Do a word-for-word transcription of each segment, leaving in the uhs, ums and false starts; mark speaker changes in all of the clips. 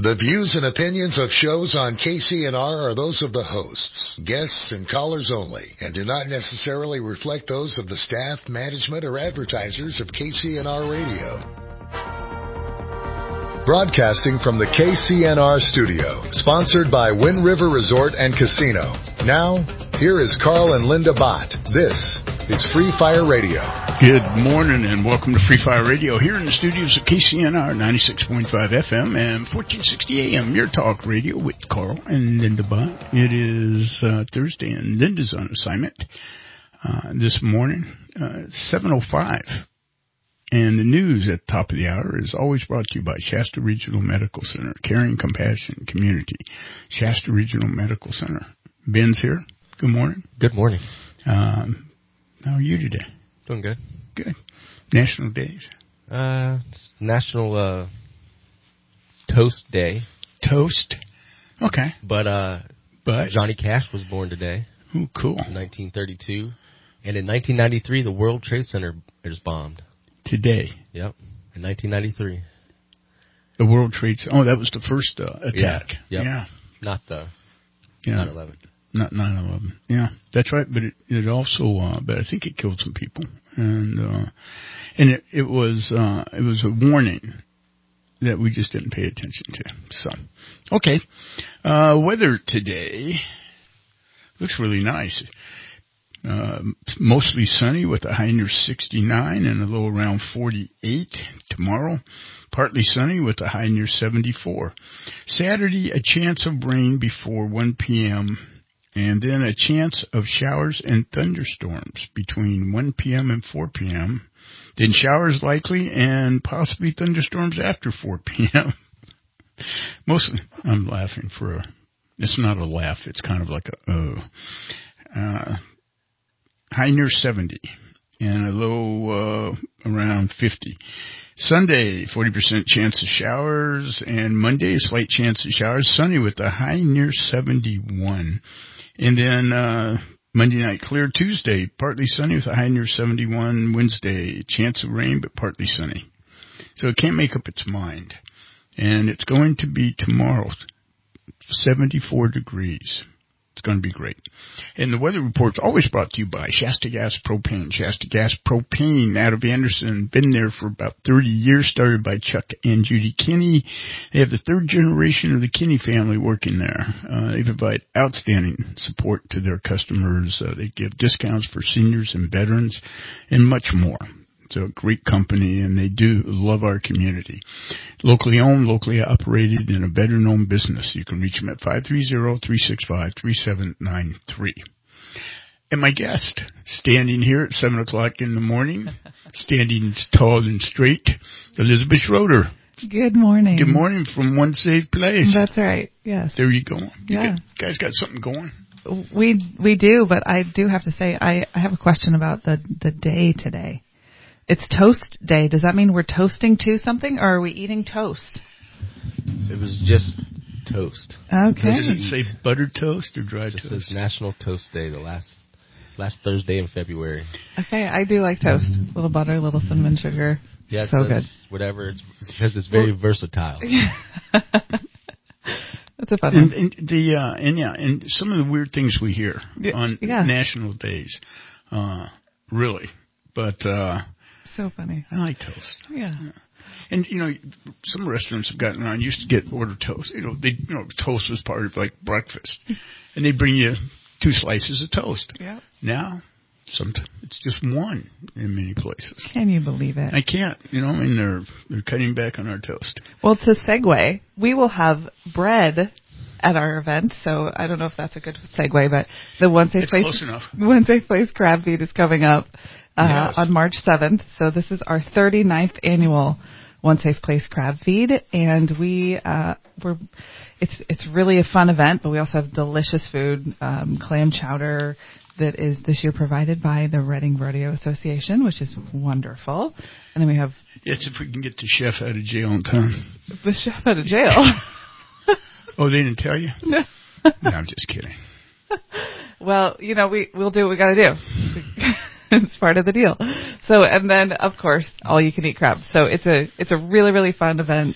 Speaker 1: The views and opinions of shows on K C N R are those of the hosts, guests, and callers only, and do not necessarily reflect those of the staff, management, or advertisers of K C N R Radio. Broadcasting from the K C N R studio, sponsored by Wind River Resort and Casino. Now, here is Carl and Linda Bott. This is Free Fire Radio.
Speaker 2: Good morning and welcome to Free Fire Radio here in the studios of K C N R ninety-six point five F M and fourteen sixty A M, your talk radio with Carl and Linda Bott. It is uh, Thursday and Linda's on assignment uh, this morning, uh, seven oh five. And the news at the top of the hour is always brought to you by Shasta Regional Medical Center, Caring, Compassion, Community. Shasta Regional Medical Center. Ben's here. Good morning.
Speaker 3: Good morning.
Speaker 2: Um, how are you today?
Speaker 3: Doing good.
Speaker 2: Good. National days?
Speaker 3: Uh, it's National uh, Toast Day.
Speaker 2: Toast? Okay.
Speaker 3: But uh,
Speaker 2: but
Speaker 3: Johnny Cash was born today.
Speaker 2: Oh, cool.
Speaker 3: In nineteen thirty-two. And in nineteen ninety-three, the World Trade Center was bombed.
Speaker 2: Today.
Speaker 3: Yep, in nineteen ninety-three.
Speaker 2: The World Trade Center. Oh, that was the first uh, attack.
Speaker 3: Yeah, yep.
Speaker 2: yeah.
Speaker 3: Not the
Speaker 2: yeah.
Speaker 3: nine eleven.
Speaker 2: Not nine eleven. Yeah, that's right. But it, it also, uh, but I think it killed some people, and uh, and it, it was uh, it was a warning that we just didn't pay attention to. So, okay, uh, weather today looks really nice. Uh, mostly sunny with a high near sixty-nine and a low around forty-eight. Tomorrow, partly sunny with a high near seventy-four. Saturday, a chance of rain before one p.m. and then a chance of showers and thunderstorms between one p.m. and four p.m. Then showers likely and possibly thunderstorms after four p.m. Mostly, I'm laughing for a, it's not a laugh, it's kind of like a, oh. Uh, high near seventy and a low uh, around fifty. Sunday, forty percent chance of showers, and Monday, a slight chance of showers, sunny with a high near seventy-one. And then uh, Monday night, clear. Tuesday, partly sunny with a high near seventy-one. Wednesday, chance of rain, but partly sunny. So it can't make up its mind. And it's going to be tomorrow, seventy-four degrees. It's going to be great. And the weather report's always brought to you by Shasta Gas Propane. Shasta Gas Propane out of Anderson. Been there for about thirty years, started by Chuck and Judy Kinney. They have the third generation of the Kinney family working there. Uh, they provide outstanding support to their customers. Uh, they give discounts for seniors and veterans and much more. It's a great company, and they do love our community. Locally owned, locally operated, and a veteran-owned business. You can reach them at five three zero, three six five, three seven nine three. And my guest, standing here at seven o'clock in the morning, standing tall and straight, Elizabeth Schroeder.
Speaker 4: Good morning.
Speaker 2: Good morning from One Safe Place.
Speaker 4: That's right, yes.
Speaker 2: There you go. You
Speaker 4: yeah.
Speaker 2: got, guys got something going?
Speaker 4: We we do, but I do have to say, I, I have a question about the, the day today. It's Toast Day. Does that mean we're toasting to something, or are we eating toast?
Speaker 3: It was just toast.
Speaker 4: Okay.
Speaker 2: Does it say buttered toast or dry
Speaker 3: it just
Speaker 2: toast?
Speaker 3: It says National Toast Day, the last last Thursday in February.
Speaker 4: Okay, I do like toast. A little butter, a little cinnamon sugar.
Speaker 3: Yeah,
Speaker 4: so good.
Speaker 3: Whatever. It's because it's very well, versatile.
Speaker 4: That's a fun
Speaker 2: and,
Speaker 4: one.
Speaker 2: and the uh, and yeah, and some of the weird things we hear
Speaker 4: yeah,
Speaker 2: on
Speaker 4: yeah.
Speaker 2: national days, uh, really. But uh,
Speaker 4: so funny.
Speaker 2: I like toast.
Speaker 4: Yeah.
Speaker 2: yeah. And you know, some restaurants have gotten around. Used to get order toast. You know, they you know toast was part of like breakfast, and they bring you two slices of toast.
Speaker 4: Yeah.
Speaker 2: Now, sometimes it's just one in many places.
Speaker 4: Can you believe it?
Speaker 2: I can't. You know, I mean they're they're cutting back on our toast.
Speaker 4: Well, to segue, we will have bread at our event, so I don't know if that's a good segue, but the One Safe
Speaker 2: it's
Speaker 4: Place
Speaker 2: close enough.
Speaker 4: One Safe Place Crab Feed is coming up uh,
Speaker 2: yes.
Speaker 4: on March seventh. So this is our thirty-ninth annual One Safe Place Crab Feed, and we uh, we're it's it's really a fun event, but we also have delicious food, um, clam chowder that is this year provided by the Reading Rodeo Association, which is wonderful. And then we have
Speaker 2: yes, if we can get the chef out of jail in time.
Speaker 4: The chef out of jail.
Speaker 2: Oh, they didn't tell you?
Speaker 4: No.
Speaker 2: No, I'm just kidding.
Speaker 4: Well, you know, we, we'll do what we got to do. It's part of the deal. So, and then, of course, all you can eat crab. So it's a, it's a really, really fun event.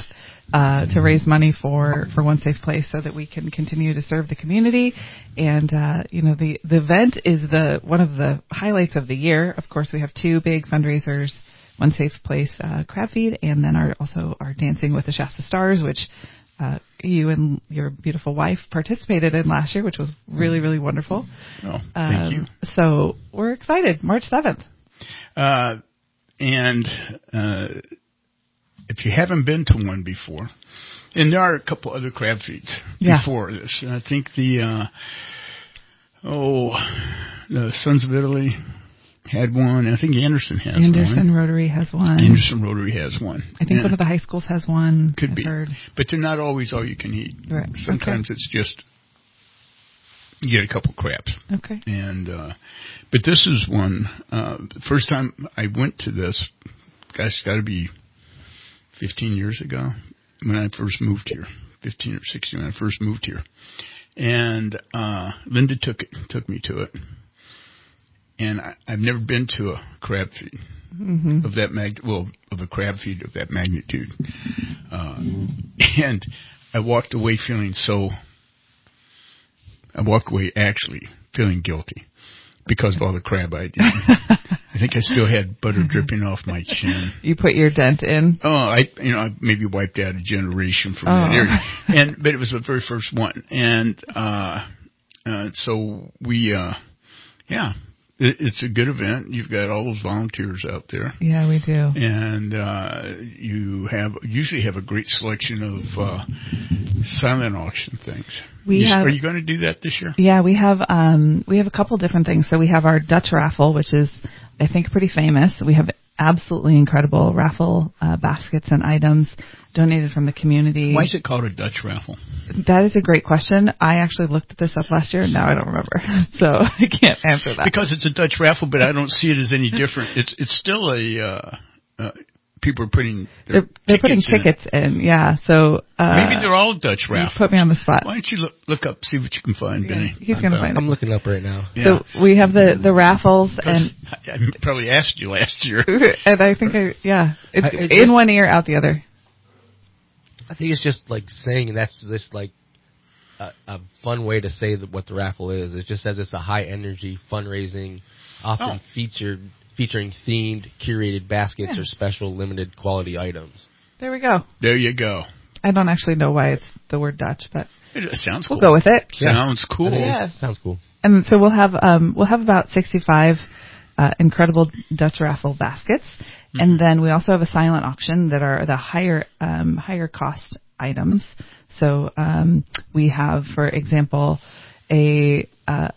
Speaker 4: uh, to raise money for, for One Safe Place so that we can continue to serve the community. And, uh, you know, the, the event is the one of the highlights of the year. Of course, we have two big fundraisers, One Safe Place uh, Crab Feed, and then our also our Dancing with the Shasta Stars, which uh, you and your beautiful wife participated in last year, which was really, really wonderful.
Speaker 2: Oh, thank
Speaker 4: um,
Speaker 2: you.
Speaker 4: So we're excited. March seventh.
Speaker 2: Uh, and uh, if you haven't been to one before, and there are a couple other crab feeds
Speaker 4: yeah.
Speaker 2: before this, and I think the uh, oh, the Sons of Italy had one. I think Anderson has
Speaker 4: Anderson
Speaker 2: one.
Speaker 4: Anderson Rotary has one.
Speaker 2: Anderson Rotary has one.
Speaker 4: I think
Speaker 2: yeah.
Speaker 4: one of the high schools has one.
Speaker 2: Could
Speaker 4: I've
Speaker 2: be.
Speaker 4: Heard.
Speaker 2: But they're not always all you can eat.
Speaker 4: Right.
Speaker 2: Sometimes
Speaker 4: okay.
Speaker 2: it's just you get a couple crabs.
Speaker 4: Okay.
Speaker 2: And uh, but this is one. Uh, the first time I went to this, gosh, it's got to be fifteen years ago when I first moved here. fifteen or sixteen when I first moved here. And uh, Linda took it, took me to it. And I, I've never been to a crab feed mm-hmm. of that mag. Well, of a crab feed of that magnitude. Uh, and I walked away feeling so. I walked away actually feeling guilty because of all the crab I did. I think I still had butter dripping off my chin.
Speaker 4: You put your dent in.
Speaker 2: Oh, I you know I maybe wiped out a generation from
Speaker 4: oh.
Speaker 2: that area. And but it was the very first one, and uh, uh, so we uh, yeah. It's a good event. You've got all those volunteers out there.
Speaker 4: Yeah, we do.
Speaker 2: And uh, you have usually have a great selection of uh, silent auction things.
Speaker 4: We
Speaker 2: you,
Speaker 4: have,
Speaker 2: are you going to do that this year?
Speaker 4: Yeah, we have um, we have a couple different things. So we have our Dutch raffle, which is, I think, pretty famous. We have absolutely incredible raffle uh, baskets and items donated from the community.
Speaker 2: Why is it called a Dutch raffle?
Speaker 4: That is a great question. I actually looked this up last year, and now I don't remember, so I can't answer that.
Speaker 2: Because it's a Dutch raffle, but I don't see it as any different. It's it's still a uh, uh, people are putting their
Speaker 4: they're, they're putting
Speaker 2: in
Speaker 4: tickets
Speaker 2: it.
Speaker 4: in. Yeah, so uh,
Speaker 2: maybe they're all Dutch raffles.
Speaker 4: You put me on the spot.
Speaker 2: Why don't you look look up, see what you can find,
Speaker 4: yeah,
Speaker 2: Benny?
Speaker 4: He's going to find it.
Speaker 3: I'm looking up right now.
Speaker 2: Yeah.
Speaker 4: So we have the the raffles, and
Speaker 2: I, I probably asked you last year.
Speaker 4: And I think I yeah, it's
Speaker 3: I, it
Speaker 4: in
Speaker 3: just,
Speaker 4: one ear, out the other.
Speaker 3: I think it's just like saying that's just like a, a fun way to say that what the raffle is. It just says it's a high energy fundraising, often
Speaker 2: oh.
Speaker 3: featured featuring themed, curated baskets
Speaker 4: yeah.
Speaker 3: or special limited quality items.
Speaker 4: There we go.
Speaker 2: There you go.
Speaker 4: I don't actually know why it's the word Dutch, but
Speaker 2: it, it sounds
Speaker 4: we'll
Speaker 2: cool.
Speaker 4: go with it.
Speaker 2: Sounds cool.
Speaker 4: Yeah.
Speaker 3: Sounds cool.
Speaker 4: And so we'll have um, we'll have about sixty-five uh, incredible Dutch raffle baskets, mm-hmm. and then we also have a silent auction that are the higher um, higher cost items. So um, we have, for example, a uh,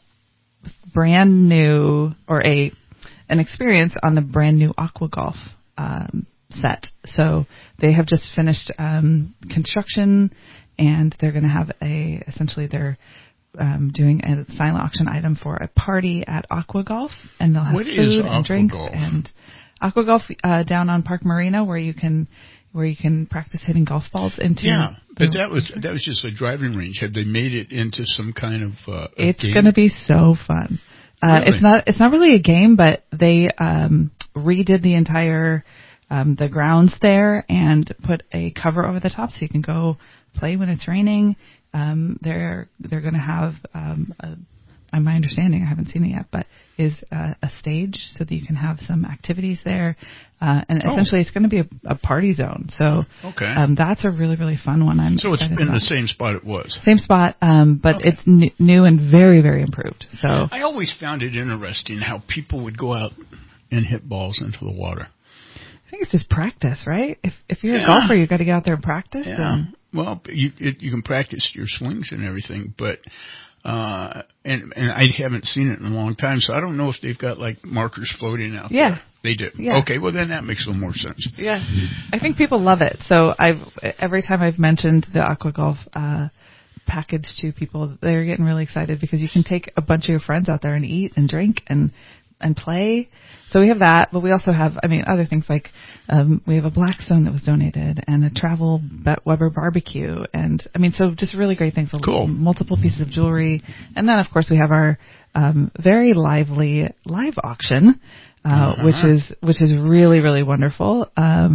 Speaker 4: brand new or a an experience on the brand new Aqua Golf um, set. So they have just finished um, construction, and they're going to have a essentially they're um, doing a silent auction item for a party at Aqua Golf, and they'll have
Speaker 2: what
Speaker 4: food and drinks
Speaker 2: Golf?
Speaker 4: and Aqua Golf uh, down on Park Marina, where you can where you can practice hitting golf balls into.
Speaker 2: Yeah, but that was that was just a driving range. Had they made it into some kind of? Uh,
Speaker 4: it's going to be so fun. Uh,
Speaker 2: really?
Speaker 4: It's not. It's not really a game, but they um, redid the entire um, the grounds there and put a cover over the top, so you can go play when it's raining. Um, they're they're going to have, um, a, my understanding, I haven't seen it yet, but is uh, a stage so that you can have some activities there, uh, and
Speaker 2: oh.
Speaker 4: essentially it's going to be a, a party zone. So
Speaker 2: okay,
Speaker 4: um, that's a really really fun one. I'm
Speaker 2: so it's in
Speaker 4: about.
Speaker 2: the same spot it was.
Speaker 4: Same spot, um, but
Speaker 2: okay.
Speaker 4: it's n- new and very very improved. So
Speaker 2: I always found it interesting how people would go out and hit balls into the water.
Speaker 4: I think it's just practice, right? If if you're
Speaker 2: yeah.
Speaker 4: a golfer, you got to get out there and practice.
Speaker 2: Yeah.
Speaker 4: And
Speaker 2: well, you it, you can practice your swings and everything, but uh, and and I haven't seen it in a long time, so I don't know if they've got like markers floating out
Speaker 4: yeah.
Speaker 2: there. They do.
Speaker 4: Yeah.
Speaker 2: Okay, well then that makes a little more sense.
Speaker 4: Yeah, I think people love it. So I've every time I've mentioned the Aqua Golf uh, package to people, they're getting really excited because you can take a bunch of your friends out there and eat and drink and and play. So we have that, but we also have, I mean, other things like um, we have a Blackstone that was donated and a travel Weber barbecue, and I mean, so just really great things.
Speaker 2: Cool.
Speaker 4: Multiple pieces of jewelry, and then of course we have our um, very lively live auction, uh,
Speaker 2: uh-huh.
Speaker 4: which is which is really really wonderful. Um,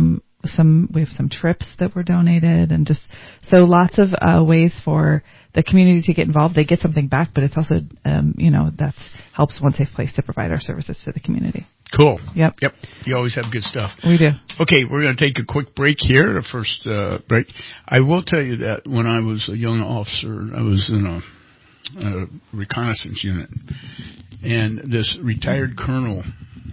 Speaker 4: some we have some trips that were donated, and just so lots of uh, ways for the community to get involved. They get something back, but it's also um, you know that helps One Safe Place to provide our services to the community.
Speaker 2: Cool.
Speaker 4: Yep.
Speaker 2: Yep. You always have good stuff.
Speaker 4: We do.
Speaker 2: Okay, we're going to take a quick break here, the first uh, break. I will tell you that when I was a young officer, I was in a, a reconnaissance unit, and this retired colonel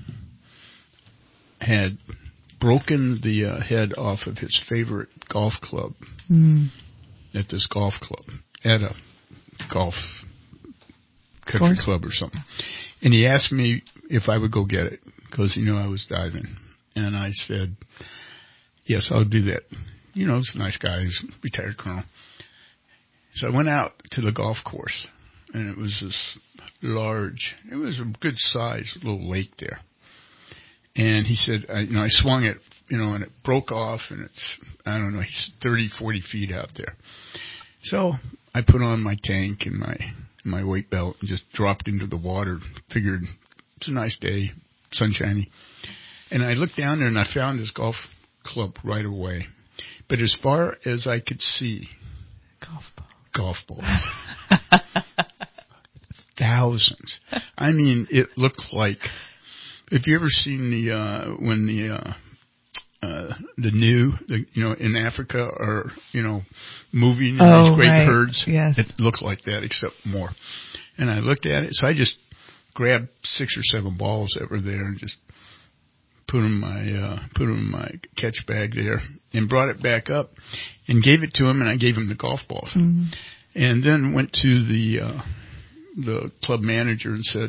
Speaker 2: had broken the uh, head off of his favorite golf club mm. at this golf club, at a golf country club or something. And he asked me if I would go get it because he knew I was diving. And I said, yes, I'll do that. You know, he's a nice guy. He's a retired colonel. So I went out to the golf course, and it was this large, it was a good size little lake there. And he said, I, you know, I swung it, you know, and it broke off, and it's, I don't know, he's thirty, forty feet out there. So I put on my tank and my my weight belt and just dropped into the water. Figured it's a nice day, sunshiny. And I looked down there and I found this golf club right away. But as far as I could see,
Speaker 4: golf ball.
Speaker 2: Golf balls. Thousands. I mean, it looked like, have you ever seen the, uh, when the, uh, Uh, the new, the, you know, in Africa are, you know, moving in
Speaker 4: oh,
Speaker 2: these great
Speaker 4: right.
Speaker 2: herds.
Speaker 4: Yes.
Speaker 2: It looked like that, except more. And I looked at it, so I just grabbed six or seven balls that were there and just put them in my, uh, put them in my catch bag there and brought it back up and gave it to him, and I gave him the golf balls. Mm-hmm. And then went to the, uh, the club manager and said,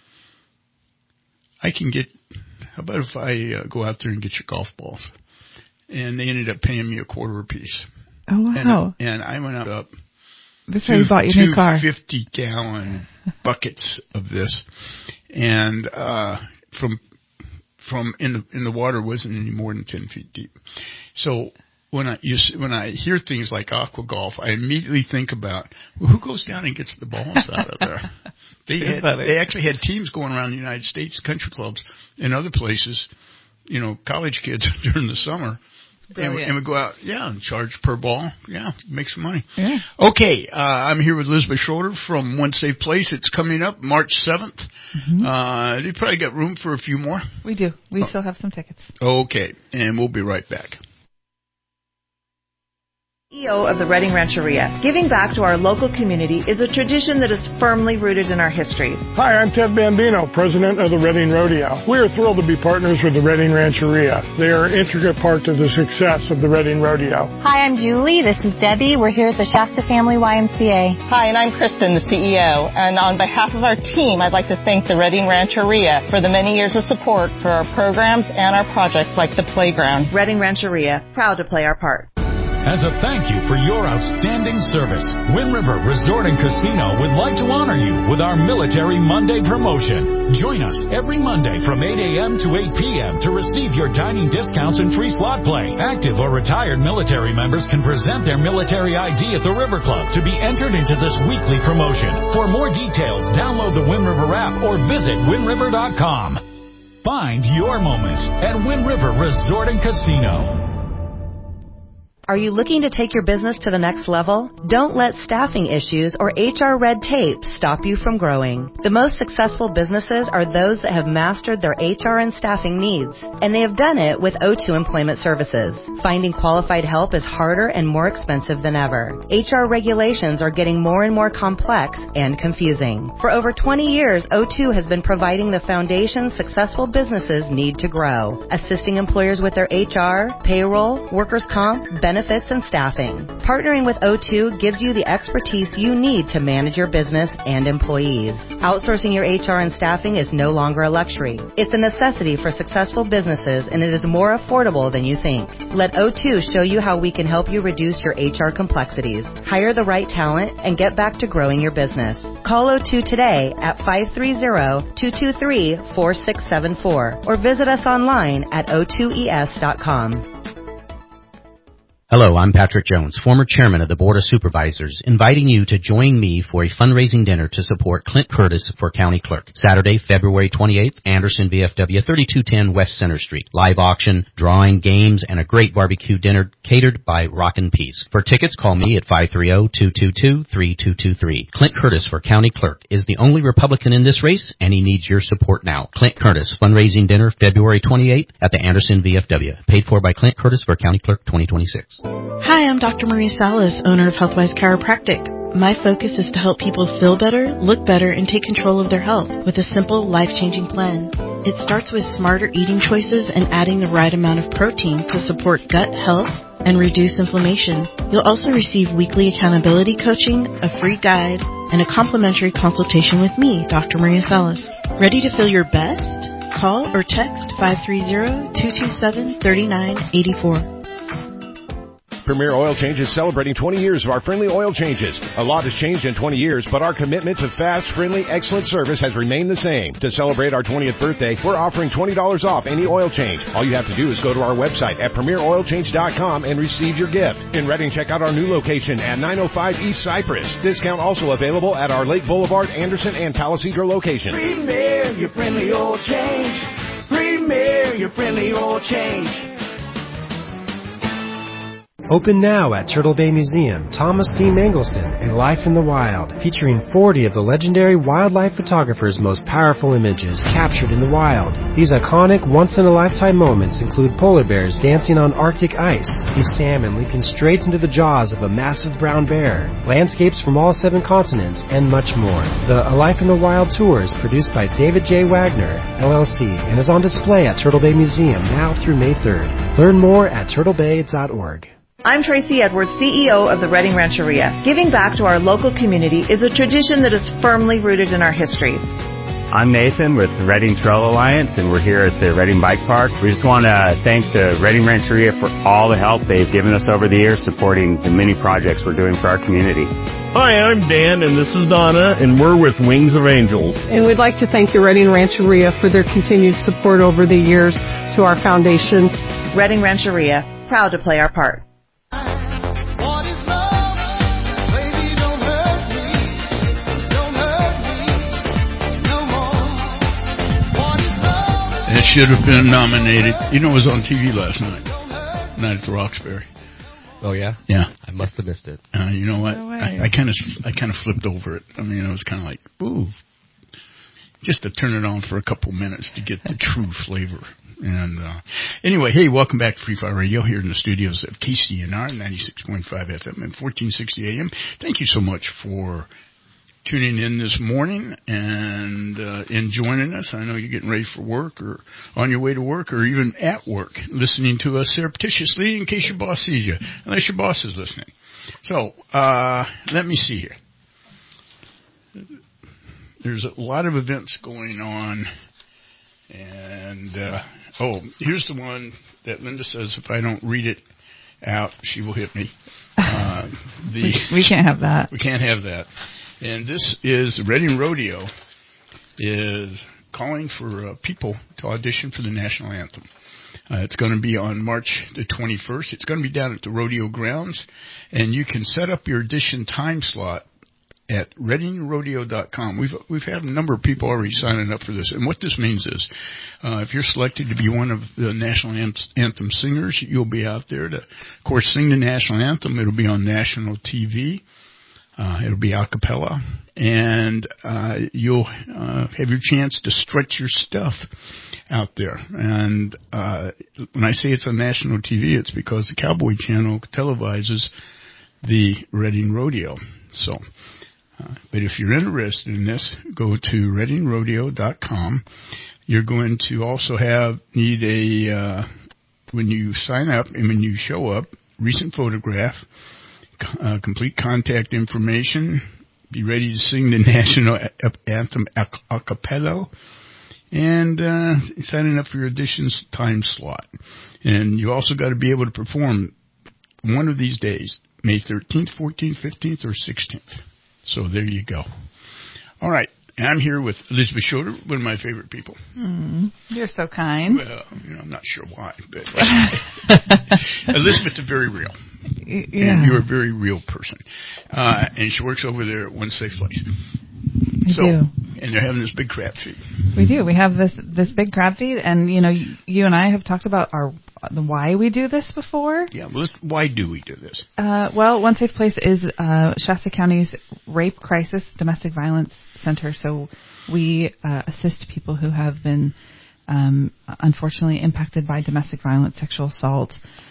Speaker 2: I can get, how about if I uh, go out there and get your golf balls? And they ended up paying me a quarter apiece.
Speaker 4: Oh, wow.
Speaker 2: And, and I went out up
Speaker 4: this is how you bought your new car.
Speaker 2: two fifty-gallon buckets of this. And uh, from from in the in the water wasn't any more than ten feet deep. So when I you, when I hear things like aqua golf, I immediately think about, well, who goes down and gets the balls out of there? They had, they actually had teams going around the United States, country clubs, and other places, you know, college kids during the summer. And, and we go out, yeah, and charge per ball. Yeah, make some money.
Speaker 4: Yeah.
Speaker 2: Okay, uh, I'm here with Elizabeth Schroeder from One Safe Place. It's coming up March seventh. Mm-hmm. Uh, you probably got room for a few more.
Speaker 4: We do. We
Speaker 2: oh.
Speaker 4: still have some tickets.
Speaker 2: Okay, and we'll be right back.
Speaker 5: C E O of the Redding Rancheria. Giving back to our local community is a tradition that is firmly rooted in our history.
Speaker 6: Hi, I'm Ted Bambino, president of the Redding Rodeo. We are thrilled to be partners with the Redding Rancheria. They are an intricate part to the success of the Redding Rodeo.
Speaker 7: Hi, I'm Julie. This is Debbie. We're here at the Shasta Family Y M C A.
Speaker 8: Hi, and I'm Kristen, the C E O. And on behalf of our team, I'd like to thank the Redding Rancheria for the many years of support for our programs and our projects like the playground.
Speaker 5: Redding Rancheria, proud to play our part.
Speaker 9: As a thank you for your outstanding service, Wind River Resort and Casino would like to honor you with our Military Monday promotion. Join us every Monday from eight a.m. to eight p.m. to receive your dining discounts and free slot play. Active or retired military members can present their military I D at the River Club to be entered into this weekly promotion. For more details, download the Wind River app or visit wind river dot com. Find your moment at Wind River Resort and Casino.
Speaker 5: Are you looking to take your business to the next level? Don't let staffing issues or H R red tape stop you from growing. The most successful businesses are those that have mastered their H R and staffing needs, and they have done it with O two Employment Services. Finding qualified help is harder and more expensive than ever. H R regulations are getting more and more complex and confusing. For over twenty years, O two has been providing the foundation successful businesses need to grow, assisting employers with their H R, payroll, workers' comp, benefits, benefits, and staffing. Partnering with O two gives you the expertise you need to manage your business and employees. Outsourcing your H R and staffing is no longer a luxury. It's a necessity for successful businesses, and it is more affordable than you think. Let O two show you how we can help you reduce your H R complexities, hire the right talent, and get back to growing your business. Call O two today at five three zero, two two three, four six seven four or visit us online at o two e s dot com.
Speaker 10: Hello, I'm Patrick Jones, former chairman of the Board of Supervisors, inviting you to join me for a fundraising dinner to support Clint Curtis for County Clerk. Saturday, February twenty-eighth, Anderson, V F W, thirty-two ten West Center Street. Live auction, drawing, games, and a great barbecue dinner catered by Rockin' Peas. For tickets, call me at five three zero, two two two, three two two three. Clint Curtis for County Clerk is the only Republican in this race, and he needs your support now. Clint Curtis, fundraising dinner, February twenty-eighth at the Anderson V F W. Paid for by Clint Curtis for County Clerk twenty twenty-six.
Speaker 11: Hi, I'm Doctor Maria Salas, owner of Healthwise Chiropractic. My focus is to help people feel better, look better, and take control of their health with a simple, life-changing plan. It starts with smarter eating choices and adding the right amount of protein to support gut health and reduce inflammation. You'll also receive weekly accountability coaching, a free guide, and a complimentary consultation with me, Doctor Maria Salas. Ready to feel your best? Call or text five three zero, two two seven, three nine eight four.
Speaker 12: Premier Oil Change is celebrating twenty years of our friendly oil changes. A lot has changed in twenty years, but our commitment to fast, friendly, excellent service has remained the same. To celebrate our twentieth birthday, we're offering twenty dollars off any oil change. All you have to do is go to our website at premier oil change dot com and receive your gift. In Reading, check out our new location at nine oh five East Cypress. Discount also available at our Lake Boulevard, Anderson, and Palisadro locations.
Speaker 13: Premier, your friendly oil change. Premier, your friendly oil change.
Speaker 14: Open now at Turtle Bay Museum, Thomas C. Mangelson, A Life in the Wild, featuring forty of the legendary wildlife photographer's most powerful images captured in the wild. These iconic, once-in-a-lifetime moments include polar bears dancing on Arctic ice, a salmon leaping straight into the jaws of a massive brown bear, landscapes from all seven continents, and much more. The A Life in the Wild tour is produced by David J. Wagner, L L C, and is on display at Turtle Bay Museum now through May third. Learn more at turtle bay dot org.
Speaker 15: I'm Tracy Edwards, C E O of the Reading Rancheria. Giving back to our local community is a tradition that is firmly rooted in our history.
Speaker 16: I'm Nathan with the Reading Trail Alliance, and we're here at the Reading Bike Park. We just want to thank the Reading Rancheria for all the help they've given us over the years supporting the many projects we're doing for our community.
Speaker 17: Hi, I'm Dan, and this is Donna, and we're with Wings of Angels.
Speaker 18: And we'd like to thank the Reading Rancheria for their continued support over the years to our foundation.
Speaker 15: Reading Rancheria, proud to play our part.
Speaker 2: It should have been nominated. You know, it was on T V last night. Night at the Roxbury.
Speaker 3: Oh yeah,
Speaker 2: yeah.
Speaker 3: I must have missed it.
Speaker 2: Uh, you know what?
Speaker 3: No
Speaker 2: I kind of, I kind of flipped over it. I mean, it was kind of like, ooh, just to turn it on for a couple minutes to get the true flavor. And uh, anyway, hey, welcome back to Free Fire Radio here in the studios of K C N R ninety-six point five F M and fourteen sixty A M. Thank you so much for tuning in this morning and uh, and joining us. I know you're getting ready for work or on your way to work or even at work, listening to us surreptitiously in case your boss sees you, unless your boss is listening. So uh, let me see here. There's a lot of events going on, and uh, oh, here's the one that Linda says if I don't read it out, she will hit me. Uh, the
Speaker 4: we, we can't have that.
Speaker 2: We can't have that. And this is the Reading Rodeo is calling for uh, people to audition for the national anthem. Uh, it's going to be on March the twenty-first. It's going to be down at the rodeo grounds, and you can set up your audition time slot at reading rodeo dot com. We've we've had a number of people already signing up for this, and what this means is, uh, if you're selected to be one of the national anthem singers, you'll be out there to, of course, sing the national anthem. It'll be on national T V. Uh, it'll be a cappella, and uh, you'll uh, have your chance to stretch your stuff out there. And uh, when I say it's on national T V, it's because the Cowboy Channel televises the Reading Rodeo. So, uh, but if you're interested in this, go to reading rodeo dot com. You're going to also have need a uh, when you sign up and when you show up, recent photograph. Uh, complete contact information. Be ready to sing the national anthem a cappella, and uh, signing up for your auditions time slot. And you also got to be able to perform one of these days, May thirteenth, fourteenth, fifteenth, or sixteenth. So there you go. All right. And I'm here with Elizabeth Schroeder, one of my favorite people.
Speaker 4: Mm, you're so kind.
Speaker 2: Well, you know, I'm not sure why, but Elizabeth's very real.
Speaker 4: Yeah.
Speaker 2: And you're a very real person. Uh, and she works over there at One Safe Place.
Speaker 4: We
Speaker 2: so,
Speaker 4: do.
Speaker 2: And they're having this big crab feed.
Speaker 4: We do. We have this this big crab feed, and you know, you, you and I have talked about our the why we do this before.
Speaker 2: Yeah. Well, let's, why do we do this?
Speaker 4: Uh, well, One Safe Place is uh, Shasta County's rape crisis domestic violence center. So we uh, assist people who have been um, unfortunately impacted by domestic violence, sexual assault,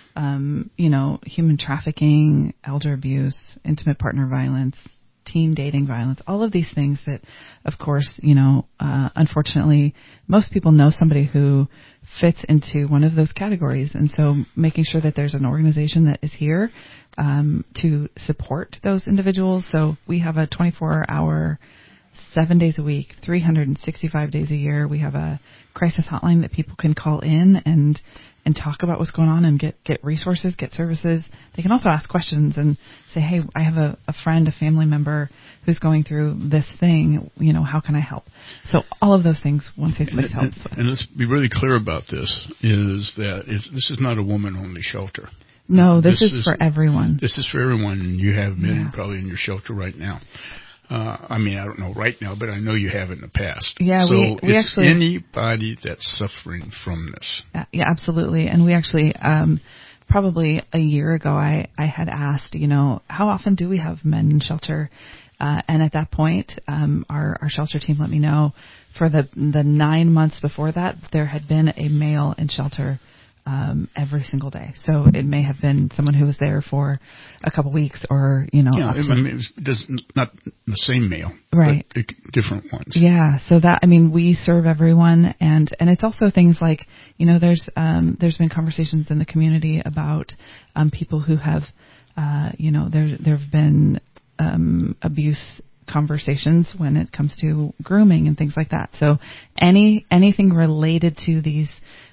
Speaker 4: um, you know, human trafficking, elder abuse, intimate partner violence, teen dating violence, all of these things that, of course, you know, uh, unfortunately, most people know somebody who fits into one of those categories. And so making sure that there's an organization that is here um, to support those individuals. So we have a twenty-four hour, seven days a week, three hundred sixty-five days a year. We have a crisis hotline that people can call in and and talk about what's going on and get, get resources, get services. They can also ask questions and say, hey, I have a, a friend, a family member who's going through this thing. You know, how can I help? So all of those things One Safe Place helps with.
Speaker 2: And let's be really clear about this, is that it's, this is not a woman-only shelter.
Speaker 4: No, this,
Speaker 2: this
Speaker 4: is,
Speaker 2: is
Speaker 4: for everyone.
Speaker 2: This is for everyone, and you have men
Speaker 4: Yeah.
Speaker 2: probably in your shelter right now. Uh, I mean, I don't know right now, but I know you have in the past.
Speaker 4: Yeah,
Speaker 2: so
Speaker 4: we, we
Speaker 2: it's
Speaker 4: actually
Speaker 2: anybody that's suffering from this.
Speaker 4: Uh, yeah, absolutely. And we actually, um, probably a year ago, I, I had asked, you know, how often do we have men in shelter? Uh, and at that point, um, our, our shelter team let me know for the the nine months before that, there had been a male in shelter um, every single day. So it may have been someone who was there for a couple weeks, or you know,
Speaker 2: Yeah, I mean, it was, it doesn't, not the same male,
Speaker 4: right?
Speaker 2: But different ones.
Speaker 4: Yeah. So that, I mean, we serve everyone, and and it's also things like, you know, there's um, there's been conversations in the community about um, people who have, uh, you know, there there have been um, abuse conversations when it comes to grooming and things like that. So any anything related to these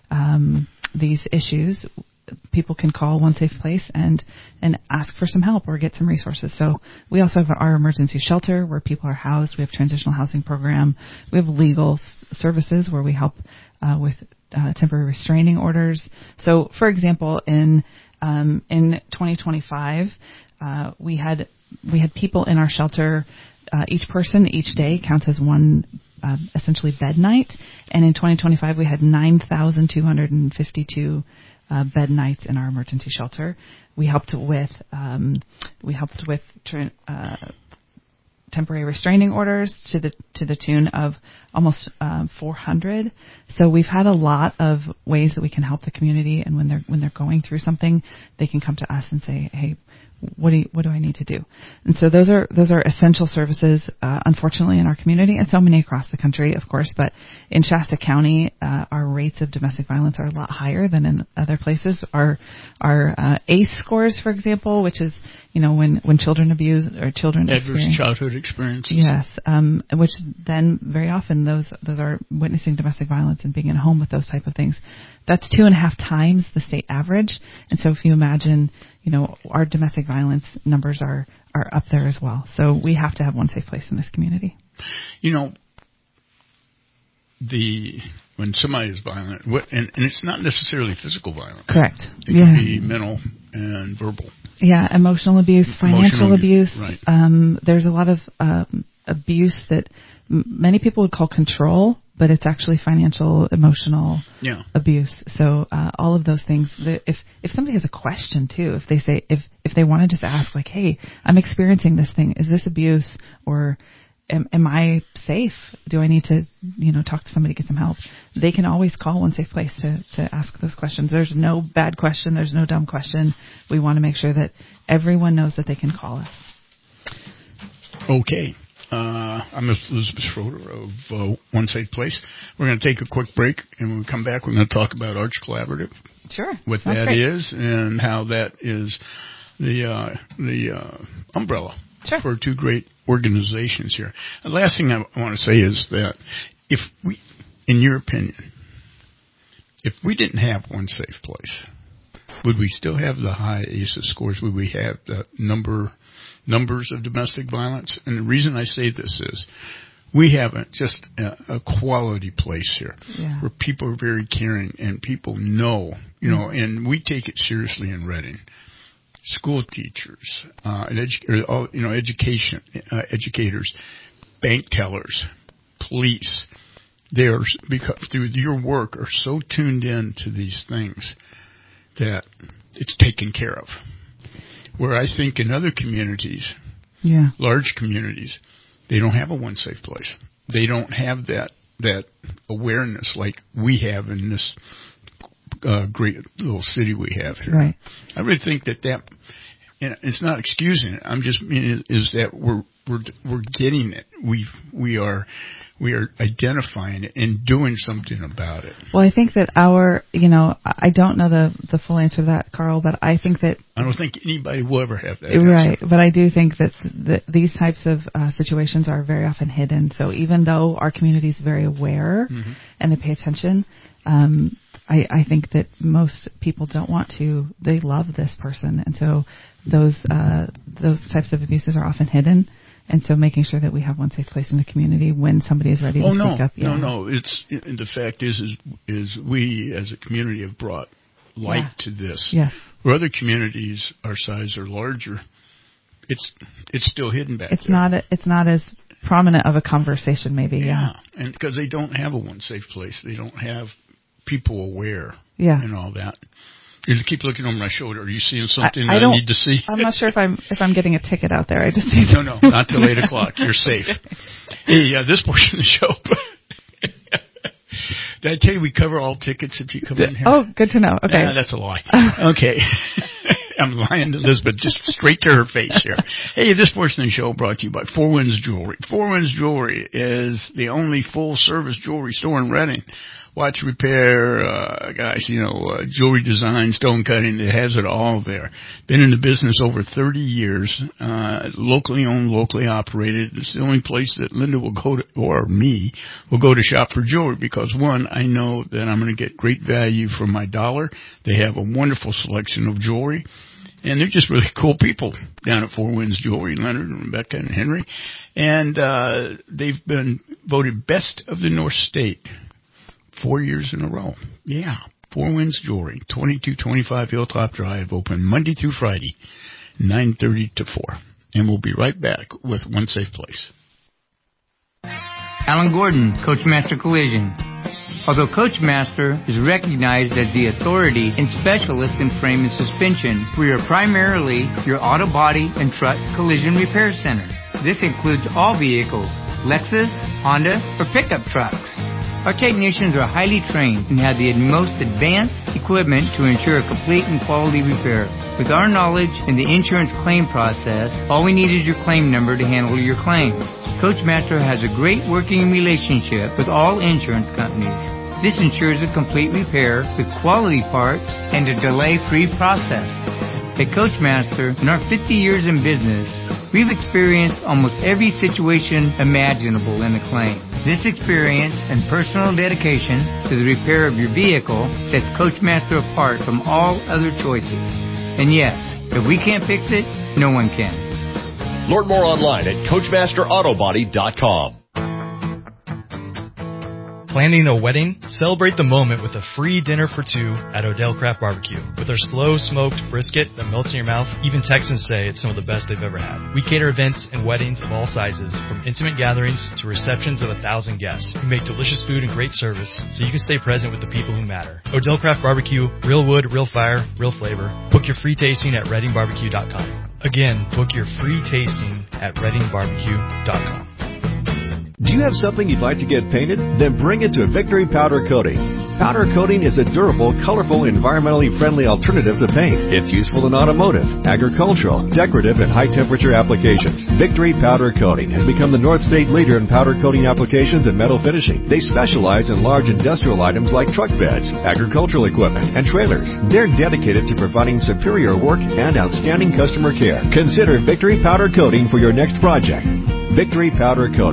Speaker 4: um, these issues, people can call One Safe Place and and ask for some help or get some resources. So we also have our emergency shelter where people are housed. We have transitional housing program. We have legal s- services where we help uh, with uh, temporary restraining orders. So, for example, in um, in twenty twenty-five, uh, we had we had people in our shelter. Uh, each person each day counts as one uh, essentially bed night, and in twenty twenty-five we had nine thousand two hundred fifty-two uh, bed nights in our emergency shelter. We helped with um, we helped with tra- uh, temporary restraining orders to the to the tune of almost um, four hundred. So we've had a lot of ways that we can help the community, and when they're when they're going through something, they can come to us and say, hey, what do you, what do I need to do? And so those are those are essential services, uh, unfortunately, in our community, and so many across the country, of course. But in Shasta County, uh, our rates of domestic violence are a lot higher than in other places. Our our uh, A C E scores, for example, which is you know when, when children abuse or children
Speaker 2: adverse
Speaker 4: experience,
Speaker 2: childhood experiences.
Speaker 4: Yes, um, which then very often those those are witnessing domestic violence and being in a home with those type of things. That's two and a half times the state average. And so if you imagine, you know, our domestic violence numbers are, are up there as well. So we have to have One Safe Place in this community.
Speaker 2: You know, the when somebody is violent, what, and, and it's not necessarily physical violence.
Speaker 4: Correct.
Speaker 2: It
Speaker 4: yeah.
Speaker 2: can be mental and verbal.
Speaker 4: Yeah, emotional abuse, financial
Speaker 2: emotional
Speaker 4: abuse.
Speaker 2: Right.
Speaker 4: Um, there's a lot of um, abuse that m- many people would call control, but it's actually financial, emotional
Speaker 2: yeah.
Speaker 4: abuse. So uh, all of those things. The, if if somebody has a question too, if they say if if they want to just ask like, hey, I'm experiencing this thing. Is this abuse, or am, am I safe? Do I need to you know talk to somebody, get some help? They can always call One Safe Place to to ask those questions. There's no bad question. There's no dumb question. We want to make sure that everyone knows that they can call us.
Speaker 2: Okay. Uh, I'm Elizabeth Schroeder of uh, One Safe Place. We're going to take a quick break, and when we come back, we're going to talk about Arch Collaborative.
Speaker 4: Sure.
Speaker 2: What
Speaker 4: Sounds
Speaker 2: that
Speaker 4: great.
Speaker 2: is and how that is the uh, the uh, umbrella
Speaker 4: sure.
Speaker 2: for two great organizations here. The last thing I want to say is that if we, in your opinion, if we didn't have One Safe Place, would we still have the high A C E scores? Would we have the number numbers of domestic violence? And the reason I say this is we have a, just a, a quality place here
Speaker 4: yeah.
Speaker 2: where people are very caring and people know, you know, mm-hmm. and we take it seriously in Redding. School teachers, uh, and edu- or, you know, education, uh, educators, bank tellers, police, they are, because through your work, are so tuned in to these things that it's taken care of. Where I think in other communities,
Speaker 4: yeah.
Speaker 2: large communities, they don't have a one safe place. They don't have that that awareness like we have in this uh, great little city we have here.
Speaker 4: Right.
Speaker 2: I really think that that, and it's not excusing it. I'm just meaning is that we're we're we're getting it. We we are. We are identifying it and doing something about it.
Speaker 4: Well, I think that our, you know, I don't know the the full answer to that, Carl, but I think that
Speaker 2: I don't think anybody will ever have that
Speaker 4: right.
Speaker 2: answer.
Speaker 4: But I do think that the, these types of uh, situations are very often hidden. So even though our community is very aware mm-hmm. and they pay attention, um, I, I think that most people don't want to. They love this person, and so those uh, those types of abuses are often hidden. And so making sure that we have one safe place in the community when somebody is ready
Speaker 2: oh,
Speaker 4: to
Speaker 2: no,
Speaker 4: speak up.
Speaker 2: No,
Speaker 4: Yeah.
Speaker 2: no, it's the fact is, is is we as a community have brought light
Speaker 4: yeah.
Speaker 2: to this.
Speaker 4: Yes.
Speaker 2: Where other communities our size are larger, it's it's still hidden back
Speaker 4: it's
Speaker 2: there.
Speaker 4: Not a, it's not as prominent of a conversation maybe.
Speaker 2: Yeah,
Speaker 4: yeah.
Speaker 2: and because they don't have a one safe place. They don't have people aware
Speaker 4: yeah.
Speaker 2: and all that. You keep looking over my shoulder. Are you seeing something
Speaker 4: I, I
Speaker 2: that I need to see?
Speaker 4: I'm not sure if I'm if I'm getting a ticket out there. I just need
Speaker 2: no, no, not till eight o'clock. You're safe. Hey, uh, this portion of the show. Did I tell you we cover all tickets if you come in here?
Speaker 4: Oh, good to know. Okay,
Speaker 2: nah, that's a lie. Okay, I'm lying to Elizabeth, just straight to her face here. Hey, this portion of the show brought to you by Four Winds Jewelry. Four Winds Jewelry is the only full-service jewelry store in Redding. Watch, repair, uh, gosh, you know, uh, jewelry design, stone cutting, it has it all there. Been in the business over thirty years, uh, locally owned, locally operated. It's the only place that Linda will go to, or me, will go to shop for jewelry because, one, I know that I'm going to get great value for my dollar. They have a wonderful selection of jewelry. And they're just really cool people down at Four Winds Jewelry, Leonard and Rebecca and Henry. And uh, they've been voted best of the North State four years in a row. Yeah, Four Winds Jewelry, twenty-two twenty-five Hilltop Drive, open Monday through Friday, nine thirty to four. And we'll be right back with One Safe Place.
Speaker 19: Alan Gordon, Coachmaster Collision. Although Coachmaster is recognized as the authority and specialist in frame and suspension, we are primarily your auto body and truck collision repair center. This includes all vehicles, Lexus, Honda, or pickup trucks. Our technicians are highly trained and have the most advanced equipment to ensure a complete and quality repair. With our knowledge in the insurance claim process, all we need is your claim number to handle your claim. Coachmaster has a great working relationship with all insurance companies. This ensures a complete repair with quality parts and a delay-free process. At Coachmaster, in our fifty years in business, we've experienced almost every situation imaginable in a claim. This experience and personal dedication to the repair of your vehicle sets Coachmaster apart from all other choices. And yes, if we can't fix it, no one can.
Speaker 20: Learn more online at Coachmaster Auto Body dot com.
Speaker 21: Planning a wedding? Celebrate the moment with a free dinner for two at Odell Craft Barbecue. With our slow smoked brisket that melts in your mouth, even Texans say it's some of the best they've ever had. We cater events and weddings of all sizes, from intimate gatherings to receptions of a thousand guests. We make delicious food and great service so you can stay present with the people who matter. Odell Craft Barbecue, real wood, real fire, real flavor. Book your free tasting at Redding Barbecue dot com. Again, book your free tasting at Redding Barbecue dot com.
Speaker 20: Do you have something you'd like to get painted? Then bring it to Victory Powder Coating. Powder coating is a durable, colorful, environmentally friendly alternative to paint. It's useful in automotive, agricultural, decorative, and high-temperature applications. Victory Powder Coating has become the North State leader in powder coating applications and metal finishing. They specialize in large industrial items like truck beds, agricultural equipment, and trailers. They're dedicated to providing superior work and outstanding customer care. Consider Victory Powder Coating for your next project. Victory Powder Coating.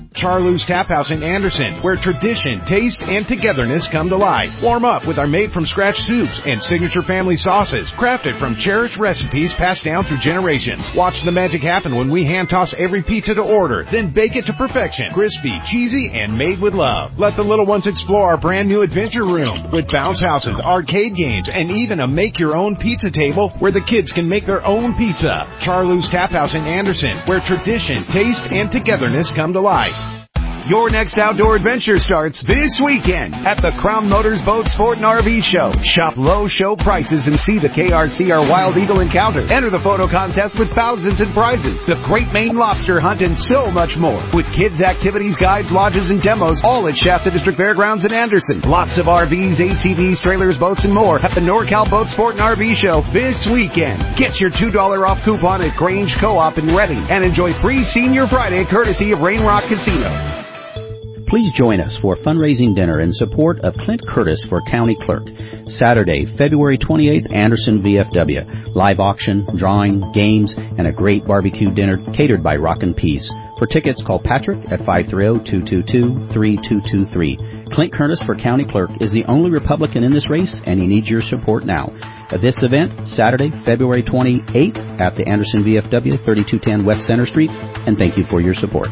Speaker 12: Charlie's Tap House in Anderson, where tradition, taste, and togetherness come to life. Warm up with our made-from-scratch soups and signature family sauces, crafted from cherished recipes passed down through generations. Watch the magic happen when we hand-toss every pizza to order, then bake it to perfection. Crispy, cheesy, and made with love. Let the little ones explore our brand-new adventure room with bounce houses, arcade games, and even a make-your-own pizza table where the kids can make their own pizza. Charlie's Tap House in Anderson, where tradition, taste, and togetherness come to life. Your next outdoor adventure starts this weekend at the Crown Motors Boat Sport and R V Show. Shop low show prices and see the K R C R Wild Eagle Encounter. Enter the photo contest with thousands in prizes, the Great Maine Lobster Hunt, and so much more. With kids' activities, guides, lodges, and demos, all at Shasta District Fairgrounds in Anderson. Lots of R Vs, A T Vs, trailers, boats, and more at the NorCal Boat Sport and R V Show this weekend. Get your two dollars off coupon at Grange Co-op in Reading and enjoy free Senior Friday courtesy of Rain Rock Casino.
Speaker 10: Please join us for a fundraising dinner in support of Clint Curtis for County Clerk. Saturday, February twenty-eighth, Anderson V F W. Live auction, drawing, games, and a great barbecue dinner catered by Rockin' Peace. For tickets, call Patrick at five three zero, two two two, three two two three. Clint Curtis for County Clerk is the only Republican in this race, and he needs your support now. At this event, Saturday, February twenty-eighth, at the Anderson V F W, thirty-two ten West Center Street, and thank you for your support.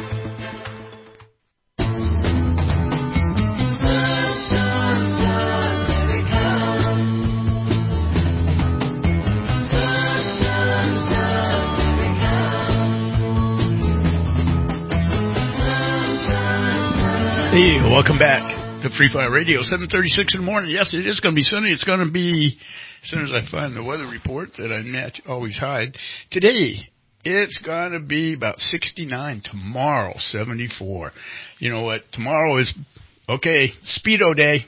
Speaker 2: Hey, welcome back to Free Fire Radio, seven thirty-six in the morning. Yes, it is going to be sunny. It's going to be, as soon as I find the weather report that I nat- always hide. Today, it's going to be about sixty-nine. Tomorrow, seventy-four. You know what? Tomorrow is, okay, Speedo Day.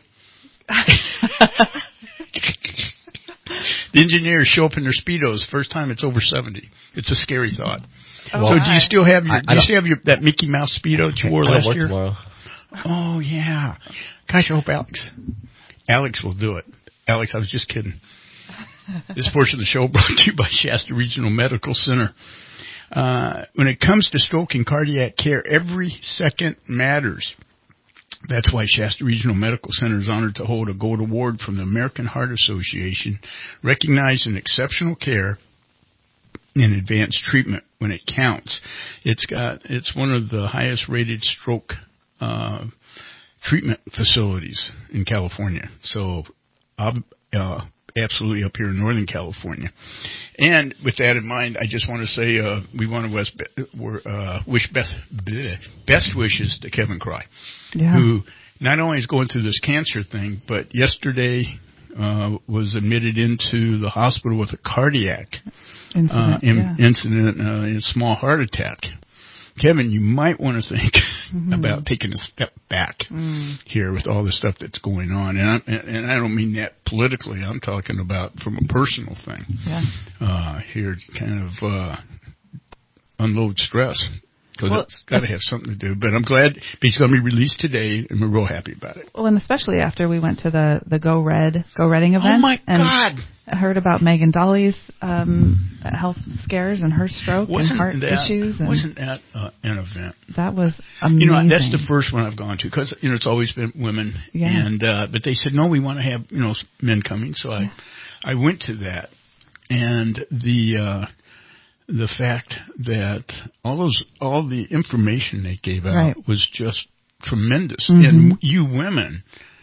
Speaker 2: The engineers show up in their Speedos. First time it's over seventy. It's a scary thought. Oh, so do you still have your, I, I do you still have your, that Mickey Mouse Speedo that you wore last year?
Speaker 3: Tomorrow.
Speaker 2: Oh, yeah. Gosh, I hope Alex, Alex will do it. Alex, I was just kidding. This portion of the show brought to you by Shasta Regional Medical Center. Uh, when it comes to stroke and cardiac care, every second matters. That's why Shasta Regional Medical Center is honored to hold a gold award from the American Heart Association, recognizing exceptional care in advanced treatment when it counts. It's got, it's one of the highest rated stroke Uh, treatment facilities in California. So, uh, absolutely up here in Northern California. And with that in mind, I just want to say uh, we want to west, uh, wish best, bleh, best wishes to Kevin Cry, yeah. who not only is going through this cancer thing, but yesterday uh, was admitted into the hospital with a cardiac incident, uh, in, yeah. incident uh, a small heart attack. Kevin, you might want to think mm-hmm. about taking a step back mm. here with all the stuff that's going on. And, I, and I don't mean that politically. I'm talking about from a personal thing. Yeah. Uh, here, kind of uh, unload stress. Because well, it's got to have something to do. But I'm glad he's going to be released today, and we're real happy about it.
Speaker 4: Well, and especially after we went to the, the Go Red, Go Redding event.
Speaker 2: Oh, my
Speaker 4: and
Speaker 2: God.
Speaker 4: I heard about Megan Dolly's um, health scares and her stroke wasn't and heart
Speaker 2: that,
Speaker 4: issues. And
Speaker 2: wasn't that uh, an event?
Speaker 4: That was amazing.
Speaker 2: You know, that's the first one I've gone to, because, you know, it's always been women. Yeah. And, uh, but they said, no, we want to have, you know, men coming. So yeah. I, I went to that. And the... Uh, the fact that all those, all the information they gave out right. was just tremendous. Mm-hmm. And you women,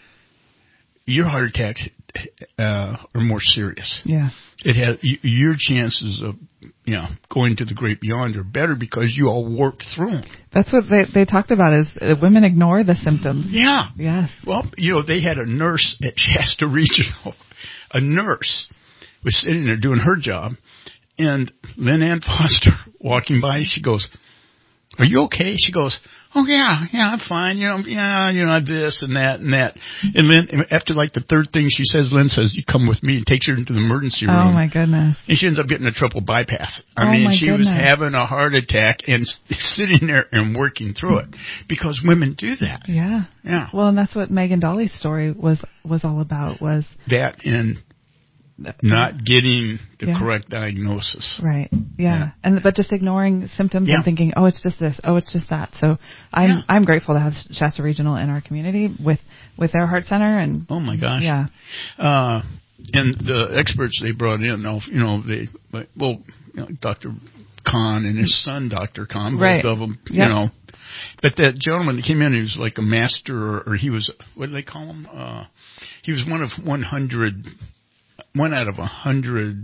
Speaker 2: your heart attacks uh, are more serious.
Speaker 4: Yeah.
Speaker 2: It has, your chances of, you know, going to the great beyond are better because you all worked through them.
Speaker 4: That's what they, they talked about is uh, women ignore the symptoms.
Speaker 2: Yeah.
Speaker 4: Yes.
Speaker 2: Well, you know, they had a nurse at Shasta Regional. A nurse was sitting there doing her job. And Lynn Ann Foster walking by, she goes, "Are you okay?" She goes, "Oh yeah, yeah, I'm fine. You know, yeah, you know, this and that and that." And Lynn, after like the third thing she says, Lynn says, "You come with me," and takes her into the emergency room.
Speaker 4: Oh my goodness!
Speaker 2: And she ends up getting a triple bypass. I
Speaker 4: oh
Speaker 2: mean,
Speaker 4: my
Speaker 2: she
Speaker 4: goodness.
Speaker 2: was having a heart attack and sitting there and working through it because women do that.
Speaker 4: Yeah,
Speaker 2: yeah.
Speaker 4: Well, and that's what Megan Dolly's story was was all about. Was
Speaker 2: that and. not getting the
Speaker 4: yeah.
Speaker 2: correct diagnosis.
Speaker 4: Right. Yeah.
Speaker 2: Yeah.
Speaker 4: And but just ignoring symptoms
Speaker 2: Yeah.
Speaker 4: and thinking, oh, it's just this, oh, it's just that. So I'm
Speaker 2: Yeah.
Speaker 4: I'm grateful to have Shasta Regional in our community with with their heart center. And
Speaker 2: Oh my gosh.
Speaker 4: yeah.
Speaker 2: Uh, and the experts they brought in, you know, they well, you know, Doctor Kahn and his son, Doctor Kahn, both
Speaker 4: right.
Speaker 2: of them,
Speaker 4: yep.
Speaker 2: you know. But that gentleman that came in, he was like a master, or, or he was, what do they call him? Uh, he was one of one hundred, one out of a hundred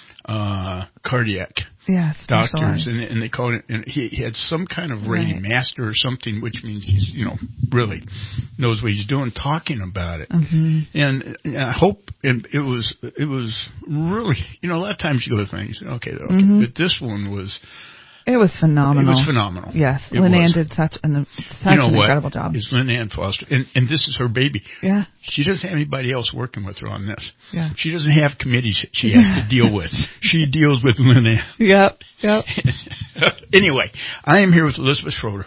Speaker 2: uh, cardiac
Speaker 4: yeah,
Speaker 2: doctors, and, and they called it, and he, he had some kind of rating
Speaker 4: right.
Speaker 2: master or something, which means he's, you know, really knows what he's doing, talking about it.
Speaker 4: Mm-hmm.
Speaker 2: And, and I hope, and it was, it was really, you know, a lot of times you go to things, okay, okay,
Speaker 4: mm-hmm.
Speaker 2: but this one was.
Speaker 4: It was phenomenal.
Speaker 2: It was phenomenal.
Speaker 4: Yes,
Speaker 2: it
Speaker 4: Lynn
Speaker 2: was.
Speaker 4: Ann did such an such
Speaker 2: you know
Speaker 4: an
Speaker 2: what?
Speaker 4: incredible job.
Speaker 2: Is Lynn Ann Foster, and, and this is her baby.
Speaker 4: Yeah.
Speaker 2: She doesn't have anybody else working with her on this.
Speaker 4: Yeah.
Speaker 2: She doesn't have committees she has to deal with. She deals with Lynn Ann.
Speaker 4: Yep. Yep.
Speaker 2: Anyway, I am here with Elizabeth Schroeder,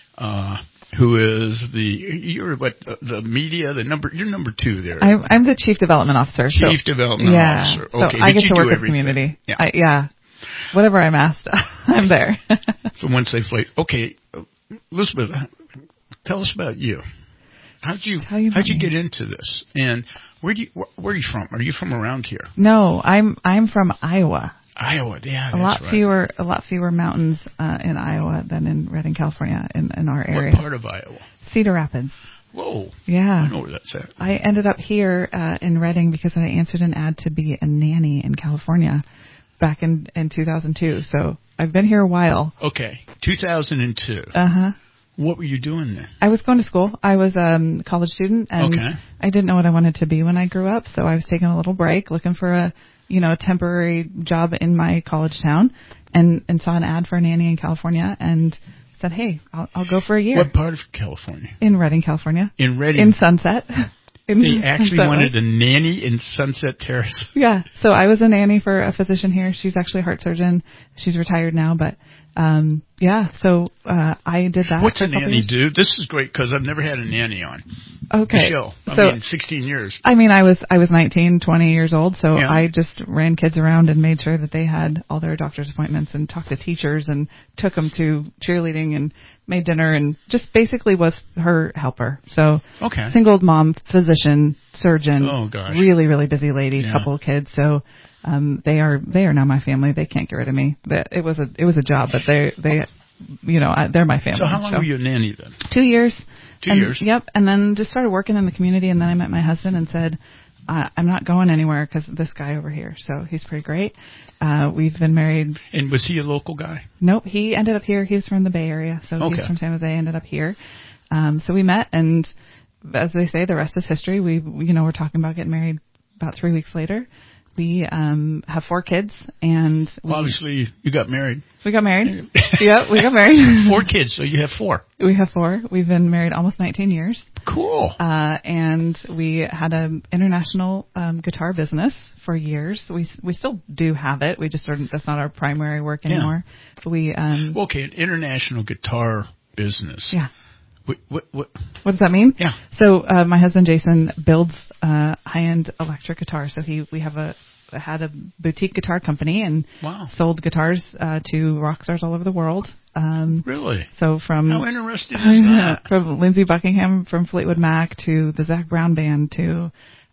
Speaker 2: uh, who is the you're what uh, the media the number you're number two there.
Speaker 4: I'm, I'm the chief development officer.
Speaker 2: Chief
Speaker 4: so,
Speaker 2: development
Speaker 4: yeah,
Speaker 2: officer. Okay,
Speaker 4: so I get to work with
Speaker 2: everything?
Speaker 4: community.
Speaker 2: Yeah.
Speaker 4: I, yeah. Whatever I'm asked, I'm there.
Speaker 2: So once they play, okay, Elizabeth, tell us about you. How'd you, you how'd you
Speaker 4: me.
Speaker 2: get into this? And where do you where, where are you from? Are you from around here?
Speaker 4: No, I'm I'm from Iowa.
Speaker 2: Iowa, yeah,
Speaker 4: a
Speaker 2: that's
Speaker 4: lot
Speaker 2: right.
Speaker 4: fewer a lot fewer mountains uh, in Iowa than in Redding, California, in, in our area.
Speaker 2: What part of Iowa?
Speaker 4: Cedar Rapids.
Speaker 2: Whoa.
Speaker 4: Yeah.
Speaker 2: I know where that's at.
Speaker 4: I ended up here uh, in Redding because I answered an ad to be a nanny in California back in, in two thousand two. So I've been here a while.
Speaker 2: Okay. two thousand two.
Speaker 4: Uh-huh.
Speaker 2: What were you doing then?
Speaker 4: I was going to school. I was um, a college student, and
Speaker 2: okay.
Speaker 4: I didn't know what I wanted to be when I grew up, so I was taking a little break, looking for a, you know, a temporary job in my college town, and, and saw an ad for a nanny in California, and said, hey, I'll, I'll go for a year.
Speaker 2: What part of California?
Speaker 4: In Redding, California.
Speaker 2: In Redding?
Speaker 4: In Sunset. In
Speaker 2: they actually
Speaker 4: Sunset
Speaker 2: wanted
Speaker 4: Lake.
Speaker 2: a nanny in Sunset Terrace.
Speaker 4: Yeah, so I was a nanny for a physician here. She's actually a heart surgeon. She's retired now, but um, yeah, so uh, I did that.
Speaker 2: What's
Speaker 4: for
Speaker 2: a
Speaker 4: a
Speaker 2: nanny
Speaker 4: years.
Speaker 2: do? This is great because I've never had a nanny on
Speaker 4: okay.
Speaker 2: the show. I
Speaker 4: so,
Speaker 2: mean, sixteen years.
Speaker 4: I mean, I was I was nineteen, twenty years old, so
Speaker 2: yeah.
Speaker 4: I just ran kids around and made sure that they had all their doctor's appointments and talked to teachers and took them to cheerleading and made dinner and just basically was her helper. So
Speaker 2: okay.
Speaker 4: single mom, physician, surgeon,
Speaker 2: oh, gosh.
Speaker 4: really, really busy lady,
Speaker 2: yeah.
Speaker 4: couple of kids. So um, they are they are now my family. They can't get rid of me. It was a it was a job, but they they you know they're my family.
Speaker 2: So how long
Speaker 4: so.
Speaker 2: were you a nanny then?
Speaker 4: Two years.
Speaker 2: Two
Speaker 4: and,
Speaker 2: years.
Speaker 4: Yep. And then just started working in the community, and then I met my husband and said, uh, I'm not going anywhere because this guy over here. So he's pretty great. Uh, we've been married.
Speaker 2: And was he a local guy?
Speaker 4: Nope. He ended up here. He was from the Bay Area. So
Speaker 2: okay.
Speaker 4: he's from San Jose, ended up here. Um, so we met, and as they say, the rest is history. We, you know, we're talking about getting married about three weeks later. We um, have four kids, and we,
Speaker 2: well, obviously you got married.
Speaker 4: We got married. Yep, we got married.
Speaker 2: Four kids, so you have four.
Speaker 4: We have four. We've been married almost nineteen years.
Speaker 2: Cool.
Speaker 4: Uh, and we had an international um, guitar business for years. We we still do have it. We just sort of, that's not our primary work anymore. Yeah. But we um,
Speaker 2: well, okay, an international guitar business.
Speaker 4: Yeah.
Speaker 2: What, what, what?
Speaker 4: what does that mean?
Speaker 2: Yeah.
Speaker 4: So uh, my husband Jason builds uh, high-end electric guitars. So he we have a had a boutique guitar company and
Speaker 2: wow.
Speaker 4: sold guitars uh, to rock stars all over the world. Um,
Speaker 2: really?
Speaker 4: So from
Speaker 2: how interesting is that?
Speaker 4: From Lindsey Buckingham from Fleetwood Mac to the Zac Brown Band to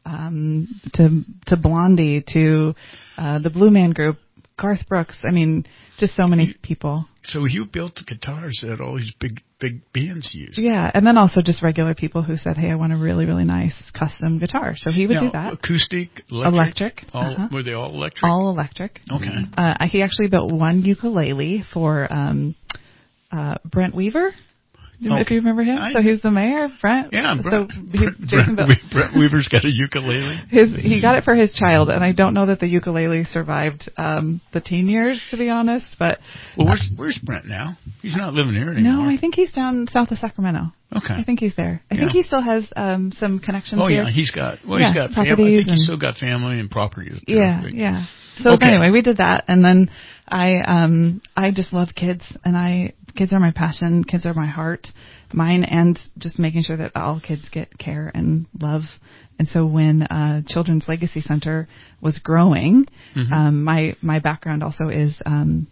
Speaker 4: um, to to Blondie to uh, the Blue Man Group, Garth Brooks. I mean, just so many people.
Speaker 2: So you built the guitars that all these big big bands use.
Speaker 4: Yeah, and then also just regular people who said, "Hey, I want a really really nice custom guitar." So he would
Speaker 2: now,
Speaker 4: do that.
Speaker 2: Acoustic, electric.
Speaker 4: Electric.
Speaker 2: All,
Speaker 4: uh-huh.
Speaker 2: Were they all electric?
Speaker 4: All electric.
Speaker 2: Okay.
Speaker 4: Uh, he actually built one ukulele for um, uh, Brent Weaver. Okay. If you remember him, I, so he's the mayor, Brent.
Speaker 2: Yeah, Brent.
Speaker 4: So he,
Speaker 2: Brent,
Speaker 4: Jason
Speaker 2: Brent, Brent Weaver's got a ukulele.
Speaker 4: His he got it for his child, and I don't know that the ukulele survived um, the teen years, to be honest. But
Speaker 2: well, where's where's Brent now? He's not living here anymore.
Speaker 4: No, I think he's down south of Sacramento.
Speaker 2: Okay,
Speaker 4: I think he's there. I
Speaker 2: yeah.
Speaker 4: think he still has um, some connections.
Speaker 2: Oh
Speaker 4: here.
Speaker 2: yeah, he's got. Well,
Speaker 4: yeah,
Speaker 2: he's got family. I think
Speaker 4: and,
Speaker 2: he's still got family and properties.
Speaker 4: Yeah,
Speaker 2: there,
Speaker 4: yeah. So
Speaker 2: okay.
Speaker 4: anyway, we did that, and then I um I just love kids, and I kids are my passion. Kids are my heart, mine, and just making sure that all kids get care and love. And so when uh, Children's Legacy Center was growing, mm-hmm. um, my my background also is um,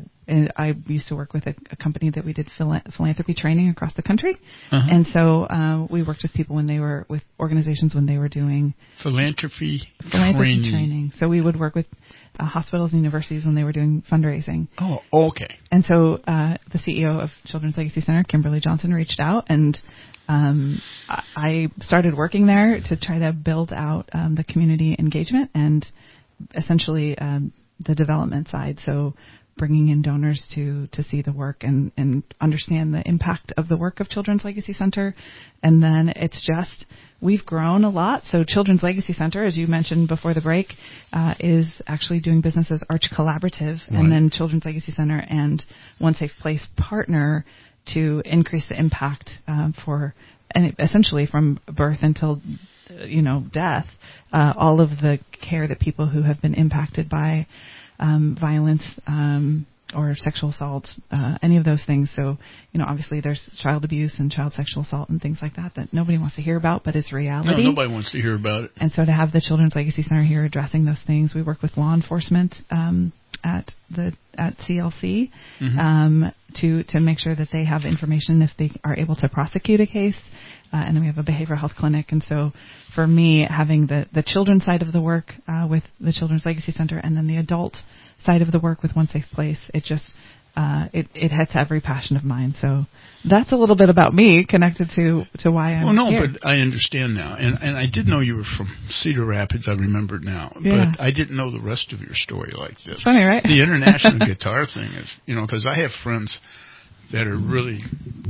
Speaker 4: I used to work with a, a company that we did phila- philanthropy training across the country, uh-huh. and so uh, we worked with people when they were with organizations when they were doing
Speaker 2: philanthropy,
Speaker 4: philanthropy
Speaker 2: training.
Speaker 4: training. So we would work with uh, hospitals and universities when they were doing fundraising.
Speaker 2: Oh, okay.
Speaker 4: And so uh, the C E O of Children's Legacy Center, Kimberly Johnson, reached out, and um, I started working there to try to build out um, the community engagement and essentially um, the development side. So bringing in donors to, to see the work and, and understand the impact of the work of Children's Legacy Center. And then it's just, we've grown a lot. So Children's Legacy Center, as you mentioned before the break, uh, is actually doing business as Arch Collaborative, right. and then Children's Legacy Center and One Safe Place partner to increase the impact um, for, and essentially from birth until, you know, death, uh, all of the care that people who have been impacted by Um, violence um, or sexual assault, uh, any of those things. So, you know, obviously there's child abuse and child sexual assault and things like that that nobody wants to hear about, but it's reality.
Speaker 2: No, nobody wants to hear about it.
Speaker 4: And so to have the Children's Legacy Center here addressing those things, we work with law enforcement um, at the at C L C mm-hmm. um, to to make sure that they have information if they are able to prosecute a case. Uh, and then we have a behavioral health clinic. And so for me, having the, the children's side of the work uh, with the Children's Legacy Center and then the adult side of the work with One Safe Place, it just, uh, it, it hits every passion of mine. So that's a little bit about me connected to, to why I'm
Speaker 2: Well, no,
Speaker 4: here.
Speaker 2: but I understand now. And, and I did know you were from Cedar Rapids. I remember now.
Speaker 4: Yeah.
Speaker 2: But I didn't know the rest of your story like this.
Speaker 4: Funny, right?
Speaker 2: The international guitar thing is, you know, because I have friends that are really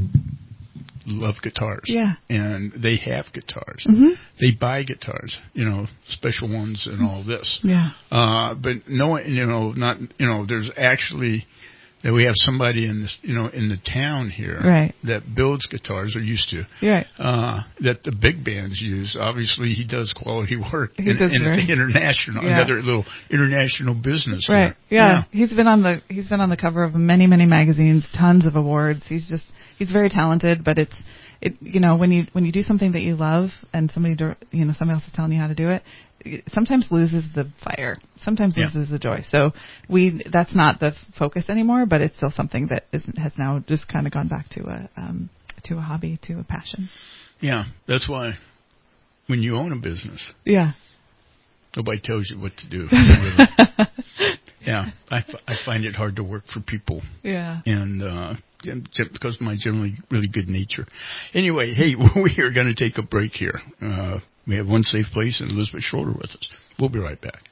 Speaker 2: love guitars.
Speaker 4: Yeah.
Speaker 2: And they have guitars.
Speaker 4: Mm-hmm.
Speaker 2: They buy guitars, you know, special ones and all this.
Speaker 4: Yeah.
Speaker 2: Uh, but no, you know, not, you know, there's actually, that we have somebody in this, you know, in the town here
Speaker 4: right.
Speaker 2: that builds guitars, or used to.
Speaker 4: Right.
Speaker 2: Uh, that the big bands use. Obviously, he does quality work.
Speaker 4: He
Speaker 2: and,
Speaker 4: does
Speaker 2: and
Speaker 4: very,
Speaker 2: it's international,
Speaker 4: yeah.
Speaker 2: another little international business.
Speaker 4: Right.
Speaker 2: Here.
Speaker 4: Yeah.
Speaker 2: yeah.
Speaker 4: He's been on the, he's been on the cover of many, many magazines, tons of awards. He's just, he's very talented, but it's, it, you know, when you, when you do something that you love and somebody, do, you know, somebody else is telling you how to do it, it sometimes loses the fire, sometimes
Speaker 2: yeah.
Speaker 4: loses the joy. So we, that's not the focus anymore, but it's still something that is, has now just kind of gone back to a, um, to a hobby, to a passion.
Speaker 2: Yeah. That's why when you own a business.
Speaker 4: Yeah.
Speaker 2: Nobody tells you what to do. yeah, I, f- I find it hard to work for people.
Speaker 4: Yeah.
Speaker 2: And uh, because of my generally really good nature. Anyway, hey, we are going to take a break here. Uh, we have One Safe Place and Elizabeth Schroeder with us. We'll be right back.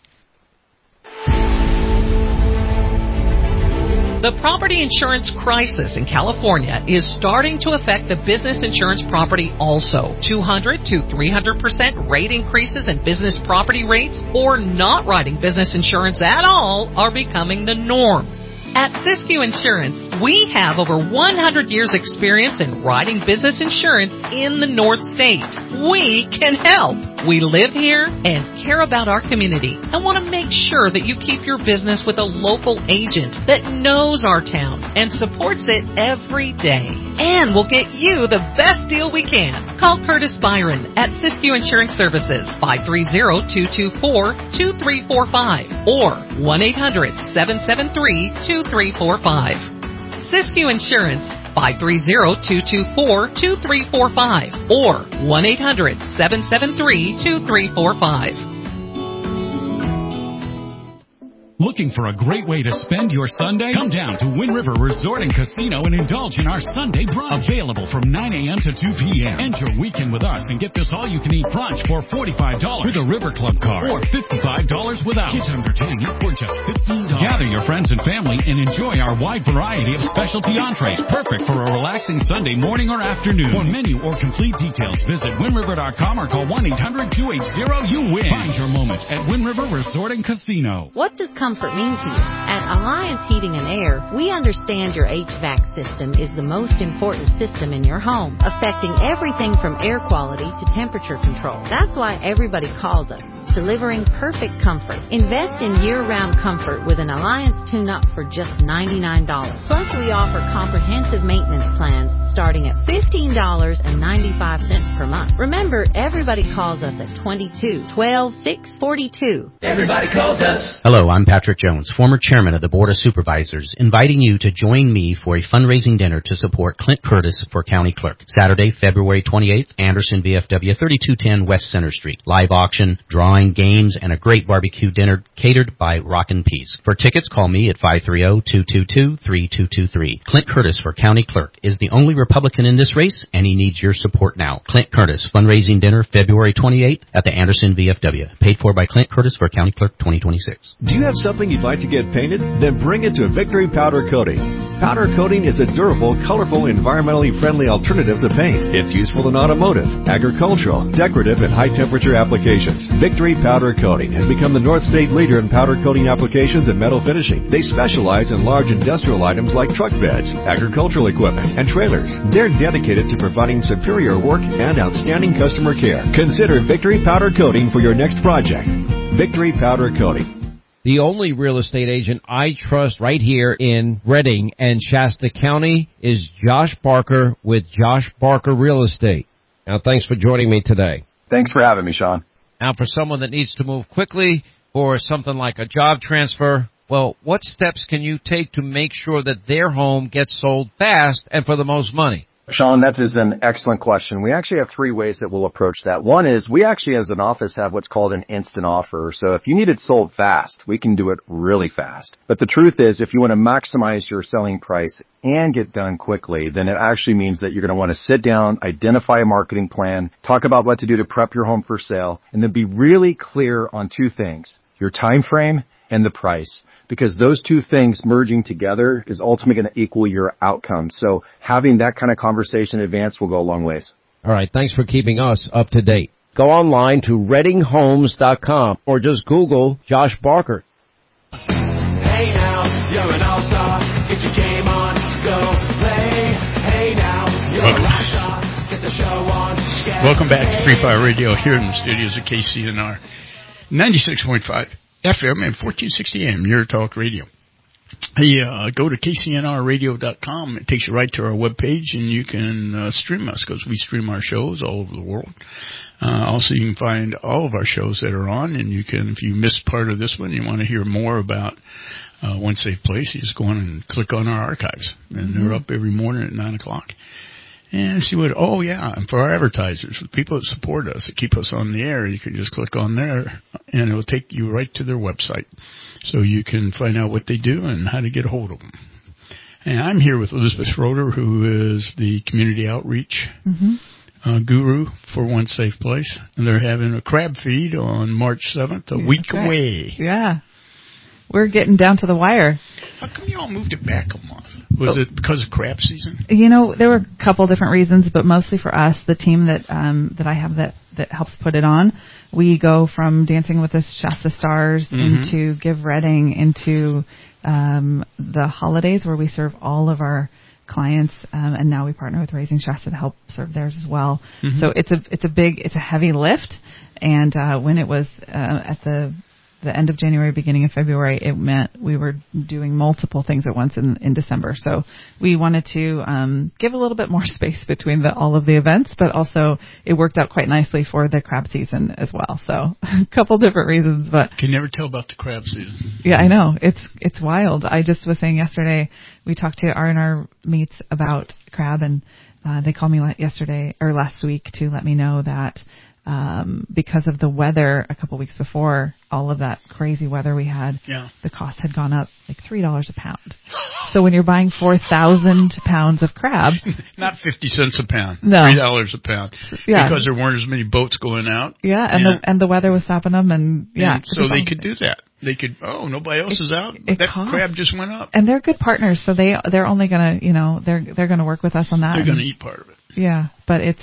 Speaker 1: The property insurance crisis in California is starting to affect the business insurance property also. two hundred to three hundred percent rate increases in business property rates or not writing business insurance at all are becoming the norm. At Siskiyou Insurance, we have over one hundred years experience in writing business insurance in the North State. We can help. We live here and care about our community and want to make sure that you keep your business with a local agent that knows our town and supports it every day. And we'll get you the best deal we can. Call Curtis Byron at Siskiyou Insurance Services, five three zero, two two four, two three four five or one eight hundred, seven seven three, two three four five. Siskiyou Insurance, five three zero, two two four, two three four five or one eight hundred, seven seven three, two three four five.
Speaker 9: Looking for a great way to spend your Sunday? Come down to Wind River Resort and Casino and indulge in our Sunday brunch. Available from nine a.m. to two p.m. Enter weekend with us and get this all-you-can-eat brunch for forty-five dollars with a River Club card or fifty-five dollars without. Kids under ten for just fifteen dollars. Gather your friends and family and enjoy our wide variety of specialty entrees, perfect for a relaxing Sunday morning or afternoon. For menu or complete details, visit wind river dot com or call one eight hundred, two eight zero, you win. Find your moments at Wind River Resort and Casino.
Speaker 22: What does come
Speaker 6: comfort mean to you? At Alliance Heating and Air, we understand your H V A C system is the most important system in your home, affecting everything from air quality to temperature control. That's why everybody calls us, delivering perfect comfort. Invest in year-round comfort with an Alliance tune-up for just ninety-nine dollars. Plus, we offer comprehensive maintenance plans starting at fifteen dollars and ninety-five cents per month. Remember, everybody calls us at twenty-two twelve six forty-two.
Speaker 13: Everybody calls us.
Speaker 10: Hello, I'm Patrick Jones, former chairman of the Board of Supervisors, inviting you to join me for a fundraising dinner to support Clint Curtis for County Clerk. Saturday, February twenty-eighth, Anderson V F W, thirty-two ten West Center Street. Live auction, drawing, games, and a great barbecue dinner catered by Rockin' Peas. For tickets, call me at five three zero, two two two, three two two three. Clint Curtis for County Clerk is the only Republican in this race, and he needs your support now. Clint Curtis, fundraising dinner February twenty-eighth at the Anderson V F W. Paid for by Clint Curtis for County Clerk twenty twenty-six.
Speaker 20: Do you have something you'd like to get painted? Then bring it to Victory Powder Coating. Powder coating is a durable, colorful, environmentally friendly alternative to paint. It's useful in automotive, agricultural, decorative, and high-temperature applications. Victory Powder Coating has become the North State leader in powder coating applications and metal finishing. They specialize in large industrial items like truck beds, agricultural equipment, and trailers. They're dedicated to providing superior work and outstanding customer care. Consider Victory Powder Coating for your next project. Victory Powder Coating.
Speaker 22: The only real estate agent I trust right here in Redding and Shasta County is Josh Barker with Josh Barker Real Estate. Now, thanks for joining me today.
Speaker 23: Thanks for having me, Sean.
Speaker 22: Now, for someone that needs to move quickly or something like a job transfer, well, what steps can you take to make sure that their home gets sold fast and for the most money?
Speaker 23: Sean, that is an excellent question. We actually have three ways that we'll approach that. One is we actually as an office have what's called an instant offer. So if you need it sold fast, we can do it really fast. But the truth is if you want to maximize your selling price and get done quickly, then it actually means that you're going to want to sit down, identify a marketing plan, talk about what to do to prep your home for sale, and then be really clear on two things, your time frame and the price. Because those two things merging together is ultimately going to equal your outcome. So having that kind of conversation in advance will go a long ways.
Speaker 22: All right. Thanks for keeping us up to date. Go online to redding homes dot com or just Google Josh Barker.
Speaker 13: Hey now, you're an all-star. Get your game on, go play. Hey now, you're a rock star. Get the show on.
Speaker 2: Welcome back to Free Fire Radio here in the studios of K C N R ninety-six point five. F M and fourteen sixty A M, Your Talk Radio. Hey, uh, go to K C N R radio dot com. It takes you right to our webpage, and you can uh, stream us because we stream our shows all over the world. Uh, also, you can find all of our shows that are on, and you can, if you missed part of this one, you want to hear more about uh, One Safe Place, you just go on and click on our archives, and mm-hmm. they're up every morning at nine o'clock. And see what, oh yeah, and for our advertisers, for people that support us, that keep us on the air, you can just click on there and it will take you right to their website. So you can find out what they do and how to get a hold of them. And I'm here with Elizabeth Schroeder, who is the community outreach mm-hmm. uh, guru for One Safe Place. And they're having a crab feed on March seventh, a yeah, week right. away.
Speaker 4: Yeah. We're getting down to the wire.
Speaker 2: How come you all moved it back a month? Was oh. it because of crab season?
Speaker 4: You know, there were a couple different reasons, but mostly for us, the team that um, that I have that, that helps put it on, we go from Dancing with the Shasta Stars mm-hmm. into Give Redding into um, the holidays where we serve all of our clients, um, and now we partner with Raising Shasta to help serve theirs as well. Mm-hmm. So it's a it's a big, it's a heavy lift, and uh, when it was uh, at the the end of January, beginning of February, it meant we were doing multiple things at once in, in December. So we wanted to um, give a little bit more space between the, all of the events, but also it worked out quite nicely for the crab season as well. So a couple different reasons, but
Speaker 2: can never tell about the crab season.
Speaker 4: Yeah, I know. It's it's wild. I just was saying yesterday, we talked to R and R meets about crab, and uh, they called me yesterday or last week to let me know that Um, because of the weather a couple weeks before, all of that crazy weather we had,
Speaker 2: yeah.
Speaker 4: the cost had gone up like three dollars a pound. So when you're buying four thousand pounds of crab.
Speaker 2: Not fifty cents a pound.
Speaker 4: No.
Speaker 2: three dollars a pound.
Speaker 4: Yeah.
Speaker 2: Because there weren't as many boats going out.
Speaker 4: Yeah, and, yeah. The, and the weather was stopping them. And yeah.
Speaker 2: And so they could do that. They could, oh, nobody else it, is out. That costs. Crab just went up.
Speaker 4: And they're good partners, so they, they're only going to, you know, they're, they're going to work with us on that.
Speaker 2: They're going to eat part of it.
Speaker 4: Yeah, but it's,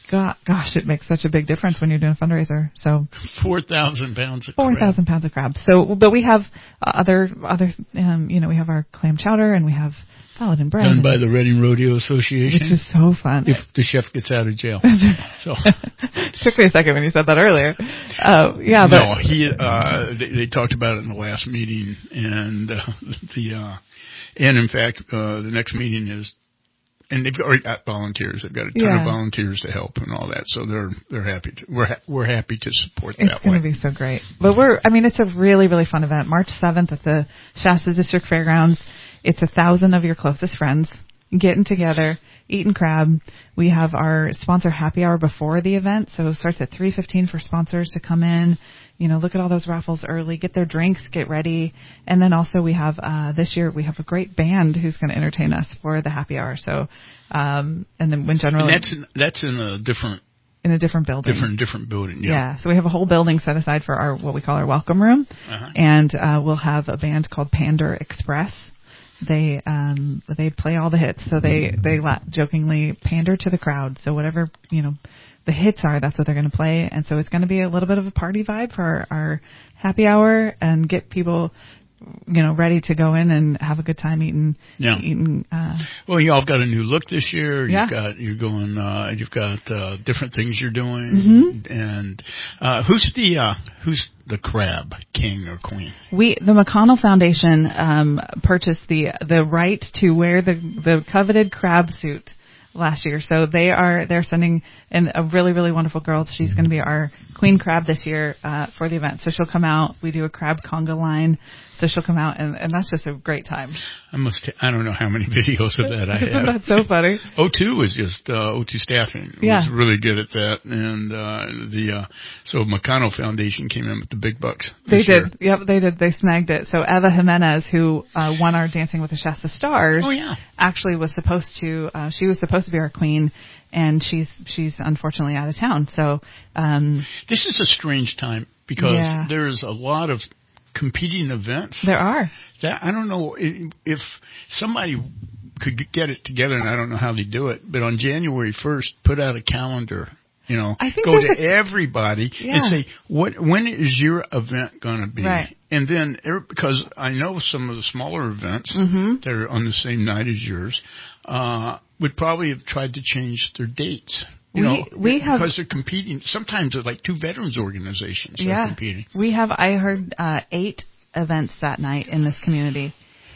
Speaker 4: God, gosh, it makes such a big difference when you're doing a fundraiser. So
Speaker 2: four thousand pounds of
Speaker 4: four thousand
Speaker 2: crab.
Speaker 4: pounds of crab. So, but we have uh, other other, um, you know, we have our clam chowder and we have salad and bread.
Speaker 2: Done
Speaker 4: and,
Speaker 2: by the Reading Rodeo Association.
Speaker 4: which is so fun.
Speaker 2: If the chef gets out of jail. So
Speaker 4: took me a second when you said that earlier. Uh, yeah, but
Speaker 2: no, he uh, they, they talked about it in the last meeting, and uh, the uh, and in fact uh, the next meeting is. And they've already got volunteers. They've got a ton
Speaker 4: Yeah.
Speaker 2: of volunteers to help and all that. So they're they're happy. To, we're ha- we're happy to support
Speaker 4: it's
Speaker 2: that
Speaker 4: going
Speaker 2: way.
Speaker 4: to be so great. But we're, I mean, it's a really, really fun event. March seventh at the Shasta District Fairgrounds. It's a thousand of your closest friends getting together, eating crab. We have our sponsor happy hour before the event. So it starts at three fifteen for sponsors to come in. You know, look at all those raffles early, get their drinks, get ready. And then also we have, uh, this year we have a great band who's going to entertain us for the happy hour. So, um, and then when generally.
Speaker 2: And that's in, that's in a different.
Speaker 4: In a different building.
Speaker 2: Different, different building, yeah.
Speaker 4: Yeah. So we have a whole building set aside for our, what we call our welcome room.
Speaker 2: Uh-huh.
Speaker 4: And, uh, we'll have a band called Pander Express. They, um, they play all the hits. So they, they la- jokingly pander to the crowd. So whatever, you know, the hits are, that's what they're going to play. And so it's going to be a little bit of a party vibe for our, our happy hour and get people, you know, ready to go in and have a good time eating.
Speaker 2: Yeah.
Speaker 4: Eating, uh,
Speaker 2: well, y'all got a new look this year. You've
Speaker 4: Yeah.
Speaker 2: got, you're going, uh, you've got, uh, different things you're doing.
Speaker 4: Mm-hmm.
Speaker 2: And, uh, who's the, uh, who's the crab king or queen?
Speaker 4: We, the McConnell Foundation, um, purchased the, the right to wear the, the coveted crab suit last year. So they are, they're sending in a really, really wonderful girl. She's going to be our queen crab this year, uh, for the event. So she'll come out. We do a crab conga line. So she'll come out and, and that's just a great time.
Speaker 2: I must, I don't know how many videos of that I
Speaker 4: Isn't
Speaker 2: have.
Speaker 4: that so funny?
Speaker 2: O two was just, uh, O two staffing
Speaker 4: Yeah.
Speaker 2: was really good at that. And, uh, the, uh, so McConnell Foundation came in with the big bucks.
Speaker 4: They
Speaker 2: this
Speaker 4: did.
Speaker 2: year.
Speaker 4: Yep, they did. They snagged it. So Eva Jimenez, who uh, won our Dancing with the Shasta Stars,
Speaker 2: Oh, yeah.
Speaker 4: actually was supposed to. Uh, she was supposed to be our queen, and she's she's unfortunately out of town. So um,
Speaker 2: This is a strange time because
Speaker 4: Yeah.
Speaker 2: there's a lot of competing events.
Speaker 4: there are.
Speaker 2: That I don't know if, if somebody could get it together, and I don't know how they do it, but on January first, put out a calendar. You know,
Speaker 4: I think
Speaker 2: go
Speaker 4: there's
Speaker 2: to
Speaker 4: a-
Speaker 2: everybody
Speaker 4: Yeah.
Speaker 2: and say, what, when is your event going to be?
Speaker 4: Right.
Speaker 2: And then, er, because I know some of the smaller events
Speaker 4: Mhm.
Speaker 2: that are on the same night as yours, uh, would probably have tried to change their dates. You
Speaker 4: We-
Speaker 2: know,
Speaker 4: we have-
Speaker 2: because they're competing. Sometimes they're like two veterans organizations that are
Speaker 4: Yeah,
Speaker 2: competing.
Speaker 4: we have. I heard uh, eight events that night in this community.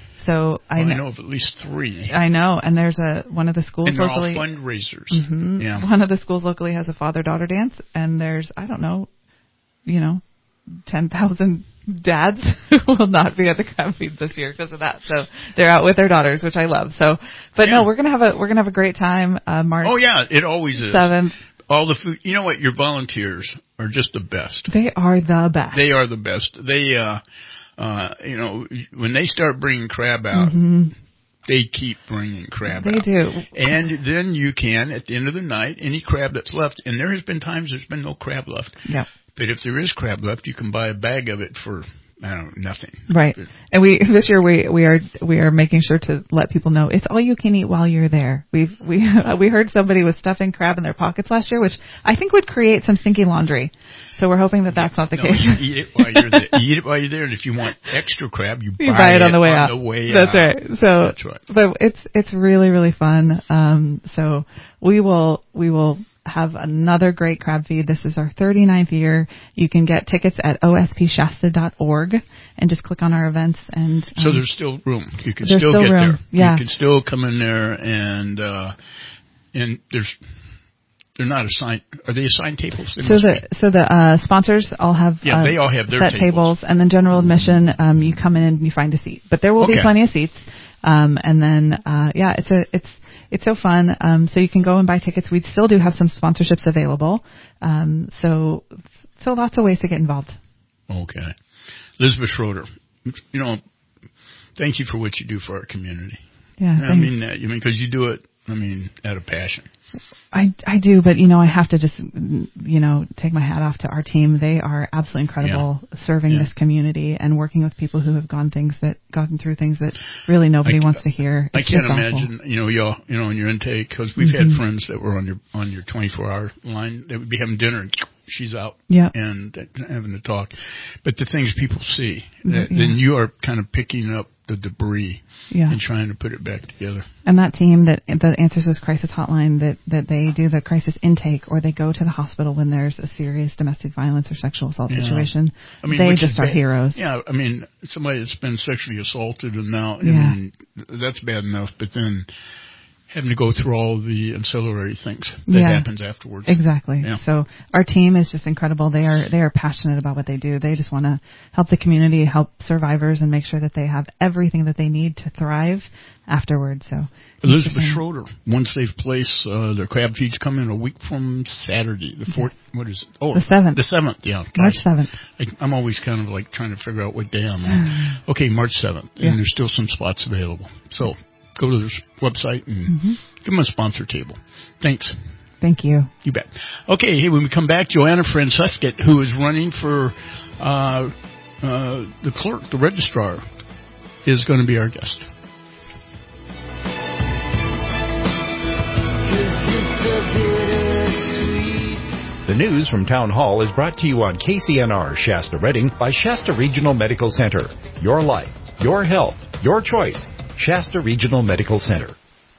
Speaker 4: So I
Speaker 2: Well, I
Speaker 4: know.
Speaker 2: know of at least three.
Speaker 4: I know, and there's a one of the schools
Speaker 2: And they're
Speaker 4: locally.
Speaker 2: all fundraisers.
Speaker 4: Mhm.
Speaker 2: Yeah.
Speaker 4: One of the schools locally has a father-daughter dance, and there's I don't know, you know, ten thousand dads who will not be at the crab feed this year because of that. So they're out with their daughters, which I love. So, but
Speaker 2: Yeah.
Speaker 4: no, we're gonna have a we're gonna have a great time. Uh, March.
Speaker 2: Oh yeah, it always is.
Speaker 4: seventh.
Speaker 2: All the food. You know what? Your volunteers are just the best.
Speaker 4: They are the best.
Speaker 2: They are the best. They, uh, uh, you know, when they start bringing crab out,
Speaker 4: Mhm.
Speaker 2: they keep bringing crab
Speaker 4: They
Speaker 2: out.
Speaker 4: do.
Speaker 2: And then you can, at the end of the night, any crab that's left, and there has been times there's been no crab left.
Speaker 4: Yep.
Speaker 2: But if there is crab left, you can buy a bag of it for, I don't know, nothing.
Speaker 4: Right. And we this year we we are we are making sure to let people know it's all you can eat while you're there. We've we we heard somebody was stuffing crab in their pockets last year, which I think would create some stinky laundry. So we're hoping that that's not the
Speaker 2: No,
Speaker 4: case.
Speaker 2: you eat it while you're there. You eat it while you're there, and if you want extra crab, you,
Speaker 4: You
Speaker 2: buy,
Speaker 4: buy it on the way
Speaker 2: on
Speaker 4: out.
Speaker 2: The way
Speaker 4: That's
Speaker 2: out.
Speaker 4: right. So
Speaker 2: That's right.
Speaker 4: but it's it's really really fun. Um, so we will we will have another great crab feed. This is our thirty-ninth year. You can get tickets at o s p shasta dot org and just click on our events and um,
Speaker 2: So there's still room. You can
Speaker 4: there's
Speaker 2: still,
Speaker 4: still
Speaker 2: get
Speaker 4: room.
Speaker 2: there.
Speaker 4: Yeah.
Speaker 2: You can still come in there, and uh, and there's they're not assigned. Are they assigned tables? They
Speaker 4: So
Speaker 2: must
Speaker 4: the so the uh, sponsors all have
Speaker 2: Yeah,
Speaker 4: uh,
Speaker 2: they all have their
Speaker 4: set
Speaker 2: tables.
Speaker 4: tables, and then general admission. Um, you come in and you find a seat, but there will be
Speaker 2: Okay.
Speaker 4: plenty of seats. Um, and then uh, yeah, it's a it's it's so fun. Um, so you can go and buy tickets. We still do have some sponsorships available. Um, so so lots of ways to get involved.
Speaker 2: be. Okay. Elizabeth Schroeder, you know, thank you for what you do for our community.
Speaker 4: Yeah,
Speaker 2: I
Speaker 4: thanks.
Speaker 2: mean that. I mean, because you do it I mean, out of passion.
Speaker 4: I, I do, but, you know, I have to just, you know, take my hat off to our team. They are absolutely incredible yeah. serving yeah. this community and working with people who have gone things that, gotten through things that really nobody I, wants to hear. It's
Speaker 2: I can't
Speaker 4: just
Speaker 2: imagine,
Speaker 4: awful.
Speaker 2: you know, y'all, you know, on your intake, because we've mm-hmm. had friends that were on your, on your twenty-four hour line that would be having dinner and she's out
Speaker 4: yeah.
Speaker 2: and having to talk. But the things people see, that,
Speaker 4: yeah.
Speaker 2: then you are kind of picking up the debris
Speaker 4: yeah.
Speaker 2: and trying to put it back together.
Speaker 4: And that team that that answers this crisis hotline, that, that they do the crisis intake, or they go to the hospital when there's a serious domestic violence or sexual assault yeah. situation,
Speaker 2: I mean,
Speaker 4: they just are
Speaker 2: bad.
Speaker 4: heroes.
Speaker 2: Yeah, I mean, somebody that's been sexually assaulted and now, I
Speaker 4: yeah.
Speaker 2: mean, that's bad enough, but then having to go through all the ancillary things that
Speaker 4: yeah,
Speaker 2: happens afterwards.
Speaker 4: Exactly.
Speaker 2: Yeah.
Speaker 4: So our team is just incredible. They are they are passionate about what they do. They just want to help the community, help survivors, and make sure that they have everything that they need to thrive afterwards. So
Speaker 2: Elizabeth Schroeder, One Safe Place, uh, their crab feeds come in a week from Saturday. The fourth, yeah. what is it? Oh,
Speaker 4: the seventh.
Speaker 2: The seventh, yeah. God.
Speaker 4: March seventh.
Speaker 2: I, I'm always kind of like trying to figure out what day I'm on. Okay, March seventh, and
Speaker 4: yeah.
Speaker 2: there's still some spots available. So go to their website and mm-hmm. give them a sponsor table. Thanks.
Speaker 4: Thank you.
Speaker 2: You bet. Okay, hey, when we come back, Joanna Francescott, who is running for uh, uh, the clerk, the registrar, is going to be our guest.
Speaker 5: The news from Town Hall is brought to you on K C N R Shasta Redding by Shasta Regional Medical Center. Your life, your health, your choice. Shasta Regional Medical Center.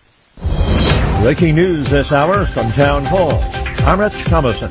Speaker 7: Breaking news this hour from Town Hall. I'm Rich Thomason.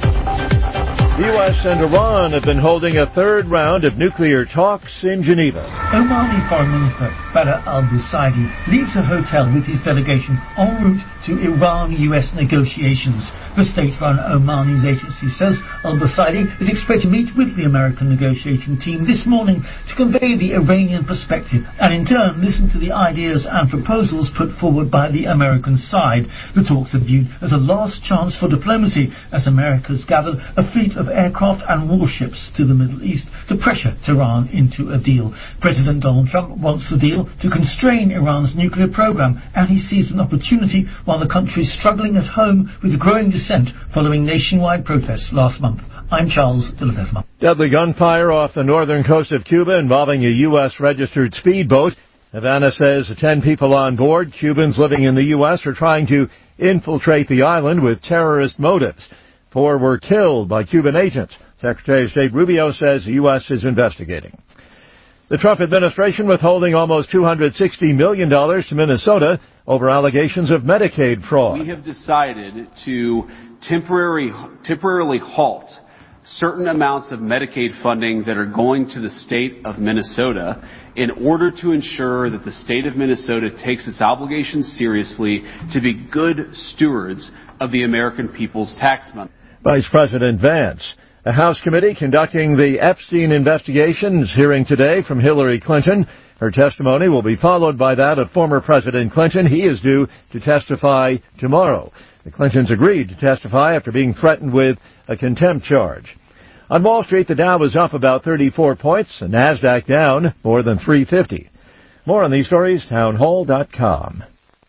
Speaker 7: The U S and Iran have been holding a third round of nuclear talks in Geneva.
Speaker 8: Omani Foreign Minister Badr al-Busaidi leaves the hotel with his delegation en route to Iran-U S negotiations. The state-run Omani agency says al-Busaidi is expected to meet with the American negotiating team this morning to convey the Iranian perspective and in turn listen to the ideas and proposals put forward by the American side. The talks are viewed as a last chance for diplomacy as America's gathered a fleet of aircraft and warships to the Middle East to pressure Tehran into a deal. President Donald Trump wants the deal to constrain Iran's nuclear program, and he sees an opportunity while the country is struggling at home with growing dissent following nationwide protests last month. I'm Charles de Ledesma.
Speaker 7: Deadly gunfire off the northern coast of Cuba involving a U S registered speedboat. Havana says the ten people on board, Cubans living in the U S, are trying to infiltrate the island with terrorist motives. Four were killed by Cuban agents. Secretary of State Rubio says the U S is investigating. The Trump administration withholding almost two hundred sixty million dollars to Minnesota over allegations of Medicaid fraud.
Speaker 24: We have decided to temporary, temporarily halt certain amounts of Medicaid funding that are going to the state of Minnesota in order to ensure that the state of Minnesota takes its obligations seriously to be good stewards of the American people's tax money.
Speaker 7: Vice President Vance. A House committee conducting the Epstein investigation is hearing today from Hillary Clinton. Her testimony will be followed by that of former President Clinton. He is due to testify tomorrow. The Clintons agreed to testify after being threatened with a contempt charge. On Wall Street, the Dow was up about thirty-four points, the NASDAQ down more than three hundred fifty. More on these stories, townhall dot com.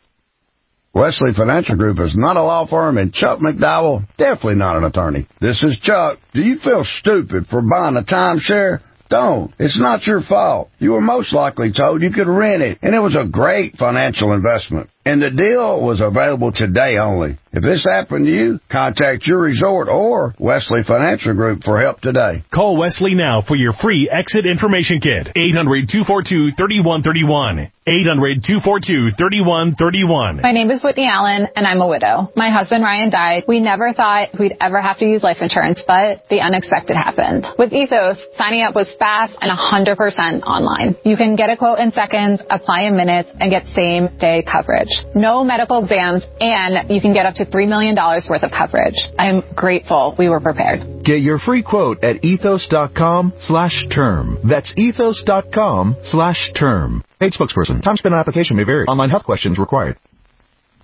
Speaker 25: Wesley Financial Group is not a law firm, and Chuck McDowell, definitely not an attorney. This is Chuck. Do you feel stupid for buying a timeshare? Don't. It's not your fault. You were most likely told you could rent it, and it was a great financial investment. And the deal was available today only. If this happened to you, contact your resort or Wesley Financial Group for help today.
Speaker 26: Call Wesley now for your free exit information kit. eight hundred, two four two, three one three one. eight hundred, two four two, three one three one.
Speaker 27: My name is Whitney Allen, and I'm a widow. My husband, Ryan, died. We never thought we'd ever have to use life insurance, but the unexpected happened. With Ethos, signing up was fast and one hundred percent online. You can get a quote in seconds, apply in minutes, and get same-day coverage. No medical exams, and you can get up to three million dollars worth of coverage. I'm grateful we were prepared.
Speaker 28: Get your free quote at ethos.com slash term. That's ethos.com slash term. Paid spokesperson. Time spent on application may vary. Online health questions required.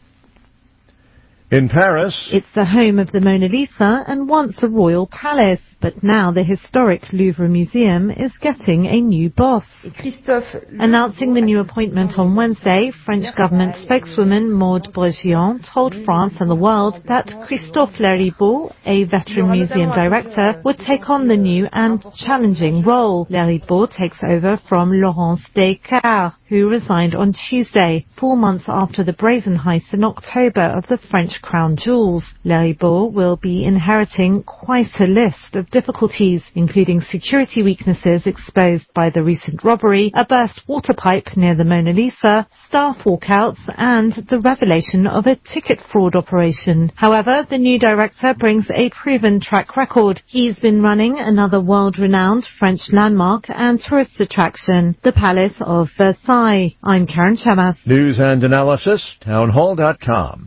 Speaker 7: In Paris,
Speaker 29: it's the home of the Mona Lisa and once a royal palace.
Speaker 11: But now the historic Louvre Museum is getting a new boss. Announcing the new appointment on Wednesday, French government spokeswoman Maud Bregion told France and the world that Christophe Leribaud, a veteran museum director, would take on the new and challenging role. Leribaud takes over from Laurence Descartes, who resigned on Tuesday, four months after the brazen heist in October of the French crown jewels. Leribaud will be inheriting quite a list of difficulties, including security weaknesses exposed by the recent robbery, a burst water pipe near the Mona Lisa, staff walkouts, and the revelation of a ticket fraud operation. However, the new director brings a proven track record. He's been running another world-renowned French landmark and tourist attraction, the Palace of Versailles. I'm Karen Chamas.
Speaker 7: News and analysis, townhall dot com.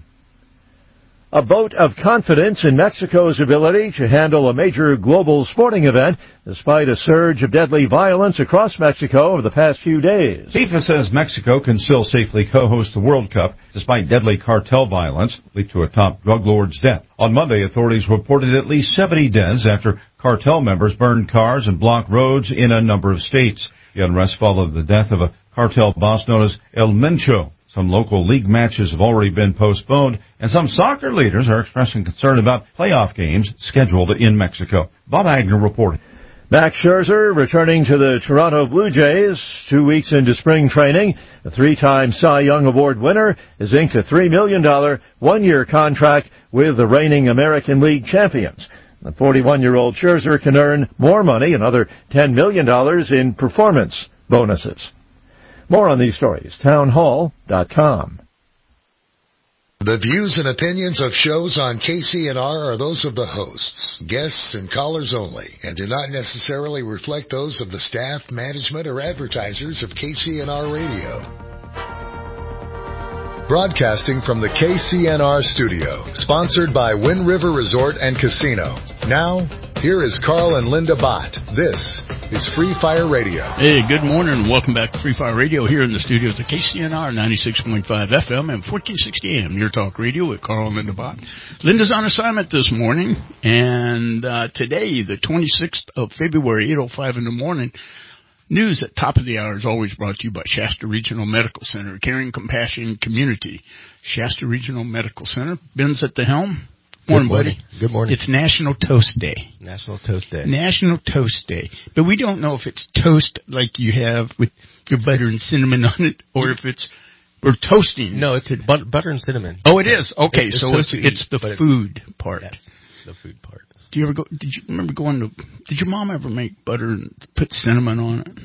Speaker 7: A vote of confidence in Mexico's ability to handle a major global sporting event despite a surge of deadly violence across Mexico over the past few days.
Speaker 14: FIFA says Mexico can still safely co-host the World Cup despite deadly cartel violence leaked to a top drug lord's death. On Monday, authorities reported at least seventy deaths after cartel members burned cars and blocked roads in a number of states. The unrest followed the death of a cartel boss known as El Mencho. Some local league matches have already been postponed, and some soccer leaders are expressing concern about playoff games scheduled in Mexico. Bob Agner reporting.
Speaker 7: Max Scherzer returning to the Toronto Blue Jays two weeks into spring training. The three-time Cy Young Award winner has inked a three million dollars one-year contract with the reigning American League champions. The forty-one-year-old Scherzer can earn more money, another ten million dollars in performance bonuses. More on these stories, townhall dot com.
Speaker 15: The views and opinions of shows on K C N R are those of the hosts, guests, and callers only, and do not necessarily reflect those of the staff, management, or advertisers of K C N R Radio. Broadcasting from the K C N R studio, sponsored by Wind River Resort and Casino. Now, here is Carl and Linda Bott. This is Free Fire Radio.
Speaker 2: Hey, good morning and welcome back to Free Fire Radio here in the studios of K C N R ninety-six point five F M and fourteen sixty A M, Your Talk Radio with Carl and Linda Bott. Linda's on assignment this morning, and uh, today, the twenty-sixth of February, eight oh five in the morning, news at top of the hour is always brought to you by Shasta Regional Medical Center, caring, compassion, community. Shasta Regional Medical Center. Ben's at the helm. Morning,
Speaker 3: Good morning.
Speaker 2: buddy.
Speaker 3: Good morning.
Speaker 2: It's National Toast Day.
Speaker 3: National Toast Day.
Speaker 2: National Toast Day. But we don't know if it's toast like you have with your butter and cinnamon on it, or if it's we're toasting.
Speaker 3: No, it's but, butter and cinnamon.
Speaker 2: Oh, it is? Okay,
Speaker 3: it's, it's
Speaker 2: so it's, it's the food
Speaker 3: it's,
Speaker 2: part.
Speaker 3: Yes, the food part.
Speaker 2: Do you ever go? Did you remember going to? Did your mom ever make butter and put cinnamon on it?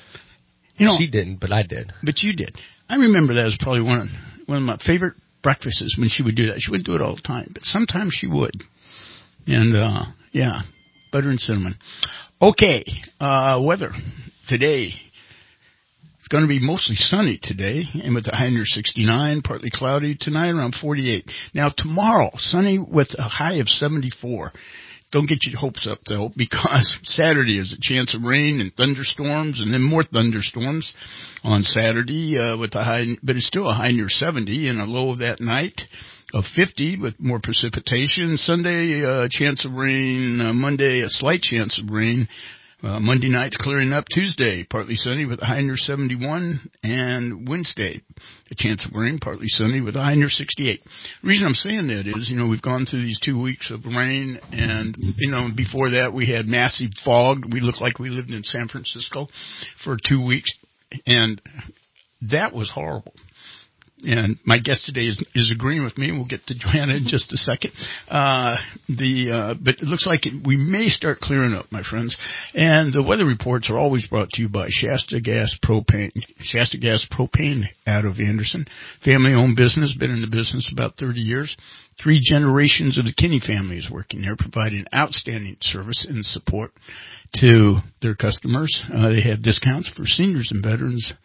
Speaker 2: You know,
Speaker 3: she didn't, but I did.
Speaker 2: But you did. I remember that was probably one of one of my favorite breakfasts when she would do that. She wouldn't do it all the time, but sometimes she would. And uh yeah, butter and cinnamon. Okay, uh weather today. It's going to be mostly sunny today, and with a high near sixty-nine, partly cloudy tonight around forty-eight. Now tomorrow, sunny with a high of seventy-four. Don't get your hopes up, though, because Saturday is a chance of rain and thunderstorms, and then more thunderstorms on Saturday uh, with a high, but it's still a high near seventy and a low that night of fifty with more precipitation. Sunday, a uh, chance of rain. Uh, Monday, a slight chance of rain. Uh, Monday night's clearing up. Tuesday, partly sunny with a high near seventy-one. And Wednesday, a chance of rain, partly sunny with a high near sixty-eight. The reason I'm saying that is, you know, we've gone through these two weeks of rain, and, you know, before that we had massive fog. We looked like we lived in San Francisco for two weeks, and that was horrible. And my guest today is, is agreeing with me. We'll get to Joanna in just a second. Uh, the, uh, but it looks like it, we may start clearing up, my friends. And the weather reports are always brought to you by Shasta Gas Propane. Shasta Gas Propane out of Anderson. Family-owned business, been in the business about thirty years. Three generations of the Kinney family is working there, providing outstanding service and support to their customers. Uh, they have discounts for seniors and veterans.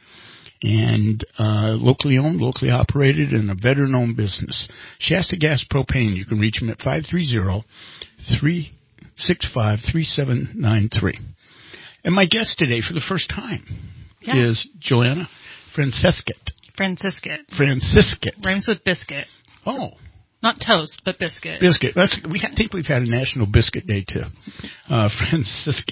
Speaker 2: And uh locally owned, locally operated, and a veteran-owned business. Shasta Gas Propane. You can reach them at five three zero, three six five, three seven nine three. And my guest today, for the first time, yeah. is Joanna Francisket.
Speaker 16: Francisket.
Speaker 2: Francisket.
Speaker 16: Rhymes with biscuit.
Speaker 2: Oh,
Speaker 1: Not toast, but biscuit.
Speaker 2: Biscuit. That's, we I think we've had a National Biscuit Day too. Uh, Franciscan.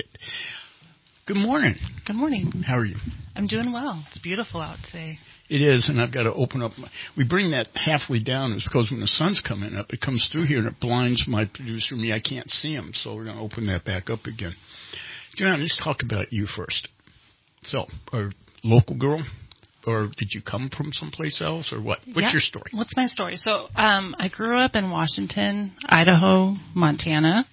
Speaker 2: Good morning.
Speaker 1: Good morning.
Speaker 2: How are you?
Speaker 1: I'm doing well. It's beautiful out today.
Speaker 2: It is, and I've got to open up. My, we bring that halfway down. It's because when the sun's coming up, it comes through here and it blinds my producer and me. I can't see him, so we're going to open that back up again. John, let's talk about you first. So, a local girl, or did you come from someplace else, or what? What's
Speaker 1: yeah.
Speaker 2: your story?
Speaker 1: What's my story? So, um, I grew up in Washington, Idaho, Montana.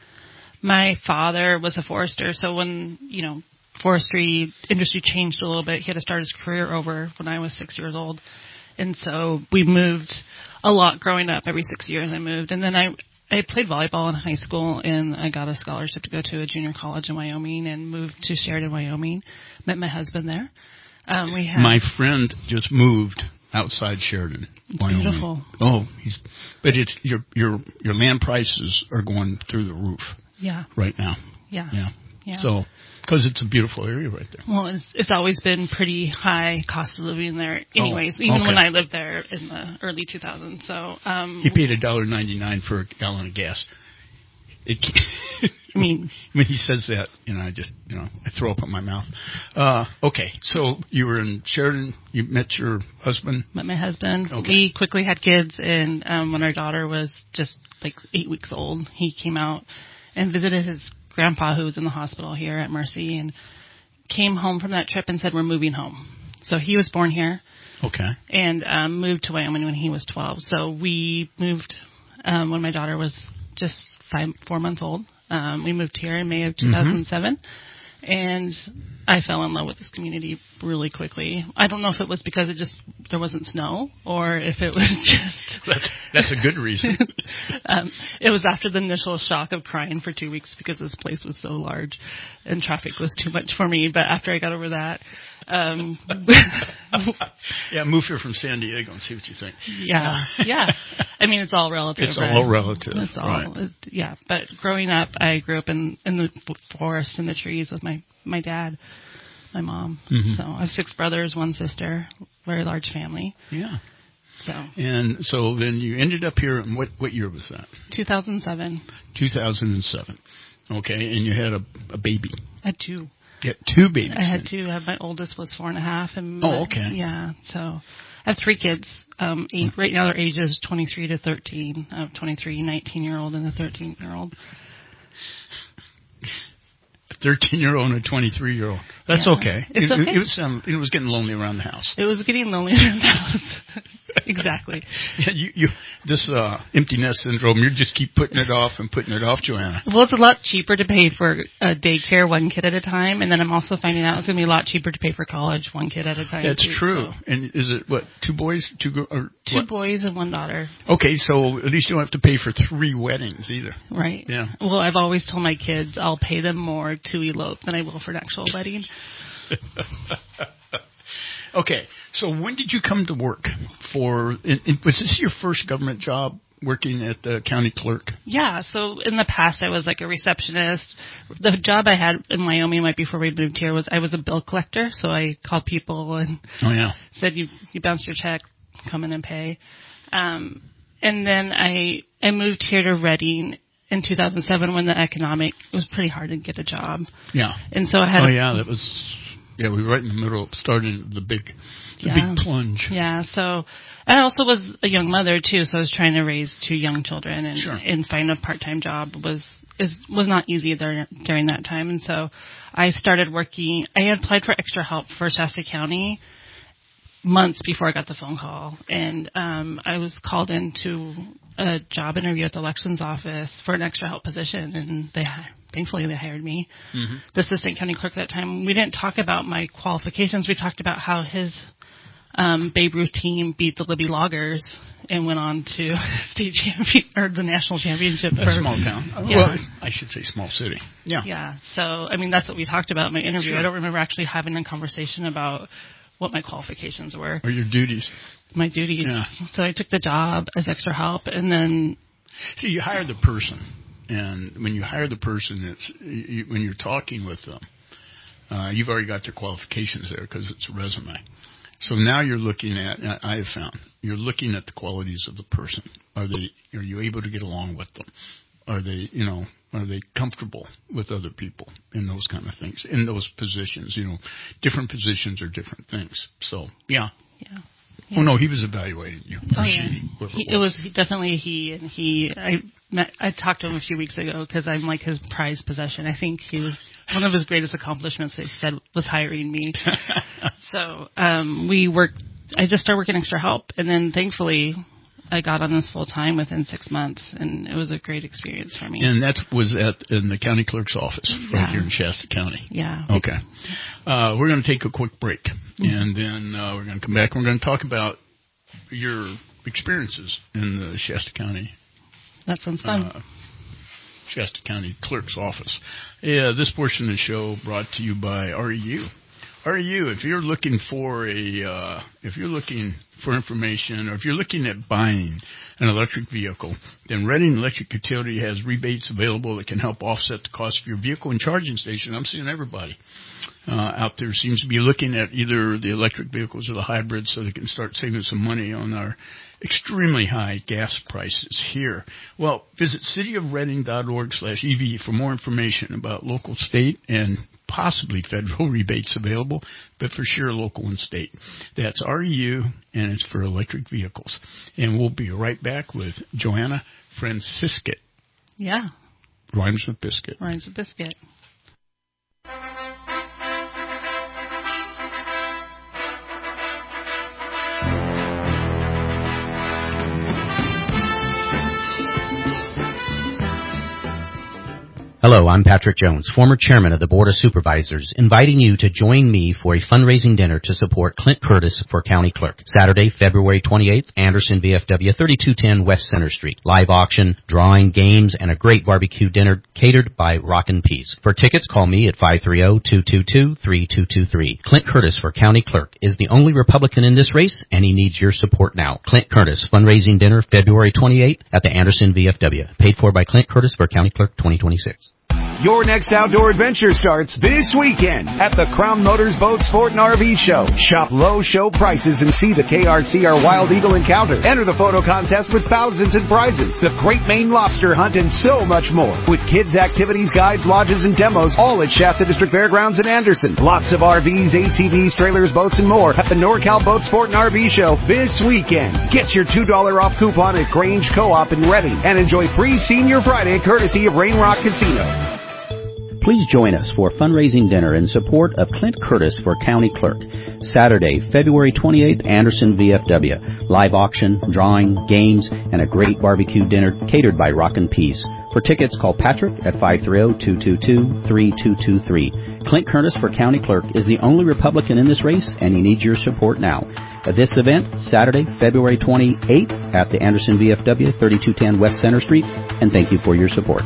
Speaker 1: My father was a forester, so when, you know, forestry industry changed a little bit. He had to start his career over when I was six years old. And so we moved a lot growing up. Every six years I moved. And then I, I played volleyball in high school, and I got a scholarship to go to a junior college in Wyoming and moved to Sheridan, Wyoming. Met my husband there. Um, we had
Speaker 2: My friend just moved outside Sheridan, Wyoming.
Speaker 1: Beautiful.
Speaker 2: Oh, he's, but it's your your your land prices are going through the roof.
Speaker 1: Yeah.
Speaker 2: Right now.
Speaker 1: Yeah.
Speaker 2: Yeah.
Speaker 1: Yeah.
Speaker 2: So, because it's a beautiful area right there.
Speaker 1: Well, it's, it's always been pretty high cost of living there anyways,
Speaker 2: oh,
Speaker 1: even
Speaker 2: okay.
Speaker 1: when I lived there in the early two thousands. So, um,
Speaker 2: he paid a dollar ninety-nine for a gallon of gas. It
Speaker 1: I mean,
Speaker 2: when he says that, you know, I just, you know, I throw up in my mouth. Uh, okay. So you were in Sheridan, you met your husband?
Speaker 1: Met my husband.
Speaker 2: Okay.
Speaker 1: We quickly had kids, and, um, when our daughter was just like eight weeks old, he came out and visited his grandpa, who was in the hospital here at Mercy, and came home from that trip and said, we're moving home. So he was born here.
Speaker 2: Okay.
Speaker 1: And um, moved to Wyoming when he was twelve. So we moved um, when my daughter was just five, four months old. Um, we moved here in May of two thousand seven. Mm-hmm. And I fell in love with this community really quickly. I don't know if it was because it just there wasn't snow, or if it was just
Speaker 2: that's that's a good reason.
Speaker 1: um, it was after the initial shock of crying for two weeks because this place was so large and traffic was too much for me. But after I got over that, um,
Speaker 2: yeah, move here from San Diego and see what you think.
Speaker 1: Yeah, yeah. I mean, it's all relative.
Speaker 2: It's
Speaker 1: right?
Speaker 2: all relative.
Speaker 1: It's all,
Speaker 2: right.
Speaker 1: it, yeah. But growing up, I grew up in in the forest and the trees with my my dad, my mom.
Speaker 2: Mm-hmm.
Speaker 1: So I have six brothers, one sister, very large family.
Speaker 2: Yeah.
Speaker 1: So.
Speaker 2: And so then you ended up here. And what what year was that?
Speaker 1: two thousand seven.
Speaker 2: two thousand seven. Okay, and you had a, a baby.
Speaker 1: I had two.
Speaker 2: You had two babies.
Speaker 1: I had two. I had, my oldest was four and a half. And
Speaker 2: oh,
Speaker 1: my,
Speaker 2: okay.
Speaker 1: Yeah. So I have three kids. Um, eight, right now their ages twenty-three to thirteen. I have twenty-three, nineteen-year-old, and a thirteen-year-old.
Speaker 2: thirteen-year-old and a twenty-three-year-old. That's
Speaker 1: yeah.
Speaker 2: okay.
Speaker 1: It's
Speaker 2: it,
Speaker 1: okay.
Speaker 2: It, it, was, um, it was getting lonely around the house.
Speaker 1: It was getting lonely around the house. Exactly.
Speaker 2: Yeah, you, you, this uh, empty nest syndrome, you just keep putting it off and putting it off, Joanna.
Speaker 1: Well, it's a lot cheaper to pay for uh, daycare one kid at a time, and then I'm also finding out it's going to be a lot cheaper to pay for college one kid at a time.
Speaker 2: That's
Speaker 1: too,
Speaker 2: true.
Speaker 1: So.
Speaker 2: And is it, what, two boys? Two girls?
Speaker 1: Two what? boys and one daughter.
Speaker 2: Okay, so at least you don't have to pay for three weddings either.
Speaker 1: Right.
Speaker 2: Yeah.
Speaker 1: Well, I've always told my kids I'll pay them more to elope than I will for an actual wedding.
Speaker 2: Okay, so when did you come to work for, in, in, was this your first government job, working at the county clerk?
Speaker 1: Yeah, so in the past I was like a receptionist. The job I had in Wyoming right before we moved here was I was a bill collector, so I called people and
Speaker 2: oh, yeah.
Speaker 1: said, you you bounced your check, come in and pay. Um, and then I, I moved here to Redding in two thousand seven when the economic, it was pretty hard to get a job.
Speaker 2: Yeah.
Speaker 1: And so I had
Speaker 2: Oh,
Speaker 1: a,
Speaker 2: yeah, that was... Yeah, we were right in the middle of starting the big, the
Speaker 1: yeah.
Speaker 2: big plunge.
Speaker 1: Yeah, so I also was a young mother too, so I was trying to raise two young children, and
Speaker 2: sure.
Speaker 1: and find a part-time job was is was not easy there during that time, and so I started working. I had applied for extra help for Shasta County months before I got the phone call, and um, I was called into a job interview at the elections office for an extra help position, and they thankfully they hired me,
Speaker 2: mm-hmm.
Speaker 1: the assistant county clerk at that time. We didn't talk about my qualifications. We talked about how his um, Babe Ruth team beat the Libby Loggers and went on to state champion or the national championship.
Speaker 2: A
Speaker 1: for,
Speaker 2: small town.
Speaker 1: Yeah.
Speaker 2: Well, I should say small city. Yeah.
Speaker 1: Yeah. So I mean that's what we talked about in my interview.
Speaker 2: Sure.
Speaker 1: I don't remember actually having a conversation about what my qualifications were.
Speaker 2: Or your duties.
Speaker 1: My duties.
Speaker 2: Yeah.
Speaker 1: So I took the job as extra help, and then...
Speaker 2: See, you hire the person, and when you hire the person, it's you, when you're talking with them, uh, you've already got their qualifications there because it's a resume. So now you're looking at, I have found, you're looking at the qualities of the person. Are they, are you able to get along with them? Are they, you know, are they comfortable with other people and those kind of things in those positions? You know, different positions are different things. So, yeah.
Speaker 1: Yeah.
Speaker 2: Yeah. Oh no, he was evaluating you.
Speaker 1: Oh yeah, he, it was definitely he, and he. I met, I talked to him a few weeks ago because I'm like his prized possession. I think he was one of his greatest accomplishments. He said was hiring me. So um, we worked. I just started working extra help, and then thankfully I got on this full time within six months, and it was a great experience for me.
Speaker 2: And that was at in the county clerk's office right
Speaker 1: yeah.
Speaker 2: here in Shasta County.
Speaker 1: Yeah.
Speaker 2: Okay. Uh, we're going to take a quick break, mm-hmm. and then uh, we're going to come back. We're going to talk about your experiences in the Shasta County.
Speaker 1: That sounds fun.
Speaker 2: Uh, Shasta County Clerk's Office. Yeah, this portion of the show brought to you by R E U. R E U, if you're looking for a, uh, if you're looking for information, or if you're looking at buying an electric vehicle, then Reading Electric Utility has rebates available that can help offset the cost of your vehicle and charging station. I'm seeing everybody uh, out there seems to be looking at either the electric vehicles or the hybrids so they can start saving some money on our extremely high gas prices here. Well, visit cityofreading.org slash EV for more information about local, state, and possibly federal rebates available, but for sure local and state. That's R E U, and it's for electric vehicles. And we'll be right back with Joanna Francisket.
Speaker 1: Yeah.
Speaker 2: Rhymes with biscuit.
Speaker 1: Rhymes with biscuit.
Speaker 10: Hello, I'm Patrick Jones, former chairman of the Board of Supervisors, inviting you to join me for a fundraising dinner to support Clint Curtis for County Clerk. Saturday, February twenty-eighth, Anderson, V F W, thirty-two ten West Center Street. Live auction, drawing, games, and a great barbecue dinner catered by Rockin' Peas. For tickets, call me at five three zero, two two two, three two two three. Clint Curtis for County Clerk is the only Republican in this race, and he needs your support now. Clint Curtis, fundraising dinner, February twenty-eighth at the Anderson V F W. Paid for by Clint Curtis for County Clerk twenty twenty-six.
Speaker 6: Your next outdoor adventure starts this weekend at the Crown Motors Boat Sport and R V Show. Shop low show prices and see the K R C R Wild Eagle Encounter. Enter the photo contest with thousands in prizes, the Great Maine Lobster Hunt, and so much more. With kids' activities, guides, lodges, and demos, all at Shasta District Fairgrounds in Anderson. Lots of R Vs, A T Vs, trailers, boats, and more at the NorCal Boat Sport and R V Show this weekend. Get your two dollars off coupon at Grange Co-op in Reading and enjoy free Senior Friday courtesy of Rain Rock Casino.
Speaker 10: Please join us for a fundraising dinner in support of Clint Curtis for County Clerk. Saturday, February twenty-eighth, Anderson V F W. Live auction, drawing, games, and a great barbecue dinner catered by Rockin' Peas. For tickets, call Patrick at five three zero, two two two, three two two three. Clint Curtis for County Clerk is the only Republican in this race, and he needs your support now. At this event, Saturday, February twenty-eighth, at the Anderson V F W, thirty-two ten West Center Street, and thank you for your support.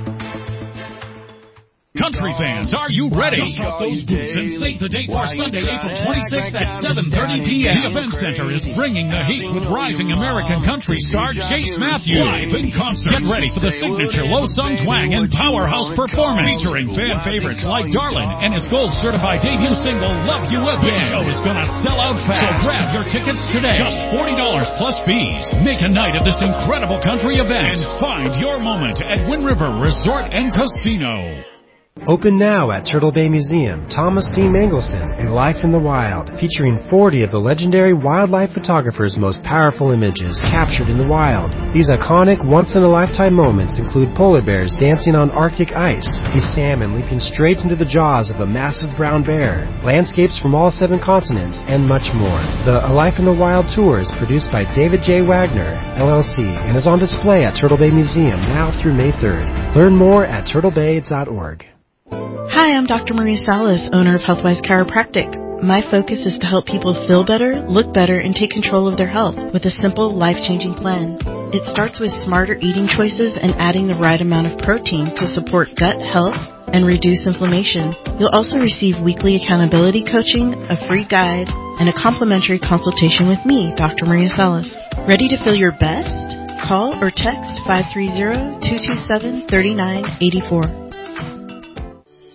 Speaker 9: Country fans, are you ready? Dust off those boots and save the date for Sunday, April twenty-sixth at seven thirty p.m. The Event Center is bringing the heat with rising American country star Chase Matthews live in concert. Get ready for the signature low-sung twang and powerhouse performance featuring fan favorites like Darlin and his gold-certified debut single, Love You Again. The show is gonna sell out fast, so grab your tickets today. Just forty dollars plus fees. Make a night of this incredible country event and find your moment at Wind River Resort and Casino.
Speaker 12: Open now at Turtle Bay Museum, Thomas D. Mangelson, A Life in the Wild, featuring forty of the legendary wildlife photographer's most powerful images captured in the wild. These iconic, once-in-a-lifetime moments include polar bears dancing on Arctic ice, a salmon leaping straight into the jaws of a massive brown bear, landscapes from all seven continents, and much more. The A Life in the Wild tour is produced by David J. Wagner, L L C, and is on display at Turtle Bay Museum now through May third. Learn more at turtle bay dot org.
Speaker 16: Hi, I'm Doctor Maria Salas, owner of Healthwise Chiropractic. My focus is to help people feel better, look better, and take control of their health with a simple, life-changing plan. It starts with smarter eating choices and adding the right amount of protein to support gut health and reduce inflammation. You'll also receive weekly accountability coaching, a free guide, and a complimentary consultation with me, Doctor Maria Salas. Ready to feel your best? Call or text five three zero, two two seven, three nine eight four.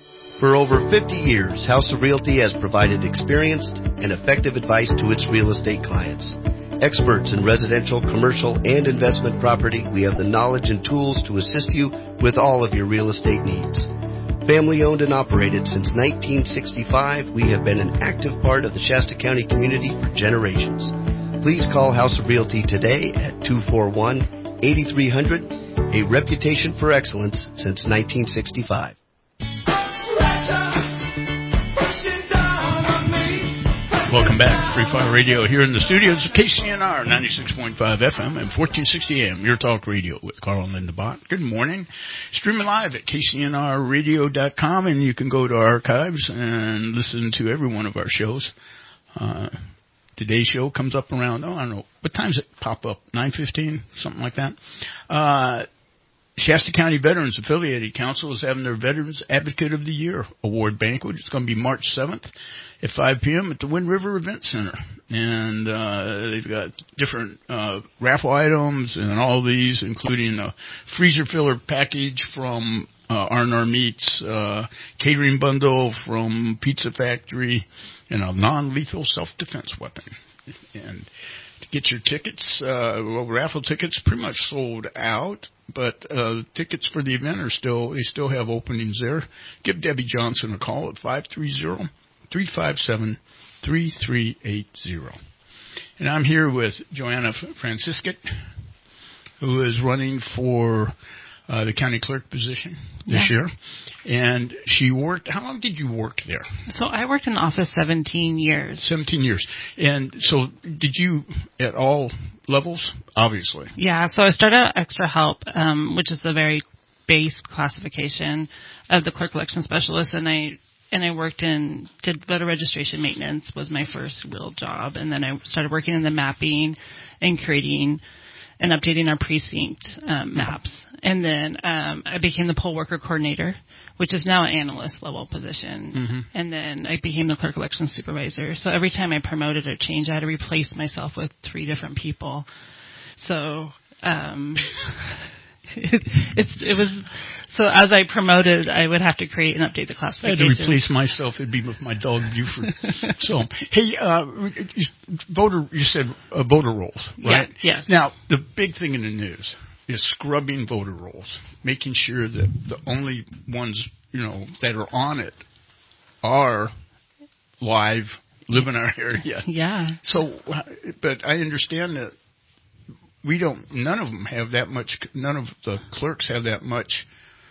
Speaker 13: For over fifty years, House of Realty has provided experienced and effective advice to its real estate clients. Experts in residential, commercial, and investment property, we have the knowledge and tools to assist you with all of your real estate needs. Family owned and operated since nineteen sixty-five, we have been an active part of the Shasta County community for generations. Please call House of Realty today at two four one, eight three zero zero, a reputation for excellence since nineteen sixty-five.
Speaker 2: Welcome back. Free Fire Radio here in the studios of K C N R ninety-six point five F M and fourteen sixty A M, Your Talk Radio with Carl and Linda Bott. Good morning. Streaming live at K C N R radio dot com, and you can go to our archives and listen to every one of our shows. Uh, today's show comes up around, oh, I don't know, what times it pop up? nine fifteen, something like that. Uh, Shasta County Veterans Affiliated Council is having their Veterans Advocate of the Year Award Banquet. It's going to be March seventh at five p.m. at the Wind River Event Center. And uh, they've got different uh, raffle items and all these, including a freezer filler package from uh, R and R Meats, uh, catering bundle from Pizza Factory, and a non-lethal self-defense weapon. And to get your tickets, uh, well, raffle tickets pretty much sold out, but uh, tickets for the event are still, they still have openings there. Give Debbie Johnson a call at five three zero, three five seven, three three eight zero. And I'm here with Joanna Franciscat, who is running for uh, the county clerk position this
Speaker 1: yeah.
Speaker 2: year. And she worked, how long did you work there?
Speaker 1: So I worked in office seventeen years.
Speaker 2: seventeen years. And so did you at all levels? Obviously.
Speaker 1: Yeah, so I started out extra help, um, which is the very base classification of the clerk election specialist, and I and I worked in, did voter registration maintenance was my first real job, and then I started working in the mapping and creating and updating our precinct um, maps. And then um, I became the poll worker coordinator, which is now an analyst level position.
Speaker 2: Mm-hmm.
Speaker 1: And then I became the clerk election supervisor. So every time I promoted or changed, I had to replace myself with three different people. So um, it, it's, it was so as I promoted, I would have to create and update the classification.
Speaker 2: I had to replace myself. It'd be with my dog Buford. So hey, uh, voter, you said uh, voter rolls, right?
Speaker 1: Yeah, yes.
Speaker 2: Now the big thing in the news is scrubbing voter rolls, making sure that the only ones, you know, that are on it are live, live in our area.
Speaker 1: Yeah.
Speaker 2: So, but I understand that we don't, none of them have that much, none of the clerks have that much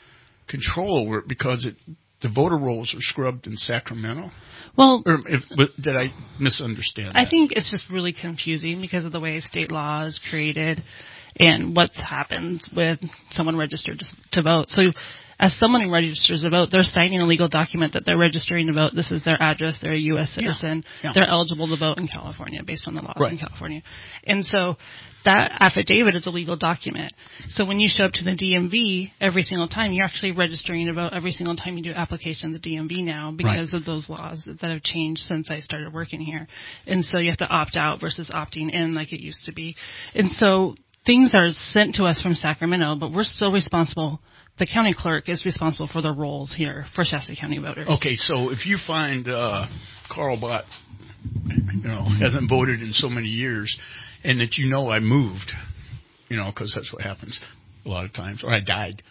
Speaker 2: control over it because it, the voter rolls are scrubbed in Sacramento.
Speaker 1: Well,
Speaker 2: or if, did I misunderstand
Speaker 1: I
Speaker 2: that?
Speaker 1: think it's just really confusing because of the way state law is created and what happens with someone registered to, to vote. So as someone who registers to vote, they're signing a legal document that they're registering to vote. This is their address. They're a U S citizen.
Speaker 2: Yeah. Yeah.
Speaker 1: They're eligible to vote in California based on the laws
Speaker 2: right.
Speaker 1: in California. And so that affidavit is a legal document. So when you show up to the D M V every single time, you're actually registering to vote every single time you do application to the D M V now because right. of those laws that, that have changed since I started working here. And so you have to opt out versus opting in like it used to be. And so things are sent to us from Sacramento, but we're still responsible. The county clerk is responsible for the rolls here for Shasta County voters.
Speaker 2: Okay, so if you find uh, Carl Bott, you know, hasn't voted in so many years, and that you know I moved, you know, because that's what happens a lot of times, or I died,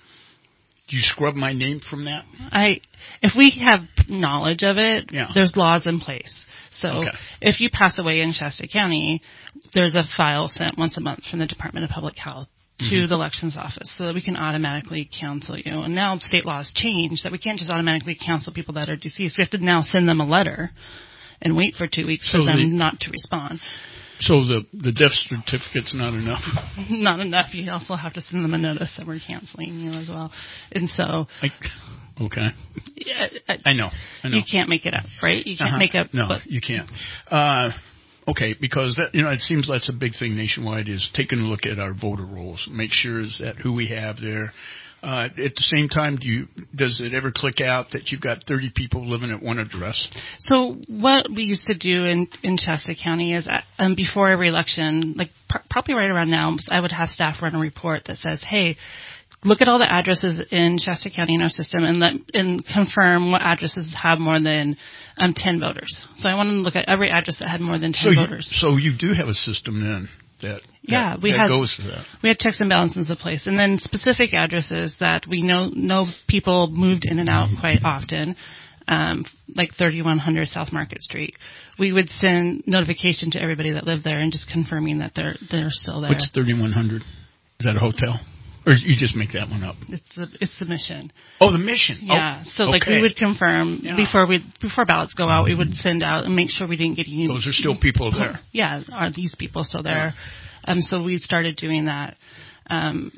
Speaker 2: do you scrub my name from that?
Speaker 1: I, if we have knowledge of it,
Speaker 2: yeah.
Speaker 1: there's laws in place. So
Speaker 2: okay.
Speaker 1: if you pass away in Shasta County, there's a file sent once a month from the Department of Public Health to mm-hmm. the elections office so that we can automatically cancel you. And now state laws change that we can't just automatically cancel people that are deceased. We have to now send them a letter and wait for two weeks so for them the, not to respond.
Speaker 2: So the, the death certificate's not enough?
Speaker 1: Not enough. You also have to send them a notice that we're canceling you as well. And so...
Speaker 2: I, okay.
Speaker 1: Yeah, I,
Speaker 2: I know. I know.
Speaker 1: You can't make it up, right? You can't
Speaker 2: uh-huh.
Speaker 1: make up...
Speaker 2: No,
Speaker 1: but,
Speaker 2: you can't. Uh, okay, because that, you know, it seems that's a big thing nationwide is taking a look at our voter rolls, make sure is that who we have there. Uh, at the same time, do you, does it ever click out that you've got thirty people living at one address?
Speaker 1: So what we used to do in, in Shasta County is um, before every election, like pr- probably right around now, I would have staff run a report that says, hey, look at all the addresses in Shasta County in our system and let and confirm what addresses have more than um, ten voters. So I wanted to look at every address that had more than ten
Speaker 2: so you,
Speaker 1: voters.
Speaker 2: So you do have a system then that,
Speaker 1: yeah,
Speaker 2: that,
Speaker 1: we
Speaker 2: that
Speaker 1: had,
Speaker 2: goes to that.
Speaker 1: We had checks and balances in place. And then specific addresses that we know, know people moved in and out quite often, um, like thirty-one hundred South Market Street. We would send notification to everybody that lived there and just confirming that they're they're still there.
Speaker 2: What's thirty-one hundred? Is that a hotel? Or you just make that one up?
Speaker 1: It's the it's the mission.
Speaker 2: Oh, the mission.
Speaker 1: Yeah.
Speaker 2: Oh,
Speaker 1: so like
Speaker 2: okay.
Speaker 1: we would confirm
Speaker 2: yeah.
Speaker 1: before we before ballots go out, we would send out and make sure we didn't get any.
Speaker 2: Those are still people there.
Speaker 1: Yeah. Are these people still there? Yeah. Um. So we started doing that. Um.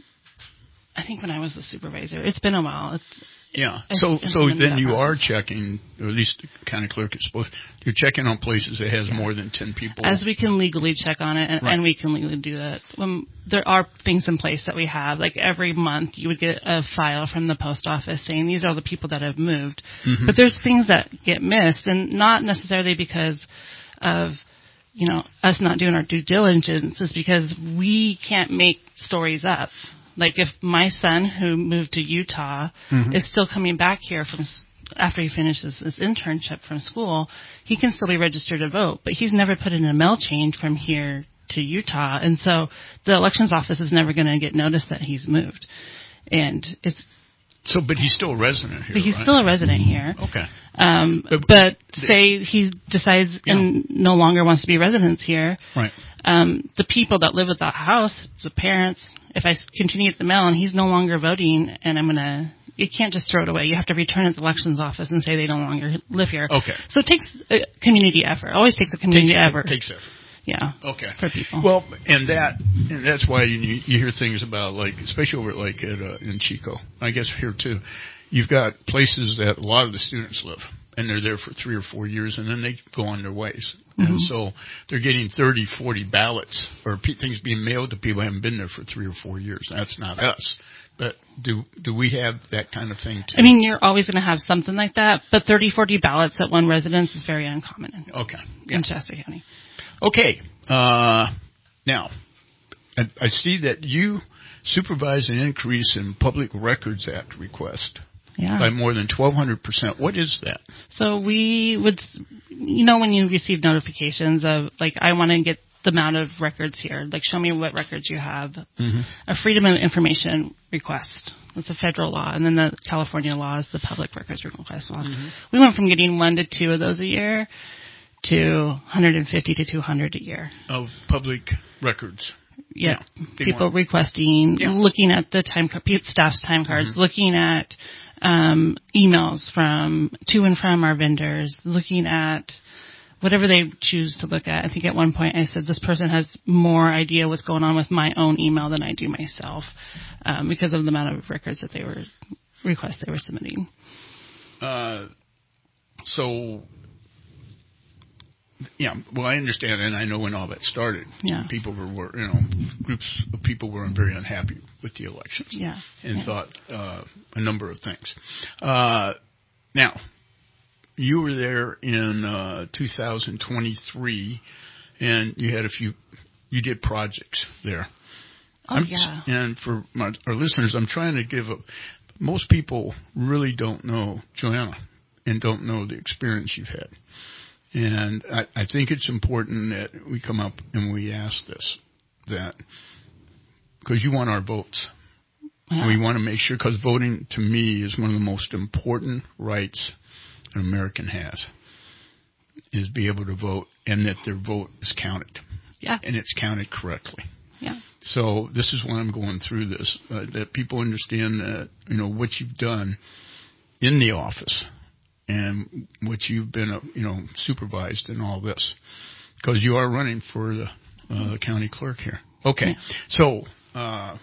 Speaker 1: I think when I was the supervisor, it's been a while. It's,
Speaker 2: Yeah.
Speaker 1: It's,
Speaker 2: so
Speaker 1: it's
Speaker 2: so then you
Speaker 1: process.
Speaker 2: are checking, or at least the county clerk is supposed. You're checking on places that has more than ten people.
Speaker 1: As we can legally check on it, and,
Speaker 2: right.
Speaker 1: and we can legally do that. When there are things in place that we have, like every month you would get a file from the post office saying these are the people that have moved.
Speaker 2: Mm-hmm.
Speaker 1: But there's things that get missed, and not necessarily because of you know us not doing our due diligence. It's because we can't make stories up. Like if my son who moved to Utah
Speaker 2: mm-hmm.
Speaker 1: is still coming back here from after he finishes his internship from school, he can still be registered to vote, but he's never put in a mail change from here to Utah, and so the elections office is never going to get notice that he's moved. And it's
Speaker 2: so, but he's still a resident here.
Speaker 1: But he's
Speaker 2: right?
Speaker 1: still a resident here.
Speaker 2: Okay.
Speaker 1: Um,
Speaker 2: but,
Speaker 1: but
Speaker 2: the,
Speaker 1: say he decides
Speaker 2: yeah.
Speaker 1: and no longer wants to be residents here.
Speaker 2: Right.
Speaker 1: Um, the people that live at that house, the parents, if I continue at the mail and he's no longer voting and I'm going to, you can't just throw it away. You have to return it to the elections office and say they no longer live here.
Speaker 2: Okay.
Speaker 1: So it takes a community effort. It always takes a community
Speaker 2: takes,
Speaker 1: effort.
Speaker 2: Takes effort.
Speaker 1: Yeah.
Speaker 2: Okay.
Speaker 1: For people.
Speaker 2: Well, and that, and that's why you you hear things about like, especially over like at uh, in Chico. I guess here too. You've got places that a lot of the students live, and they're there for three or four years, and then they go on their ways. Mm-hmm. And so they're getting thirty, forty ballots or p- things being mailed to people who haven't been there for three or four years. That's not us. But do do we have that kind of thing too?
Speaker 1: I mean, you're always going to have something like that, but thirty, forty ballots at one residence is very uncommon in,
Speaker 2: okay. yeah.
Speaker 1: in Shasta County.
Speaker 2: Okay. Uh, now, I, I see that you supervise an increase in Public Records Act request.
Speaker 1: Yeah.
Speaker 2: By more than twelve hundred percent. What is that?
Speaker 1: So we would, you know, when you receive notifications of, like, I want to get the amount of records here, like, show me what records you have.
Speaker 2: Mm-hmm.
Speaker 1: A Freedom of Information request. That's a federal law. And then the California law is the Public Records Request law. Mm-hmm. We went from getting one to two of those a year to one hundred fifty to two hundred a year.
Speaker 2: Of public records.
Speaker 1: Yeah.
Speaker 2: yeah.
Speaker 1: People
Speaker 2: want...
Speaker 1: requesting,
Speaker 2: yeah.
Speaker 1: looking at the time, staff's time cards, mm-hmm. looking at um, emails from, to and from our vendors, looking at whatever they choose to look at. I think at one point I said this person has more idea what's going on with my own email than I do myself, um, because of the amount of records that they were, requests they were submitting.
Speaker 2: Uh, so... Yeah, well, I understand, and I know when all that started.
Speaker 1: Yeah.
Speaker 2: People were, were, you know, groups of people were very unhappy with the elections.
Speaker 1: Yeah.
Speaker 2: And
Speaker 1: yeah.
Speaker 2: thought uh, a number of things. Uh, now, you were there in uh, two thousand twenty-three, and you had a few, you did projects there.
Speaker 1: Oh,
Speaker 2: I'm,
Speaker 1: yeah.
Speaker 2: And for my, our listeners, I'm trying to give a, most people really don't know Joanna and don't know the experience you've had. And I, I think it's important that we come up and we ask this, that because you want our votes.
Speaker 1: Yeah.
Speaker 2: We want to make sure, because voting to me is one of the most important rights an American has, is be able to vote and that their vote is counted.
Speaker 1: Yeah.
Speaker 2: And it's counted correctly.
Speaker 1: Yeah.
Speaker 2: So this is why I'm going through this, uh, that people understand that, you know, what you've done in the office. And what you've been, uh, you know, supervised in all this, because you are running for the uh, county clerk here. Okay,
Speaker 1: yeah.
Speaker 2: so uh,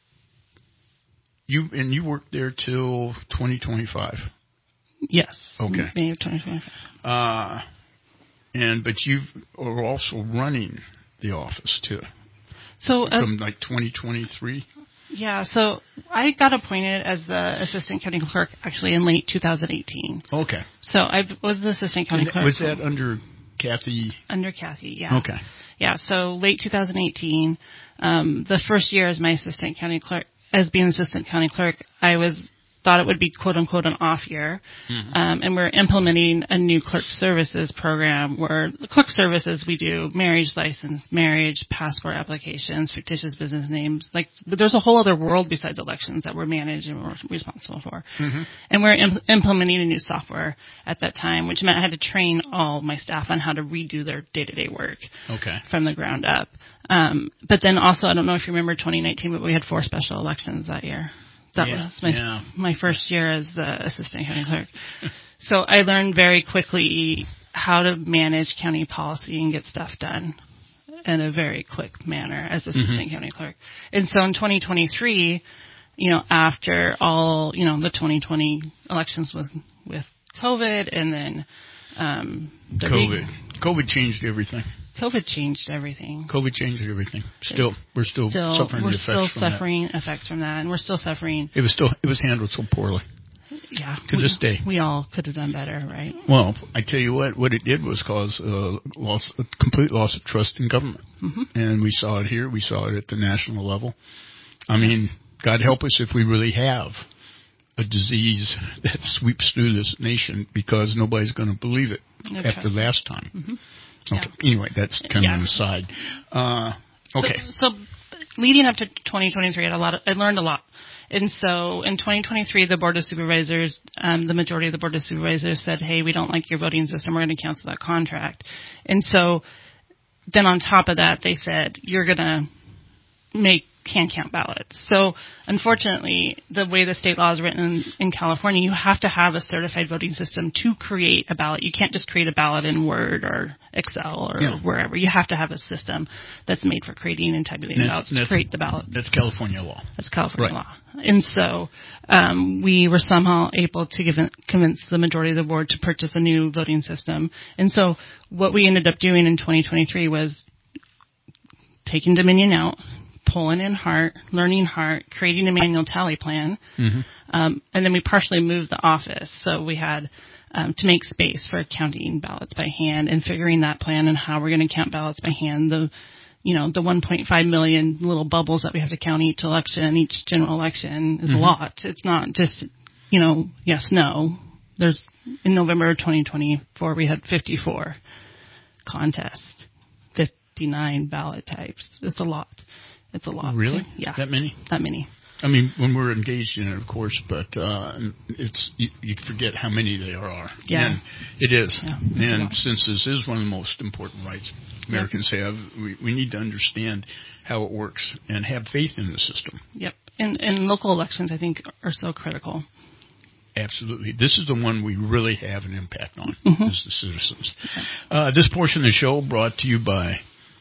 Speaker 2: you and you worked there till twenty twenty-five.
Speaker 1: Yes.
Speaker 2: Okay.
Speaker 1: May of twenty twenty-five.
Speaker 2: Uh, and but you are also running the office too.
Speaker 1: So uh,
Speaker 2: from like twenty twenty-three.
Speaker 1: Yeah, so I got appointed as the assistant county clerk actually in late two thousand eighteen.
Speaker 2: Okay.
Speaker 1: So I was the assistant county
Speaker 2: and
Speaker 1: clerk.
Speaker 2: Was that under Kathy?
Speaker 1: Under Kathy, yeah.
Speaker 2: Okay.
Speaker 1: Yeah, so late two thousand eighteen, um, the first year as my assistant county clerk, as being assistant county clerk, I was thought it would be quote unquote an off year, mm-hmm. um, and we're implementing a new clerk services program where the clerk services we do marriage license, marriage, passport applications, fictitious business names. Like, but there's a whole other world besides elections that we're managed and we're responsible for. Mm-hmm. And we're imp- implementing a new software at that time, which meant I had to train all my staff on how to redo their day-to-day work
Speaker 2: okay.
Speaker 1: from the ground up. Um, but then also, I don't know if you remember twenty nineteen, but we had four special elections that year. That
Speaker 2: yeah,
Speaker 1: was my,
Speaker 2: yeah.
Speaker 1: my first year as the assistant county clerk. So I learned very quickly how to manage county policy and get stuff done in a very quick manner as assistant mm-hmm. county clerk. And so in twenty twenty-three, you know, after all, you know, the twenty twenty elections with, with COVID and then um, the
Speaker 2: COVID. Big, COVID changed everything.
Speaker 1: COVID changed everything.
Speaker 2: COVID changed everything. Still, we're still, still suffering
Speaker 1: we're
Speaker 2: the effects
Speaker 1: still
Speaker 2: from
Speaker 1: suffering
Speaker 2: that.
Speaker 1: effects from that, and we're still suffering.
Speaker 2: It was still it was handled so poorly.
Speaker 1: Yeah,
Speaker 2: to
Speaker 1: we,
Speaker 2: this day,
Speaker 1: we all could have done better, right?
Speaker 2: Well, I tell you what, what it did was cause a loss, a complete loss of trust in government, mm-hmm. and we saw it here. We saw it at the national level. I mean, God help us if we really have a disease that sweeps through this nation, because nobody's going to believe it no after trust. last time. Mm-hmm. Okay. Yeah. Anyway, that's kind yeah. of an aside. Uh, okay.
Speaker 1: So, so, leading up to twenty twenty-three, I, had a lot of, I learned a lot. And so in twenty twenty-three, the Board of Supervisors, um, the majority of the Board of Supervisors said, hey, we don't like your voting system. We're going to cancel that contract. And so then on top of that, they said, you're going to make hand count ballots. So unfortunately, the way the state law is written in, in California, you have to have a certified voting system to create a ballot. You can't just create a ballot in Word or Excel or yeah. wherever. You have to have a system that's made for creating and tabulating and ballots to create the ballot.
Speaker 2: That's California law.
Speaker 1: That's California
Speaker 2: right.
Speaker 1: law. And so um, we were somehow able to give, convince the majority of the board to purchase a new voting system. And so what we ended up doing in twenty twenty-three was taking Dominion out, pulling in Hart, learning Hart, creating a manual tally plan, mm-hmm. um, and then we partially moved the office. So we had um, to make space for counting ballots by hand and figuring that plan and how we're going to count ballots by hand. The, you know, the one point five million little bubbles that we have to count each election, each general election is mm-hmm. a lot. It's not just, you know, yes, no. There's, in November of twenty twenty-four, we had fifty-four contests, fifty-nine ballot types. It's a lot. It's a lot.
Speaker 2: Really?
Speaker 1: Yeah.
Speaker 2: That many?
Speaker 1: That many.
Speaker 2: I mean, when we're engaged in it, of course, but uh, it's you, you forget how many there are.
Speaker 1: Yeah.
Speaker 2: And it is.
Speaker 1: Yeah.
Speaker 2: And since this is one of the most important rights Americans yep. have, we, we need to understand how it works and have faith in the system.
Speaker 1: Yep. And, and local elections, I think, are so critical.
Speaker 2: Absolutely. This is the one we really have an impact on
Speaker 1: mm-hmm.
Speaker 2: as the citizens. Uh, this portion of the show brought to you by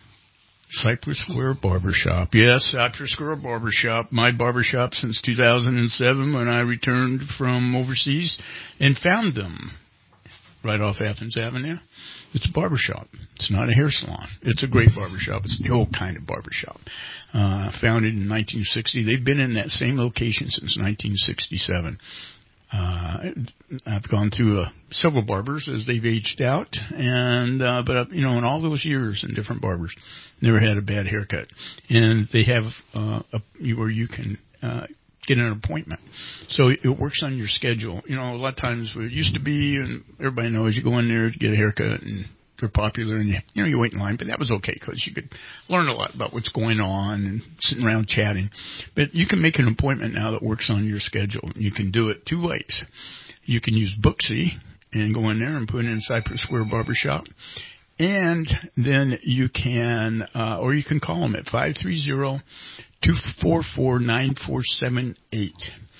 Speaker 2: Cypress Square Barbershop. Yes, Cypress Square Barbershop, my barbershop since two thousand seven when I returned from overseas and found them right off Athens Avenue. It's a barbershop. It's not a hair salon. It's a great barbershop. It's the old kind of barbershop. Uh, founded in nineteen sixty. They've been in that same location since nineteen sixty-seven. Uh, I've gone through uh, several barbers as they've aged out, and uh, but uh, you know, in all those years in different barbers, never had a bad haircut. And they have uh, a, where you can uh, get an appointment, so it, it works on your schedule. You know, a lot of times it used to be, and everybody knows you go in there to get a haircut, and they're popular, and you, you know you wait in line, but that was okay because you could learn a lot about what's going on and sitting around chatting. But you can make an appointment now that works on your schedule. You can do it two ways. You can use Booksy and go in there and put in Cypress Square Barbershop, and then you can, uh, or you can call them at five three zero, two four four, nine four seven eight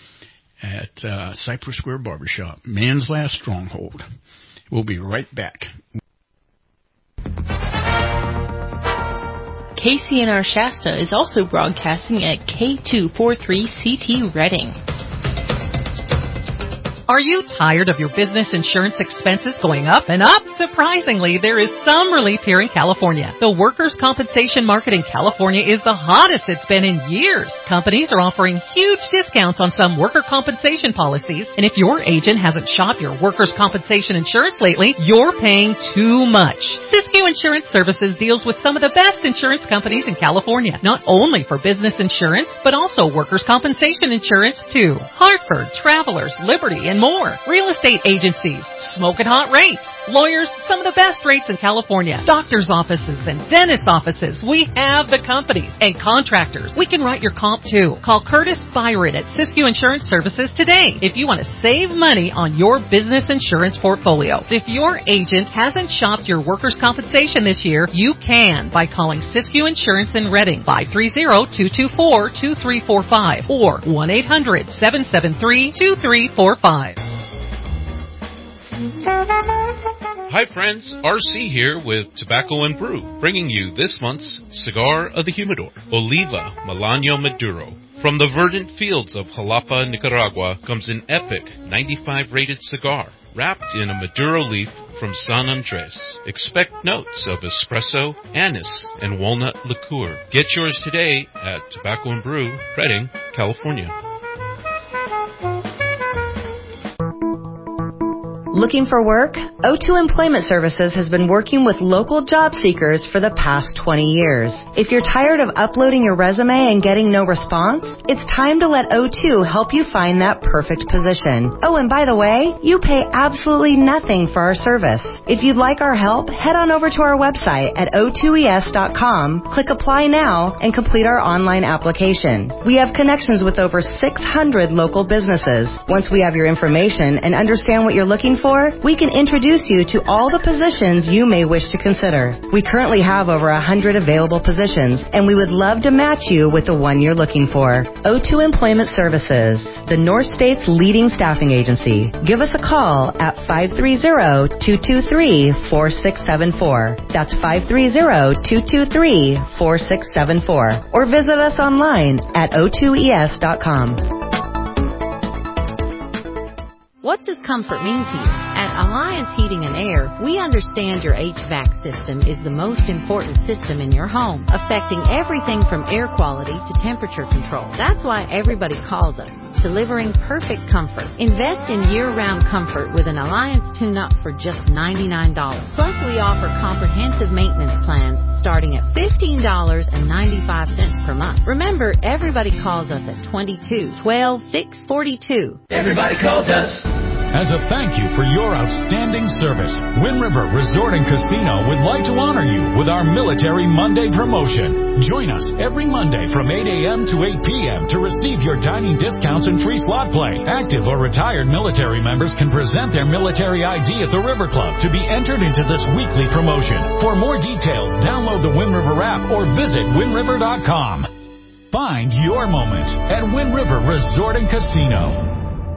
Speaker 2: at uh, Cypress Square Barbershop, man's last stronghold. We'll be right back.
Speaker 4: K C N R Shasta is also broadcasting at K two forty-three C T Redding.
Speaker 5: Are you tired of your business insurance expenses going up and up? Surprisingly, there is some relief here in California. The workers' compensation market in California is the hottest it's been in years. Companies are offering huge discounts on some worker compensation policies, and if your agent hasn't shopped your workers' compensation insurance lately, you're paying too much. Siskiyou Insurance Services deals with some of the best insurance companies in California, not only for business insurance, but also workers' compensation insurance too. Hartford, Travelers, Liberty, and more. Real estate agencies, smoking hot rates. Lawyers, some of the best rates in California. Doctors' offices and dentist offices. We have the companies. And contractors. We can write your comp too. Call Curtis Byron at Siskiyou Insurance Services today if you want to save money on your business insurance portfolio. If your agent hasn't shopped your workers' compensation this year, you can by calling Siskiyou Insurance in Redding, five three zero, two two four, two three four five or one eight hundred, seven seven three, two three four five.
Speaker 17: Hi friends, R C here with Tobacco and Brew, bringing you this month's Cigar of the Humidor, Oliva Melanio Maduro. From the verdant fields of Jalapa, Nicaragua, comes an epic ninety-five rated cigar, wrapped in a Maduro leaf from San Andres. Expect notes of espresso, anise, and walnut liqueur. Get yours today at Tobacco and Brew, Redding, California.
Speaker 18: Looking for work? O two Employment Services has been working with local job seekers for the past twenty years. If you're tired of uploading your resume and getting no response, it's time to let O two help you find that perfect position. Oh, and by the way, you pay absolutely nothing for our service. If you'd like our help, head on over to our website at O two E S dot com, click Apply Now, and complete our online application. We have connections with over six hundred local businesses. Once we have your information and understand what you're looking for, we can introduce you to all the positions you may wish to consider. We currently have over one hundred available positions, and we would love to match you with the one you're looking for. O two Employment Services, the North State's leading staffing agency. Give us a call at five three zero, two two three, four six seven four. That's five three zero, two two three, four six seven four. Or visit us online at O two E S dot com.
Speaker 4: What does comfort mean to you? At Alliance Heating and Air, we understand your H V A C system is the most important system in your home, affecting everything from air quality to temperature control. That's why everybody calls us, delivering perfect comfort. Invest in year-round comfort with an Alliance tune-up for just ninety-nine dollars. Plus, we offer comprehensive maintenance plans starting at fifteen dollars and ninety-five cents per month. Remember, everybody calls us at twenty-two, twelve, six forty-two.
Speaker 9: Everybody calls us. As a thank you for your outstanding service, Wind River Resort and Casino would like to honor you with our Military Monday promotion. Join us every Monday from eight a.m. to eight p.m. to receive your dining discounts and free slot play. Active or retired military members can present their military I D at the River Club to be entered into this weekly promotion. For more details, download the Wind River app or visit wind river dot com. Find your moment at Wind River Resort and Casino.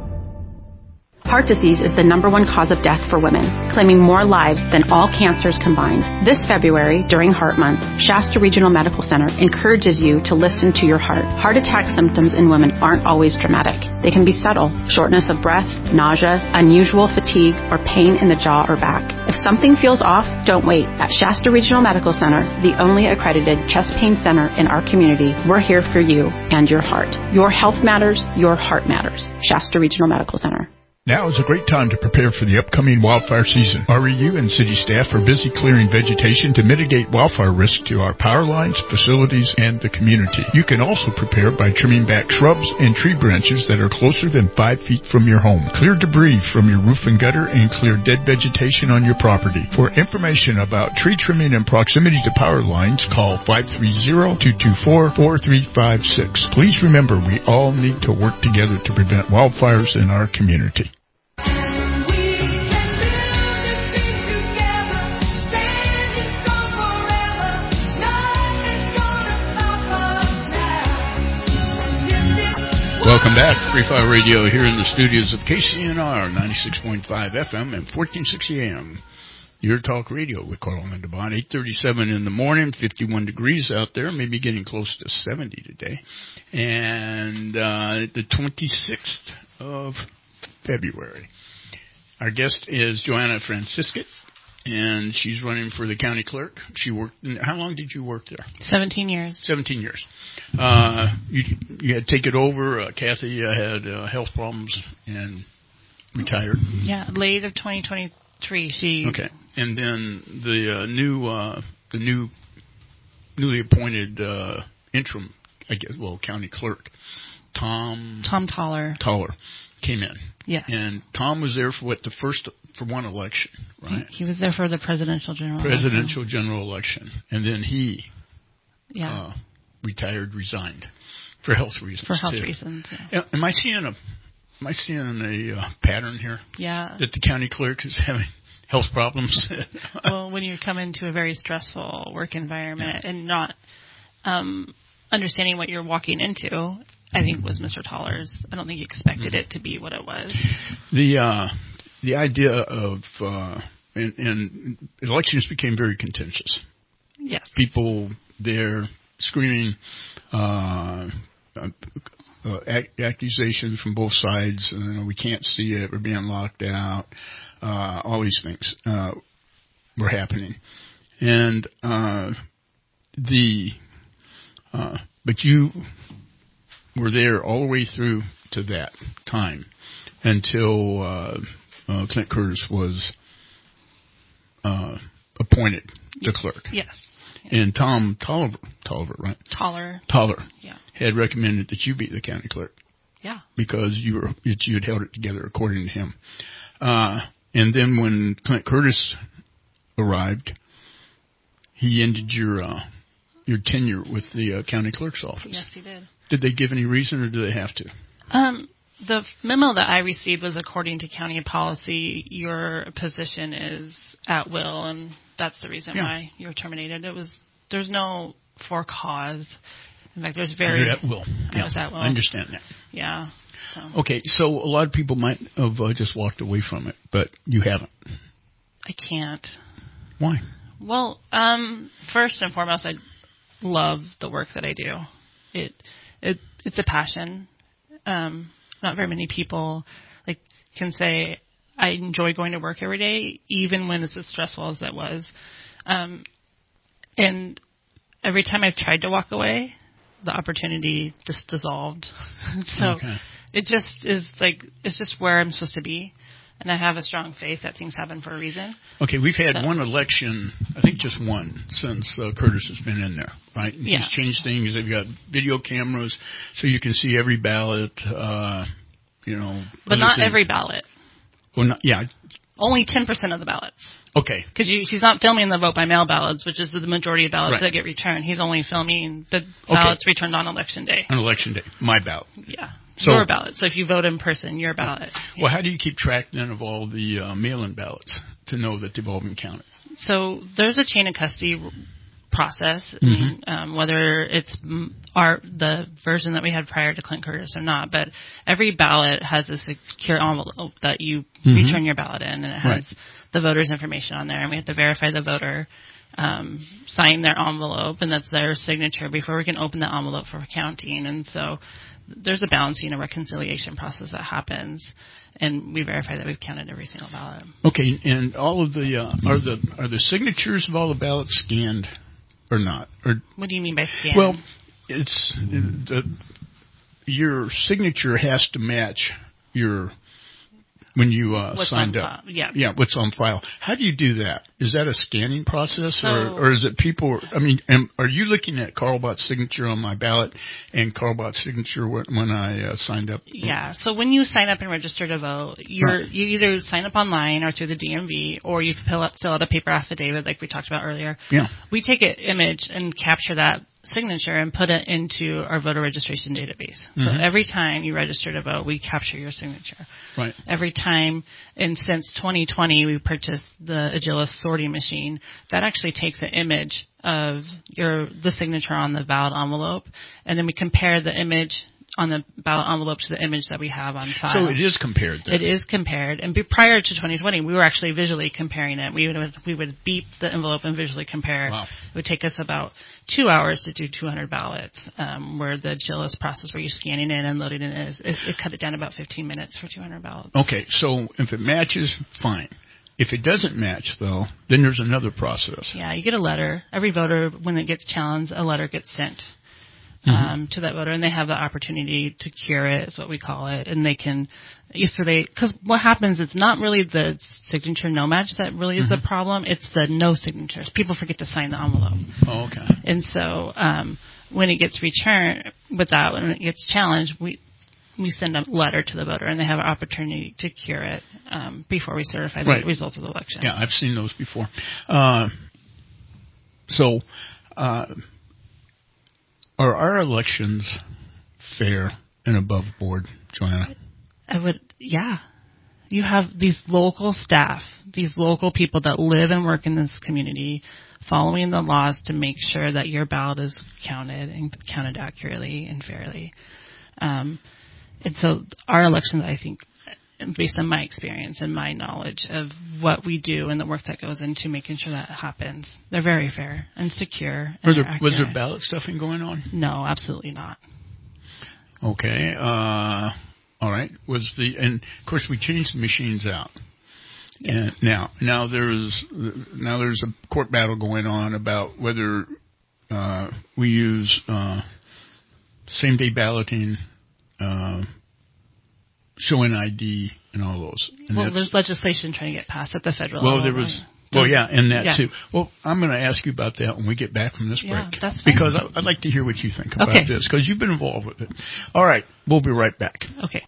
Speaker 19: Heart disease is the number one cause of death for women, claiming more lives than all cancers combined. This February, during Heart Month, Shasta Regional Medical Center encourages you to listen to your heart. Heart attack symptoms in women aren't always dramatic. They can be subtle: shortness of breath, nausea, unusual fatigue, or pain in the jaw or back. If something feels off, don't wait. At Shasta Regional Medical Center, the only accredited chest pain center in our community, we're here for you and your heart. Your health matters, your heart matters. Shasta Regional Medical Center.
Speaker 2: Now is a great time to prepare for the upcoming wildfire season. R E U and city staff are busy clearing vegetation to mitigate wildfire risk to our power lines, facilities, and the community. You can also prepare by trimming back shrubs and tree branches that are closer than five feet from your home. Clear debris from your roof and gutter and clear dead vegetation on your property. For information about tree trimming and proximity to power lines, call five three zero, two two four, four three five six. Please remember, we all need to work together to prevent wildfires in our community. Welcome back. Free Fire Radio here in the studios of K C N R, ninety-six point five F M and fourteen sixty A M. Your talk radio with Carl and Devon. eight thirty-seven in the morning, fifty-one degrees out there, maybe getting close to seventy today. And uh, the twenty-sixth of February. Our guest is Joanna Franciscus, and she's running for the county clerk. She worked. How long did you work there?
Speaker 1: Seventeen years.
Speaker 2: Seventeen years. Uh, you you had to take it over. Uh, Kathy uh, had uh, health problems and retired.
Speaker 1: Yeah, late of twenty twenty-three. She.
Speaker 2: Okay, and then the uh, new uh, the new newly appointed uh, interim, I guess, well, county clerk, Tom.
Speaker 1: Tom Toller.
Speaker 2: Toller came in.
Speaker 1: Yeah.
Speaker 2: And Tom was there for what the first for one election, right?
Speaker 1: He, he was there for the presidential general.
Speaker 2: Presidential
Speaker 1: election.
Speaker 2: general election, and then he.
Speaker 1: Yeah.
Speaker 2: Uh, retired, resigned for health reasons.
Speaker 1: For health
Speaker 2: too.
Speaker 1: reasons. Yeah.
Speaker 2: Am I seeing a am I seeing a uh, pattern here?
Speaker 1: Yeah.
Speaker 2: That the county clerk is having health problems.
Speaker 1: Well, when you come into a very stressful work environment yeah. and not um, understanding what you're walking into, I think was Mister Toller's. I don't think he expected it to be what it was.
Speaker 2: The uh, the idea of uh, and, and elections became very contentious.
Speaker 1: Yes.
Speaker 2: People there screaming uh, uh, ac- accusations from both sides. You know, we can't see it. We're being locked out. Uh, all these things uh, were happening, and uh, the uh, but you were there all the way through to that time until uh, uh, Clint Curtis was uh, appointed the clerk.
Speaker 1: Yes.
Speaker 2: And Tom Tolliver, Tolliver, right?
Speaker 1: Toller.
Speaker 2: Toller.
Speaker 1: Yeah.
Speaker 2: Had recommended that you be the county clerk.
Speaker 1: Yeah.
Speaker 2: Because you were, that you had held it together according to him. Uh, and then when Clint Curtis arrived, he ended your, uh, your tenure with the uh, county clerk's office.
Speaker 1: Yes, he did.
Speaker 2: Did they give any reason or did they have to?
Speaker 1: Um, the memo that I received was according to county policy, your position is at will, and that's the reason yeah. why you were terminated. It was there's no for cause. In fact, there's very
Speaker 2: You're at will.
Speaker 1: I
Speaker 2: yeah.
Speaker 1: was at will.
Speaker 2: I understand that.
Speaker 1: Yeah. So.
Speaker 2: Okay, so a lot of people might have uh, just walked away from it, but you haven't.
Speaker 1: I can't.
Speaker 2: Why?
Speaker 1: Well, um, first and foremost, I love the work that I do. It it it's a passion. Um, not very many people like can say I enjoy going to work every day, even when it's as stressful as that was. Um, and every time I've tried to walk away, the opportunity just dissolved. so
Speaker 2: okay.
Speaker 1: it just is like, it's just where I'm supposed to be. And I have a strong faith that things happen for a reason.
Speaker 2: Okay, we've had
Speaker 1: so.
Speaker 2: one election, I think just one, since uh, Curtis has been in there, right? And
Speaker 1: yeah.
Speaker 2: He's changed things. They've got video cameras, so you can see every ballot, uh, you know.
Speaker 1: But not
Speaker 2: things.
Speaker 1: every ballot.
Speaker 2: Well, not, yeah.
Speaker 1: Only ten percent of the ballots.
Speaker 2: Okay.
Speaker 1: Because she's not filming the vote by mail ballots, which is the majority of ballots
Speaker 2: right.
Speaker 1: that get returned. He's only filming the ballots okay. returned on election day.
Speaker 2: On election day, my ballot.
Speaker 1: Yeah.
Speaker 2: So,
Speaker 1: your ballot. So if you vote in person, your ballot.
Speaker 2: Well, how do you keep track then of all the uh, mail-in ballots to know that they've all been counted?
Speaker 1: So there's a chain of custody process,
Speaker 2: mm-hmm.
Speaker 1: um, whether it's our the version that we had prior to Clint Curtis or not. But every ballot has a secure envelope that you mm-hmm. return your ballot in, and it has
Speaker 2: right.
Speaker 1: the voter's information on there, and we have to verify the voter um, sign their envelope, and that's their signature before we can open the envelope for counting. And so there's a balancing, a reconciliation process that happens, and we verify that we've counted every single ballot.
Speaker 2: Okay, and all of the uh, are the are the signatures of all the ballots scanned or not? Or
Speaker 1: what do you mean by scanned?
Speaker 2: Well, it's the your signature has to match your when you uh, signed up.
Speaker 1: File. Yeah,
Speaker 2: yeah. What's on file? How do you do that? Is that a scanning process,
Speaker 1: so,
Speaker 2: or or is it people? I mean, am, are you looking at Carl Bott's signature on my ballot and Carl Bott's signature when, when I uh, signed up?
Speaker 1: Yeah. So when you sign up and register to vote, you're right. you either sign up online or through the D M V, or you fill out fill out a paper affidavit like we talked about earlier.
Speaker 2: Yeah.
Speaker 1: We take an image and capture that signature and put it into our voter registration database. Mm-hmm. So every time you register to vote, we capture your signature.
Speaker 2: Right.
Speaker 1: Every time, and since twenty twenty, we purchased the Agilis sorting machine. That actually takes an image of your the signature on the ballot envelope, and then we compare the image on the ballot envelope to the image that we have on file.
Speaker 2: So it is compared then.
Speaker 1: It is compared. And be, prior to twenty twenty, we were actually visually comparing it. We would we would beep the envelope and visually compare.
Speaker 2: Wow.
Speaker 1: It would take us about two hours to do two hundred ballots, um, where the G L S process where you're scanning in and loading in is, it, it cut it down to about fifteen minutes for two hundred ballots.
Speaker 2: Okay, so if it matches, fine. If it doesn't match, though, then there's another process.
Speaker 1: Yeah, you get a letter. Every voter, when it gets challenged, a letter gets sent
Speaker 2: Mm-hmm.
Speaker 1: um, to that voter, and they have the opportunity to cure it, is what we call it. And they can, if they, because what happens, it's not really the signature no match that really is
Speaker 2: Mm-hmm.
Speaker 1: the problem. It's the no signatures. People forget to sign the envelope.
Speaker 2: Oh, okay.
Speaker 1: And so um, when it gets returned with that, when it gets challenged, we we send a letter to the voter, and they have an opportunity to cure it um, before we certify the
Speaker 2: Right.
Speaker 1: results of the election.
Speaker 2: Yeah, I've seen those before. Uh, so, uh, are our elections fair and above board, Joanna?
Speaker 1: I would, yeah. You have these local staff, these local people that live and work in this community, following the laws to make sure that your ballot is counted and counted accurately and fairly. Um, and so our elections, I think, based on my experience and my knowledge of what we do and the work that goes into making sure that happens, they're very fair and secure. And
Speaker 2: There, was there ballot stuffing going on?
Speaker 1: No, absolutely not.
Speaker 2: Okay. Uh, all right. Was the and of course we changed the machines out.
Speaker 1: Yeah.
Speaker 2: And now, now there's now there's a court battle going on about whether uh, we use uh, same day balloting. Uh, showing I D and all those. And
Speaker 1: well, there's legislation trying to get passed at the federal
Speaker 2: well,
Speaker 1: level.
Speaker 2: there was.
Speaker 1: Right?
Speaker 2: Well, yeah, and that
Speaker 1: yeah.
Speaker 2: too. Well, I'm going to ask you about that when we get back from this
Speaker 1: yeah,
Speaker 2: break.
Speaker 1: That's fine.
Speaker 2: Because I, I'd like to hear what you think about
Speaker 1: okay.
Speaker 2: this, because you've been involved with it. All right, we'll be right back.
Speaker 1: Okay.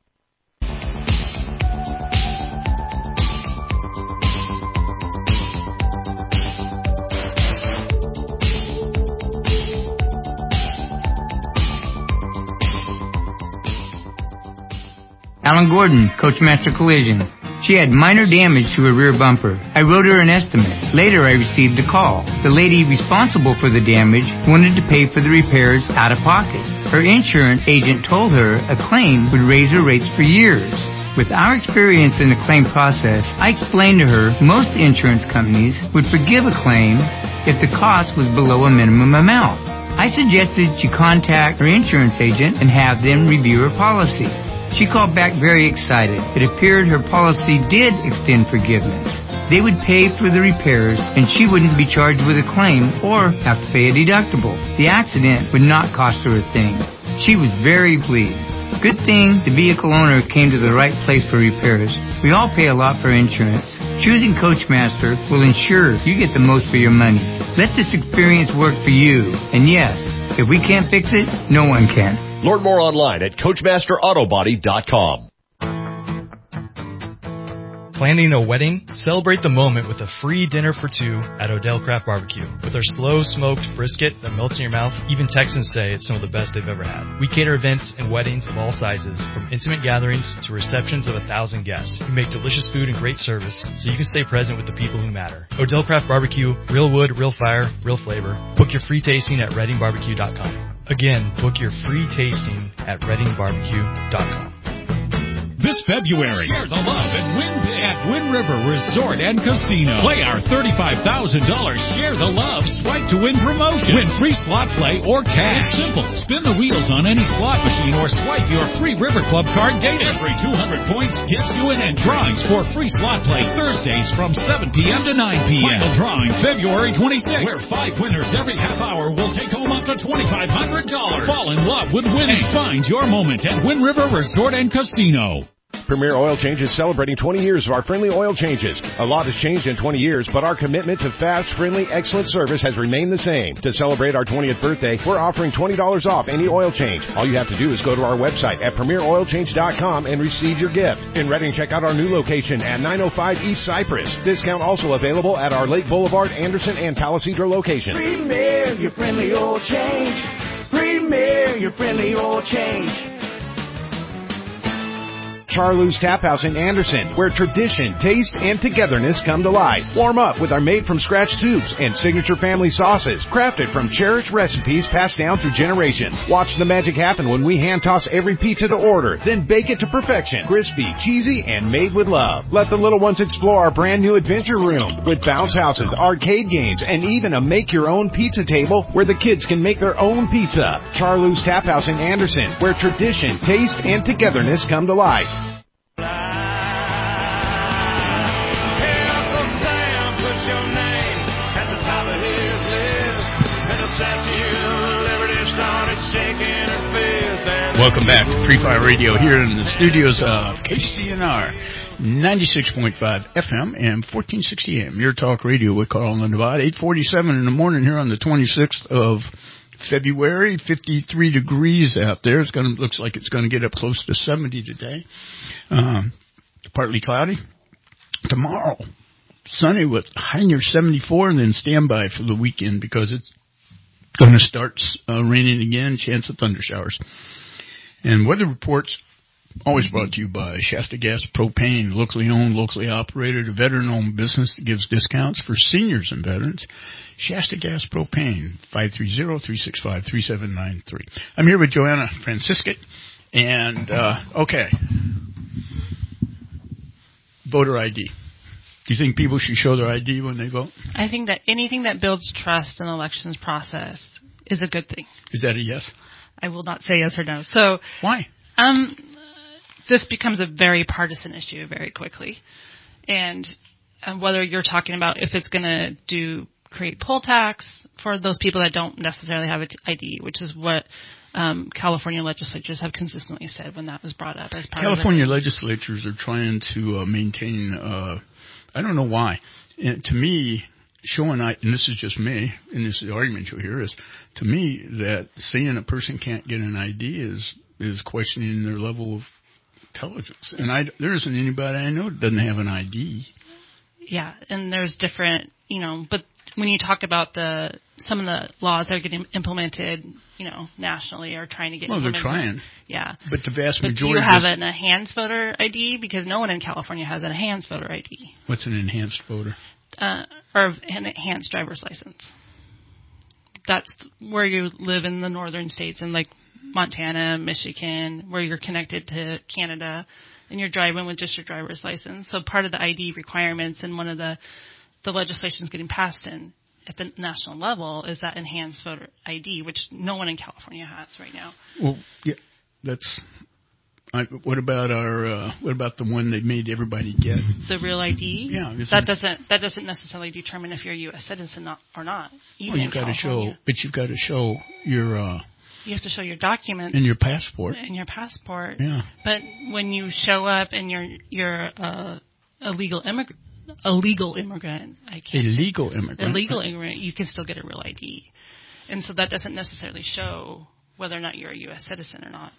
Speaker 8: Alan Gordon, Coachmaster Collision. She had minor damage to her rear bumper. I wrote her an estimate. Later, I received a call. The lady responsible for the damage wanted to pay for the repairs out of pocket. Her insurance agent told her a claim would raise her rates for years. With our experience in the claim process, I explained to her most insurance companies would forgive a claim if the cost was below a minimum amount. I suggested she contact her insurance agent and have them review her policy. She called back very excited. It appeared her policy did extend forgiveness. They would pay for the repairs, and she wouldn't be charged with a claim or have to pay a deductible. The accident would not cost her a thing. She was very pleased. Good thing the vehicle owner came to the right place for repairs. We all pay a lot for insurance. Choosing Coachmaster will ensure you get the most for your money. Let this experience work for you. And yes, if we can't fix it, no one can.
Speaker 20: Learn more online at Coachmaster Auto Body dot com.
Speaker 21: Planning a wedding? Celebrate the moment with a free dinner for two at Odell Craft Barbecue. With our slow smoked brisket that melts in your mouth, even Texans say it's some of the best they've ever had. We cater events and weddings of all sizes, from intimate gatherings to receptions of a thousand guests. We make delicious food and great service, so you can stay present with the people who matter. Odell Craft Barbecue, real wood, real fire, real flavor. Book your free tasting at Redding Barbecue dot com. Again, book your free tasting at Redding Barbecue dot com.
Speaker 9: This February, share the love and win big at Wind River Resort and Casino. Play our thirty-five thousand dollars Share the Love Swipe to Win promotion. Win free slot play or cash. It's simple. Spin the wheels on any slot machine or swipe your free River Club card daily. Every two hundred points gets you an entry. Drawings for free slot play Thursdays from seven p.m. to nine p.m. Final drawing February twenty-sixth, where five winners every half hour will take home up to twenty-five hundred dollars. Fall in love with winning. Find your moment at Wind River Resort and Casino.
Speaker 22: Premier Oil Change is celebrating twenty years of our friendly oil changes. A lot has changed in twenty years, but our commitment to fast, friendly, excellent service has remained the same. To celebrate our twentieth birthday, we're offering twenty dollars off any oil change. All you have to do is go to our website at Premier Oil Change dot com and receive your gift. In Redding, check out our new location at nine oh five East Cypress. Discount also available at our Lake Boulevard, Anderson, and Palisadro locations.
Speaker 23: Premier, your friendly oil change. Premier, your friendly oil change.
Speaker 22: Charlie's Tap House in Anderson, where tradition, taste, and togetherness come to life. Warm up with our made-from-scratch soups and signature family sauces, crafted from cherished recipes passed down through generations. Watch the magic happen when we hand-toss every pizza to order, then bake it to perfection. Crispy, cheesy, and made with love. Let the little ones explore our brand-new adventure room with bounce houses, arcade games, and even a make-your-own pizza table where the kids can make their own pizza. Charlie's Tap House in Anderson, where tradition, taste, and togetherness come to life.
Speaker 2: Welcome back to Free Fire Radio here in the studios of K C N R ninety-six point five F M and fourteen sixty A M. Your talk radio with Carl and Nevada. eight forty-seven in the morning here on the twenty-sixth of February. fifty-three degrees out there. It's going to looks like it's going to get up close to seventy today. Um, partly cloudy. Tomorrow, sunny with high near seventy-four, and then standby for the weekend because it's going to start uh, raining again. Chance of thunder showers. And weather reports always brought to you by Shasta Gas Propane, locally owned, locally operated, a veteran-owned business that gives discounts for seniors and veterans. Shasta Gas Propane, five three zero, three six five, three seven nine three. I'm here with Joanna Franciscat, and, uh, okay, voter I D. Do you think people should show their I D when they vote?
Speaker 1: I think that anything that builds trust in the elections process is a good thing.
Speaker 2: Is that a yes?
Speaker 1: I will not say yes or no. So
Speaker 2: why?
Speaker 1: Um, this becomes a very partisan issue very quickly, and um, whether you're talking about if it's going to do create poll tax for those people that don't necessarily have an I D, which is what um, California legislatures have consistently said when that was brought up as part
Speaker 2: California
Speaker 1: of California
Speaker 2: legislatures are trying to uh, maintain. Uh, I don't know why. And to me, showing I, and this is just me, and this is the argument you'll hear, is to me that saying a person can't get an I D is is questioning their level of intelligence. And I, there isn't anybody I know that doesn't have an I D.
Speaker 1: Yeah, and there's different, you know, but when you talk about the some of the laws that are getting implemented, you know, nationally or trying to get
Speaker 2: well,
Speaker 1: implemented.
Speaker 2: Well, they're trying.
Speaker 1: Yeah.
Speaker 2: But the vast
Speaker 1: but
Speaker 2: majority...
Speaker 1: do you have an enhanced voter I D? Because no one in California has an enhanced voter I D.
Speaker 2: What's an enhanced voter?
Speaker 1: Uh, or an enhanced driver's license. That's where you live in the northern states, in like Montana, Michigan, where you're connected to Canada, and you're driving with just your driver's license. So part of the I D requirements and one of the the legislations getting passed in at the national level is that enhanced voter I D, which no one in California has right now.
Speaker 2: Well, yeah, that's. I, what about our? Uh, what about the one they made everybody get?
Speaker 1: The real I D.
Speaker 2: Yeah,
Speaker 1: that doesn't that doesn't necessarily determine if you're a U S citizen not, or not. Even
Speaker 2: well, you've got to show, but you've got to show your. Uh,
Speaker 1: you have to show your documents
Speaker 2: and your passport.
Speaker 1: And your passport.
Speaker 2: Yeah.
Speaker 1: But when you show up and you're you're uh, a legal immigrant, a legal immigrant, I can't.
Speaker 2: Illegal immigrant.
Speaker 1: Illegal immigrant, you can still get a real I D, and so that doesn't necessarily show whether or not you're a U S citizen or not.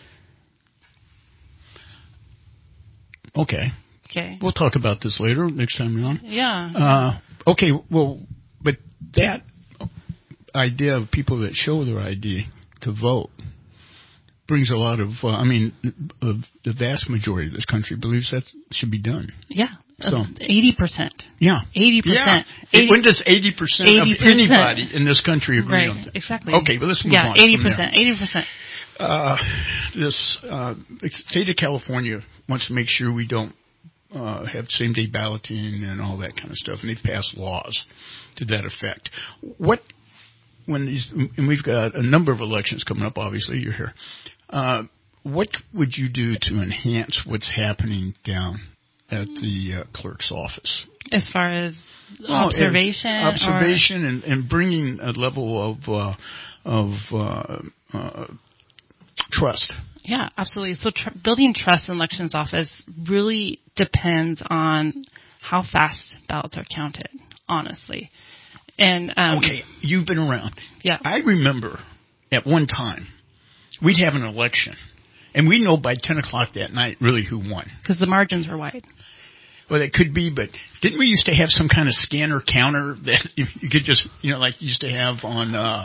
Speaker 2: Okay.
Speaker 1: Okay.
Speaker 2: We'll talk about this later, next time you're on.
Speaker 1: Yeah.
Speaker 2: Uh, okay, well, but that idea of people that show their I D to vote brings a lot of, uh, I mean, uh, the vast majority of this country believes that should be done.
Speaker 1: Yeah.
Speaker 2: So
Speaker 1: eighty percent.
Speaker 2: Yeah.
Speaker 1: eighty percent.
Speaker 2: Yeah. eighty, when does eighty percent of anybody in this country agree
Speaker 1: right,
Speaker 2: on that?
Speaker 1: Exactly.
Speaker 2: Okay, well, let's move
Speaker 1: yeah,
Speaker 2: on.
Speaker 1: Yeah, eighty percent. eighty percent.
Speaker 2: Uh, this uh, state of California wants to make sure we don't uh, have same-day balloting and all that kind of stuff, and they've passed laws to that effect. What, when these, and we've got a number of elections coming up. Obviously, you're here. Uh, what would you do to enhance what's happening down at the uh, clerk's office?
Speaker 1: As far as
Speaker 2: well,
Speaker 1: observation,
Speaker 2: as observation, and, and bringing a level of uh, of uh, uh, trust.
Speaker 1: Yeah, absolutely. So tr- building trust in elections office really depends on how fast ballots are counted, honestly. And um,
Speaker 2: okay, you've been around.
Speaker 1: Yeah.
Speaker 2: I remember at one time we'd have an election, and we know by ten o'clock that night really who won.
Speaker 1: Because the margins were wide.
Speaker 2: Well, that could be, but didn't we used to have some kind of scanner counter that you could just, you know, like you used to have on uh,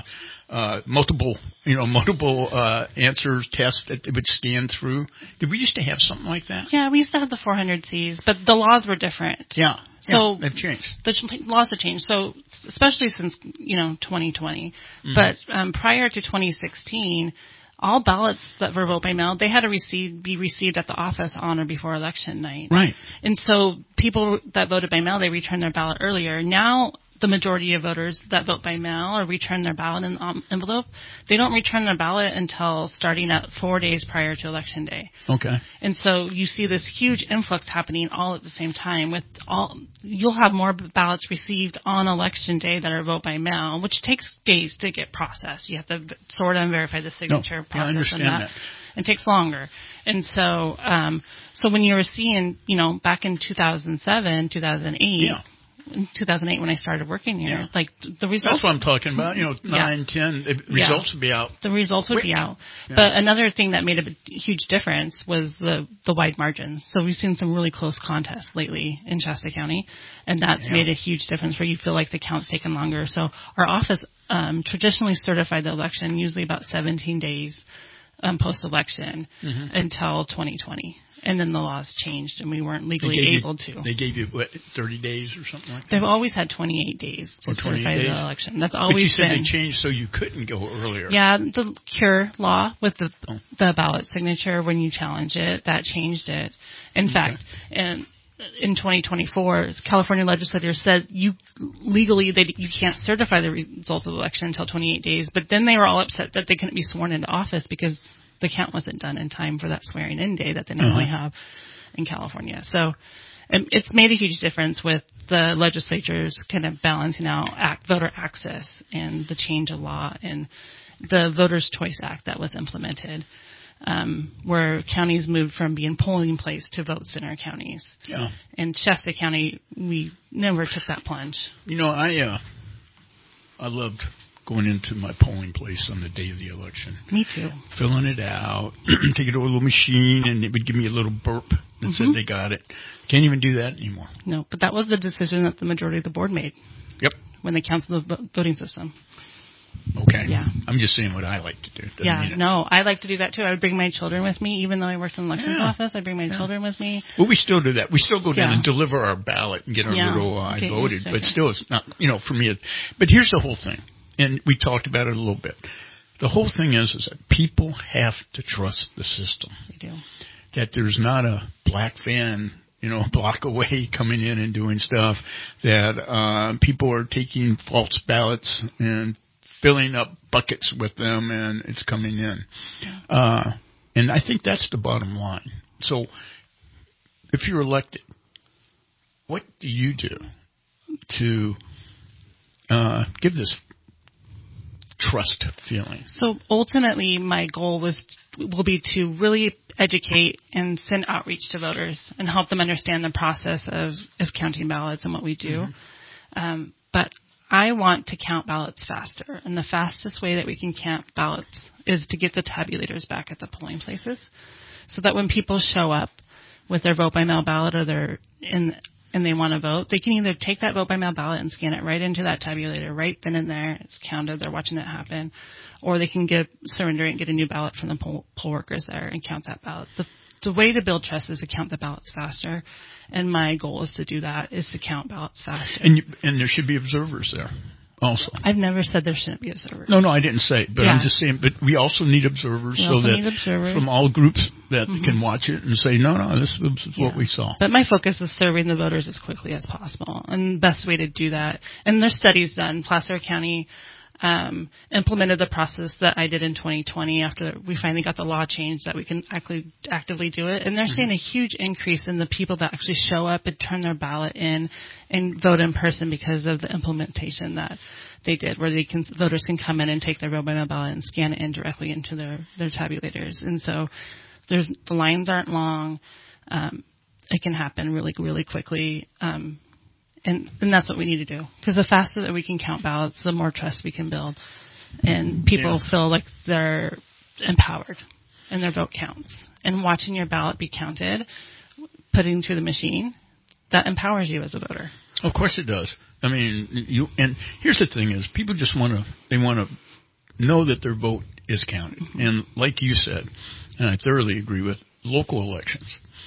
Speaker 2: uh, multiple, you know, multiple uh, answers tests that they would scan through. Did we used to have something like that?
Speaker 1: Yeah, we used to have the four hundred C's, but the laws were different.
Speaker 2: Yeah.
Speaker 1: So
Speaker 2: yeah, they've changed.
Speaker 1: The ch- laws have changed. So especially since, you know, twenty twenty.
Speaker 2: Mm-hmm.
Speaker 1: But um, prior to twenty sixteen, all ballots that were voted by mail, they had to receive, be received at the office on or before election night.
Speaker 2: Right.
Speaker 1: And so people that voted by mail, they returned their ballot earlier. Now the majority of voters that vote by mail or return their ballot in um, envelope, they don't return their ballot until starting at four days prior to election day.
Speaker 2: Okay.
Speaker 1: And so you see this huge influx happening all at the same time. With all, you'll have more ballots received on election day that are vote by mail, which takes days to get processed. You have to sort and verify the signature
Speaker 2: no,
Speaker 1: process
Speaker 2: I understand
Speaker 1: and that.
Speaker 2: that.
Speaker 1: It takes longer. And so, um, so when you were seeing, you know, back in two thousand seven, two thousand eight,
Speaker 2: yeah.
Speaker 1: in two thousand eight when I started working here,
Speaker 2: yeah.
Speaker 1: like the results.
Speaker 2: That's what I'm talking about. You know, nine,
Speaker 1: yeah.
Speaker 2: ten, the results
Speaker 1: yeah.
Speaker 2: would be out.
Speaker 1: The results would
Speaker 2: quick.
Speaker 1: be out.
Speaker 2: Yeah.
Speaker 1: But another thing that made a huge difference was the, the wide margins. So we've seen some really close contests lately in Shasta County, and that's
Speaker 2: yeah.
Speaker 1: made a huge difference where you feel like the count's taken longer. So our office um, traditionally certified the election usually about seventeen days um, post-election mm-hmm. until twenty twenty. And then the laws changed, and we weren't legally able
Speaker 2: you,
Speaker 1: to.
Speaker 2: They gave you, what, thirty days or something like that?
Speaker 1: They've always had twenty-eight days to certify
Speaker 2: days.
Speaker 1: the election. That's always
Speaker 2: but you said
Speaker 1: been.
Speaker 2: they changed so you couldn't go earlier.
Speaker 1: Yeah, the cure law with the
Speaker 2: oh.
Speaker 1: the ballot signature, when you challenge it, that changed it. In okay. fact, in, in twenty twenty-four, California legislators said you legally they you can't certify the results of the election until twenty-eight days. But then they were all upset that they couldn't be sworn into office because the count wasn't done in time for that swearing-in day that they normally uh-huh. have in California. So um, it's made a huge difference with the legislatures kind of balancing out act, voter access and the change of law and the Voters' Choice Act that was implemented, um, where counties moved from being polling place to vote center counties.
Speaker 2: Yeah.
Speaker 1: In Shasta County, we never took that plunge.
Speaker 2: You know, I uh, I loved going into my polling place on the day of the election.
Speaker 1: Me too.
Speaker 2: Filling it out, take it to a little machine, and it would give me a little burp that mm-hmm. said they got it. Can't even do that anymore.
Speaker 1: No, but that was the decision that the majority of the board made.
Speaker 2: Yep.
Speaker 1: When they canceled the voting system.
Speaker 2: Okay.
Speaker 1: Yeah.
Speaker 2: I'm just saying what I like to do. Doesn't
Speaker 1: yeah, no, I like to do that too. I would bring my children with me, even though I worked in the elections
Speaker 2: yeah.
Speaker 1: office. I'd bring my yeah. children with me.
Speaker 2: Well, we still do that. We still go down
Speaker 1: yeah.
Speaker 2: and deliver our ballot and get our
Speaker 1: yeah.
Speaker 2: little uh, I voted, but
Speaker 1: it.
Speaker 2: still it's not, you know, for me. It's, but here's the whole thing. And we talked about it a little bit. The whole thing is, is that people have to trust the system.
Speaker 1: They do.
Speaker 2: That there's not a black van, you know, a block away coming in and doing stuff. That uh, people are taking false ballots and filling up buckets with them, and it's coming in.
Speaker 1: Yeah.
Speaker 2: Uh, and I think that's the bottom line. So if you're elected, what do you do to uh, give this trust feeling?
Speaker 1: So ultimately, my goal was will be to really educate and send outreach to voters and help them understand the process of, of counting ballots and what we do. Mm-hmm. Um, but I want to count ballots faster, and the fastest way that we can count ballots is to get the tabulators back at the polling places, so that when people show up with their vote by mail ballot or their in and they want to vote, they can either take that vote by mail ballot and scan it right into that tabulator right then and there. It's counted. They're watching it happen. Or they can get surrender it and get a new ballot from the poll, poll workers there and count that ballot. The, the way to build trust is to count the ballots faster. And my goal is to do that, is to count ballots faster.
Speaker 2: And you, and there should be observers there also.
Speaker 1: I've never said there shouldn't be observers.
Speaker 2: No, no, I didn't say it, but
Speaker 1: yeah.
Speaker 2: I'm just saying, but we also need observers
Speaker 1: we
Speaker 2: so
Speaker 1: also
Speaker 2: that
Speaker 1: need observers.
Speaker 2: From all groups that
Speaker 1: mm-hmm.
Speaker 2: can watch it and say, no, no, this, this is
Speaker 1: yeah.
Speaker 2: what we saw.
Speaker 1: But my focus is serving the voters as quickly as possible. And the best way to do that, and there's studies done, Placer County um, implemented the process that I did in twenty twenty after we finally got the law changed that we can actually actively do it. And they're mm-hmm. seeing a huge increase in the people that actually show up and turn their ballot in and vote in person because of the implementation that they did, where they can, voters can come in and take their vote by mail ballot and scan it in directly into their, their tabulators. And so there's, the lines aren't long. Um, it can happen really, really quickly. Um, And, and that's what we need to do. Because the faster that we can count ballots, the more trust we can build. And people
Speaker 2: yeah.
Speaker 1: feel like they're empowered and their vote counts. And watching your ballot be counted, putting through the machine, that empowers you as a voter.
Speaker 2: Of course it does. I mean, you, and here's the thing is, people just want to, they want to know that their vote is counted. Mm-hmm. And like you said, and I thoroughly agree with, local elections,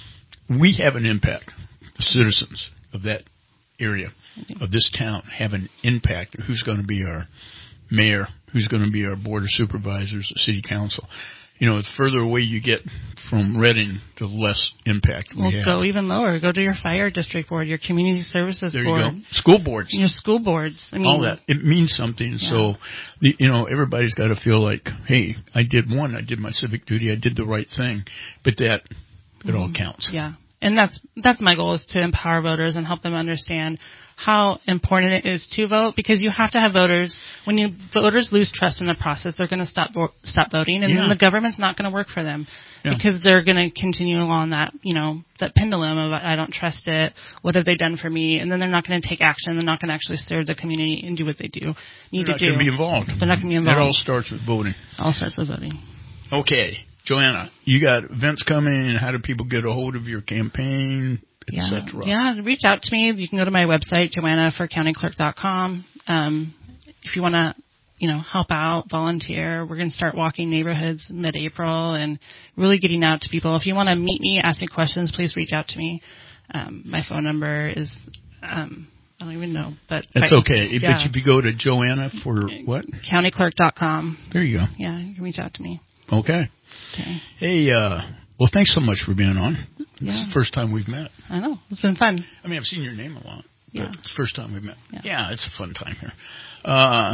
Speaker 2: we have an impact. The citizens of that area, of this town, have an impact on who's going to be our mayor, who's going to be our board of supervisors, the city council. You know, the further away you get from Reading, the less impact we
Speaker 1: well,
Speaker 2: have.
Speaker 1: Go even lower. Go to your fire district board, your community services
Speaker 2: there
Speaker 1: board.
Speaker 2: There you go. School boards.
Speaker 1: Your school boards. I mean,
Speaker 2: all that. It means something.
Speaker 1: Yeah.
Speaker 2: So, the, you know, everybody's got to feel like, hey, I did one. I did my civic duty. I did the right thing. But that, it mm-hmm. all counts.
Speaker 1: Yeah. And that's that's my goal, is to empower voters and help them understand how important it is to vote, because you have to have voters. When you voters lose trust in the process, they're going to stop vo- stop voting, and
Speaker 2: yeah.
Speaker 1: then the government's not going to work for them
Speaker 2: yeah.
Speaker 1: because they're going to continue along that, you know, that pendulum of I don't trust it. What have they done for me? And then they're not going to take action. They're not going to actually serve the community and do what they do need
Speaker 2: they're
Speaker 1: to do.
Speaker 2: They're not going to be involved.
Speaker 1: They're not going to be involved.
Speaker 2: It all starts with voting.
Speaker 1: All starts with voting.
Speaker 2: Okay. Joanna, you got events coming. How do people get a hold of your campaign, et
Speaker 1: yeah.
Speaker 2: cetera?
Speaker 1: Yeah, reach out to me. You can go to my website, joanna for county clerk dot com. Um, if you want to, you know, help out, volunteer, we're going to start walking neighborhoods mid-April and really getting out to people. If you want to meet me, ask me questions, please reach out to me. Um, my phone number is, um, I don't even know, but
Speaker 2: that's
Speaker 1: I,
Speaker 2: okay.
Speaker 1: Yeah.
Speaker 2: But if you go to Joanna for what?
Speaker 1: county clerk dot com.
Speaker 2: There you go.
Speaker 1: Yeah, you can reach out to me.
Speaker 2: Okay.
Speaker 1: Okay.
Speaker 2: Hey, uh, well, thanks so much for being on. This
Speaker 1: yeah.
Speaker 2: is the first time we've met.
Speaker 1: I know. It's been fun.
Speaker 2: I mean, I've seen your name a lot.
Speaker 1: Yeah.
Speaker 2: But it's the first time we've met.
Speaker 1: Yeah,
Speaker 2: yeah it's a fun time here. Uh,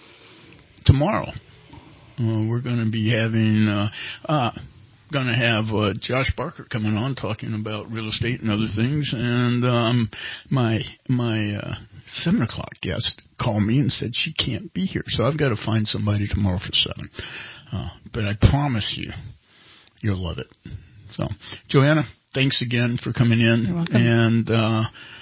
Speaker 2: tomorrow, uh, we're going to be having, uh, uh, going to have uh, Josh Barker coming on talking about real estate and other things. And um, my my uh, seven o'clock guest called me and said she can't be here. So I've got to find somebody tomorrow for seven. Uh, but I promise you, you'll love it. So, Joanna, thanks again for coming in.
Speaker 1: You're welcome.
Speaker 2: And, uh,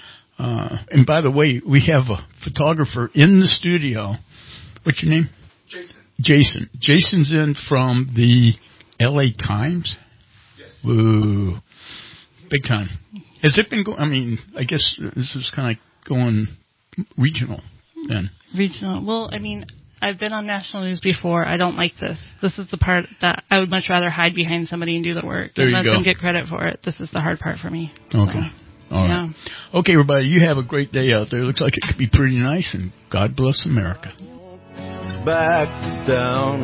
Speaker 2: uh, and by the way, we have a photographer in the studio. What's your name?
Speaker 7: Jason.
Speaker 2: Jason. Jason's in from the L A Times?
Speaker 7: Yes.
Speaker 2: Woo. Big time. Has it been going, I mean, I guess this is kind of going regional then.
Speaker 1: Regional. Well, I mean, I've been on national news before. I don't like this. This is the part that I would much rather hide behind somebody and do the work
Speaker 2: there
Speaker 1: and
Speaker 2: you
Speaker 1: let
Speaker 2: go.
Speaker 1: them get credit for it. This is the hard part for me.
Speaker 2: Okay.
Speaker 1: So,
Speaker 2: All
Speaker 1: yeah.
Speaker 2: right. Okay, everybody, you have a great day out there. Looks like it could be pretty nice, and God bless America.
Speaker 11: Back down.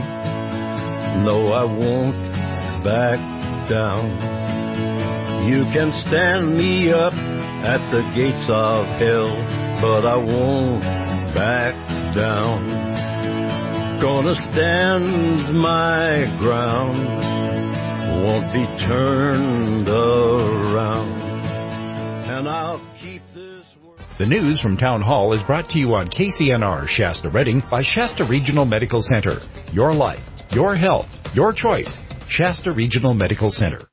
Speaker 11: No, I won't back down. You can stand me up at the gates of hell, but I won't back down. Gonna stand my ground, won't be turned around, and I'll keep this world.
Speaker 14: The news from Town Hall is brought to you on K C N R Shasta Reading by Shasta Regional Medical Center. Your life, your health, your choice. Shasta Regional Medical Center.